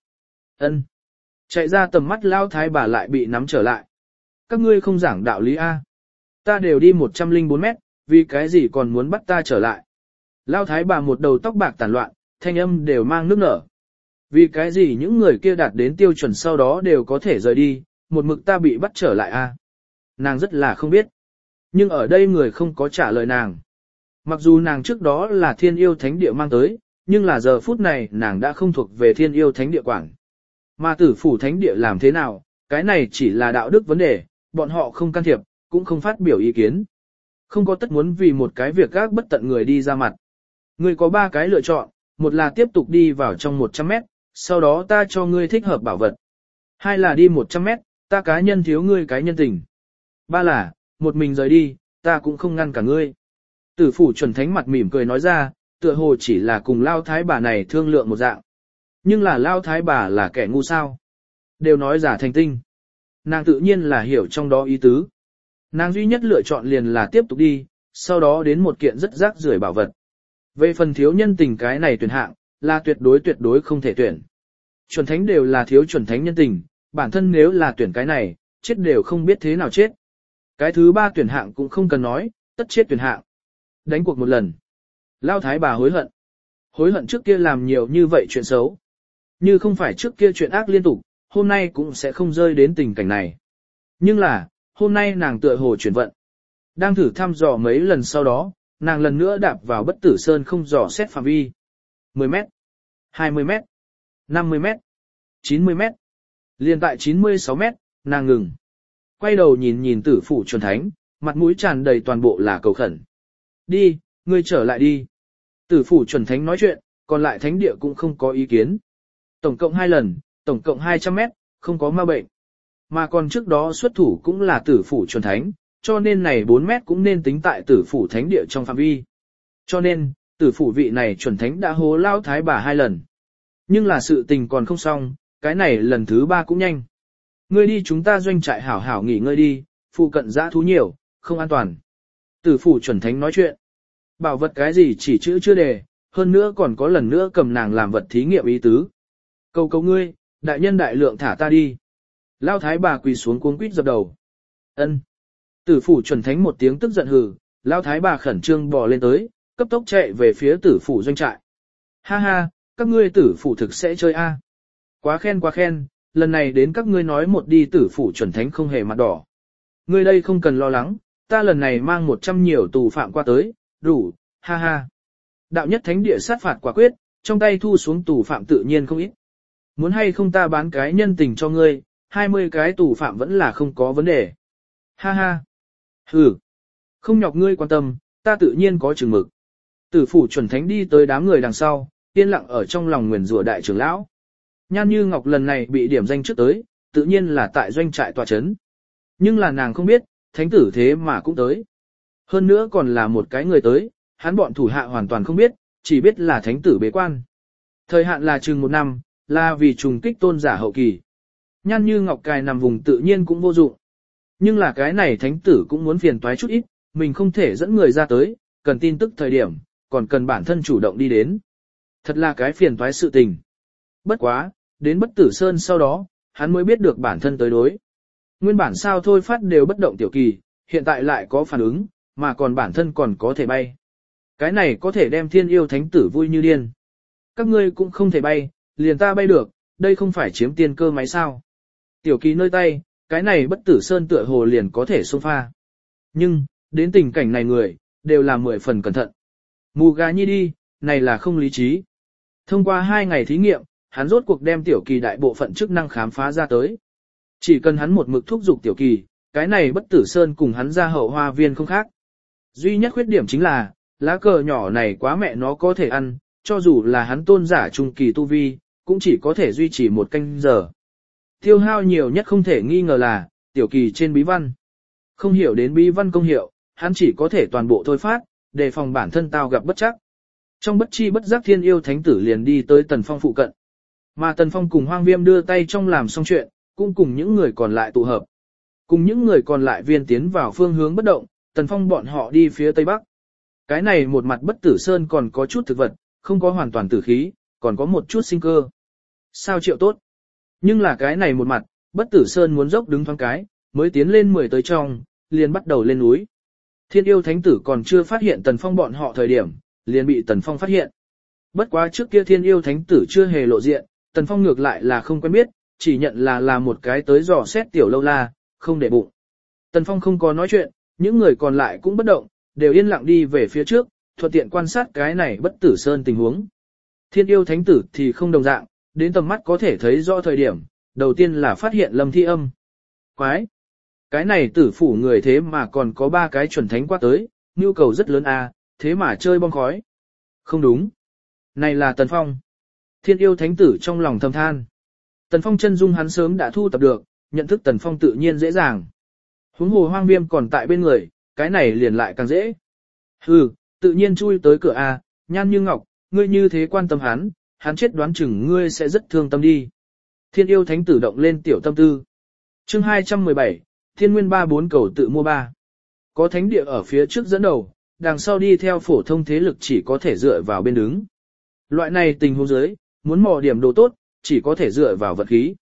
Chạy ra tầm mắt Lao thái bà lại bị nắm trở lại. Các ngươi không giảng đạo lý A. Ta đều đi 104 mét, vì cái gì còn muốn bắt ta trở lại? Lao thái bà một đầu tóc bạc tản loạn, thanh âm đều mang nước nở. Vì cái gì những người kia đạt đến tiêu chuẩn sau đó đều có thể rời đi, một mực ta bị bắt trở lại A. Nàng rất là không biết. Nhưng ở đây người không có trả lời nàng. Mặc dù nàng trước đó là thiên yêu thánh địa mang tới, nhưng là giờ phút này nàng đã không thuộc về thiên yêu thánh địa quản. Mà tử phủ thánh địa làm thế nào, cái này chỉ là đạo đức vấn đề, bọn họ không can thiệp, cũng không phát biểu ý kiến. Không có tất muốn vì một cái việc gác bất tận người đi ra mặt. Ngươi có 3 cái lựa chọn, một là tiếp tục đi vào trong 100 mét, sau đó ta cho ngươi thích hợp bảo vật. 2 là đi 100 mét, ta cá nhân thiếu ngươi cái nhân tình. 3 là, một mình rời đi, ta cũng không ngăn cả ngươi. Tử phủ chuẩn thánh mặt mỉm cười nói ra, tựa hồ chỉ là cùng lao thái bà này thương lượng một dạng. Nhưng là lao thái bà là kẻ ngu sao. Đều nói giả thành tinh. Nàng tự nhiên là hiểu trong đó ý tứ. Nàng duy nhất lựa chọn liền là tiếp tục đi, sau đó đến một kiện rất rác rưởi bảo vật. Về phần thiếu nhân tình cái này tuyển hạng, là tuyệt đối không thể tuyển. Chuẩn thánh đều là thiếu chuẩn thánh nhân tình, bản thân nếu là tuyển cái này, chết đều không biết thế nào chết. Cái thứ 3 tuyển hạng cũng không cần nói, tất chết tuyển hạng. Đánh cuộc một lần. Lao thái bà hối hận. Hối hận trước kia làm nhiều như vậy chuyện xấu. Như không phải trước kia chuyện ác liên tục, hôm nay cũng sẽ không rơi đến tình cảnh này. Nhưng là, hôm nay nàng tựa hồ chuyển vận. Đang thử thăm dò mấy lần sau đó, nàng lần nữa đạp vào bất tử sơn không dò xét phạm vi. 10 mét, 20 mét, 50 mét, 90 mét. Liên tại 96 mét, nàng ngừng. Quay đầu nhìn tử phủ chuẩn thánh, mặt mũi tràn đầy toàn bộ là cầu khẩn. Đi, ngươi trở lại đi. Tử phủ chuẩn thánh nói chuyện, còn lại thánh địa cũng không có ý kiến. Tổng cộng 2 lần, tổng cộng 200 mét, không có ma bệnh. Mà còn trước đó xuất thủ cũng là tử phủ chuẩn thánh, cho nên này 4 mét cũng nên tính tại tử phủ thánh địa trong phạm vi. Cho nên, tử phủ vị này chuẩn thánh đã hố lao thái bà 2 lần. Nhưng là sự tình còn không xong, cái này lần thứ 3 cũng nhanh. Ngươi đi chúng ta doanh trại hảo hảo nghỉ ngơi đi, phụ cận dã thú nhiều, không an toàn. Tử phủ chuẩn thánh nói chuyện. Bảo vật cái gì chỉ chữ chưa đề, hơn nữa còn có lần nữa cầm nàng làm vật thí nghiệm ý tứ. Cầu ngươi, đại nhân đại lượng thả ta đi. Lao thái bà quỳ xuống cuống quýt dập đầu. Ân. Tử phủ chuẩn thánh một tiếng tức giận hừ, Lao thái bà khẩn trương bò lên tới, cấp tốc chạy về phía tử phủ doanh trại. Ha ha, các ngươi tử phủ thực sẽ chơi a. Quá khen, lần này đến các ngươi nói một đi tử phủ chuẩn thánh không hề mặt đỏ. Ngươi đây không cần lo lắng, ta lần này mang 100 nhiều tù phạm qua tới, đủ, ha ha. Đạo nhất thánh địa sát phạt quả quyết, trong tay thu xuống tù phạm tự nhiên không ít. Muốn hay không ta bán cái nhân tình cho ngươi, 20 cái tù phạm vẫn là không có vấn đề. Ha ha. Hừ. Không nhọc ngươi quan tâm, ta tự nhiên có chừng mực. Tử phủ chuẩn thánh đi tới đám người đằng sau, yên lặng ở trong lòng nguyền rủa đại trưởng lão. Nhan Như Ngọc lần này bị điểm danh trước tới, tự nhiên là tại doanh trại tòa chấn. Nhưng là nàng không biết, thánh tử thế mà cũng tới. Hơn nữa còn là một cái người tới, hắn bọn thủ hạ hoàn toàn không biết, chỉ biết là thánh tử bế quan. Thời hạn là chừng 1 năm, là vì trùng kích tôn giả hậu kỳ. Nhan Như Ngọc cài nằm vùng tự nhiên cũng vô dụng. Nhưng là cái này thánh tử cũng muốn phiền toái chút ít, mình không thể dẫn người ra tới, cần tin tức thời điểm, còn cần bản thân chủ động đi đến. Thật là cái phiền toái sự tình. Bất quá, đến bất tử sơn sau đó, hắn mới biết được bản thân tới đối. Nguyên bản sao thôi phát đều bất động tiểu kỳ, hiện tại lại có phản ứng, mà còn bản thân còn có thể bay. Cái này có thể đem thiên yêu thánh tử vui như điên. Các ngươi cũng không thể bay, liền ta bay được, đây không phải chiếm tiên cơ máy sao. Tiểu kỳ nơi tay, cái này bất tử sơn tựa hồ liền có thể xông pha. Nhưng, đến tình cảnh này người, đều là 10 phần cẩn thận. Mù gà nhi đi, này là không lý trí. Thông qua 2 ngày thí nghiệm, hắn rốt cuộc đem tiểu kỳ đại bộ phận chức năng khám phá ra tới. Chỉ cần hắn một mực thúc giục tiểu kỳ, cái này bất tử sơn cùng hắn ra hậu hoa viên không khác. Duy nhất khuyết điểm chính là, lá cờ nhỏ này quá mẹ nó có thể ăn, cho dù là hắn tôn giả trung kỳ tu vi, cũng chỉ có thể duy trì 1 canh giờ. Tiêu hao nhiều nhất không thể nghi ngờ là, tiểu kỳ trên bí văn. Không hiểu đến bí văn công hiệu, hắn chỉ có thể toàn bộ thôi phát, đề phòng bản thân tao gặp bất chắc. Trong bất chi bất giác thiên yêu thánh tử liền đi tới Tần Phong phụ cận. Mà Tần Phong cùng Hoang Viêm đưa tay trong làm xong chuyện, cũng cùng những người còn lại tụ hợp. Cùng những người còn lại viên tiến vào phương hướng bất động, Tần Phong bọn họ đi phía tây bắc. Cái này một mặt bất tử sơn còn có chút thực vật, không có hoàn toàn tử khí, còn có một chút sinh cơ. Sao triệu tốt. Nhưng là cái này một mặt, bất tử sơn muốn dốc đứng thoáng cái, mới tiến lên 10 tới trong, liền bắt đầu lên núi. Thiên yêu thánh tử còn chưa phát hiện Tần Phong bọn họ thời điểm, liền bị Tần Phong phát hiện. Bất quá trước kia thiên yêu thánh tử chưa hề lộ diện, Tần Phong ngược lại là không quen biết, chỉ nhận là một cái tới dò xét tiểu lâu la, không để bụng. Tần Phong không có nói chuyện, những người còn lại cũng bất động, đều yên lặng đi về phía trước, thuận tiện quan sát cái này bất tử sơn tình huống. Thiên yêu thánh tử thì không đồng dạng, đến tầm mắt có thể thấy rõ thời điểm, đầu tiên là phát hiện Lâm Thi Âm. Quái! Cái này tử phủ người thế mà còn có 3 cái chuẩn thánh qua tới, nhu cầu rất lớn à, thế mà chơi bom khói. Không đúng. Này là Tần Phong. Thiên yêu thánh tử trong lòng thầm than. Tần Phong chân dung hắn sớm đã thu tập được, nhận thức Tần Phong tự nhiên dễ dàng. Huống hồ Hoang Viêm còn tại bên người, cái này liền lại càng dễ. Hừ, tự nhiên chui tới cửa a, Nhan Như Ngọc, ngươi như thế quan tâm hắn chết đoán chừng ngươi sẽ rất thương tâm đi. Thiên yêu thánh tử động lên tiểu tâm tư. Chương 217, Thiên Nguyên 3-4 cầu tự mua 3. Có thánh địa ở phía trước dẫn đầu, đằng sau đi theo phổ thông thế lực chỉ có thể dựa vào bên đứng. Loại này tình huống dưới, muốn mò điểm đồ tốt, chỉ có thể dựa vào vật khí.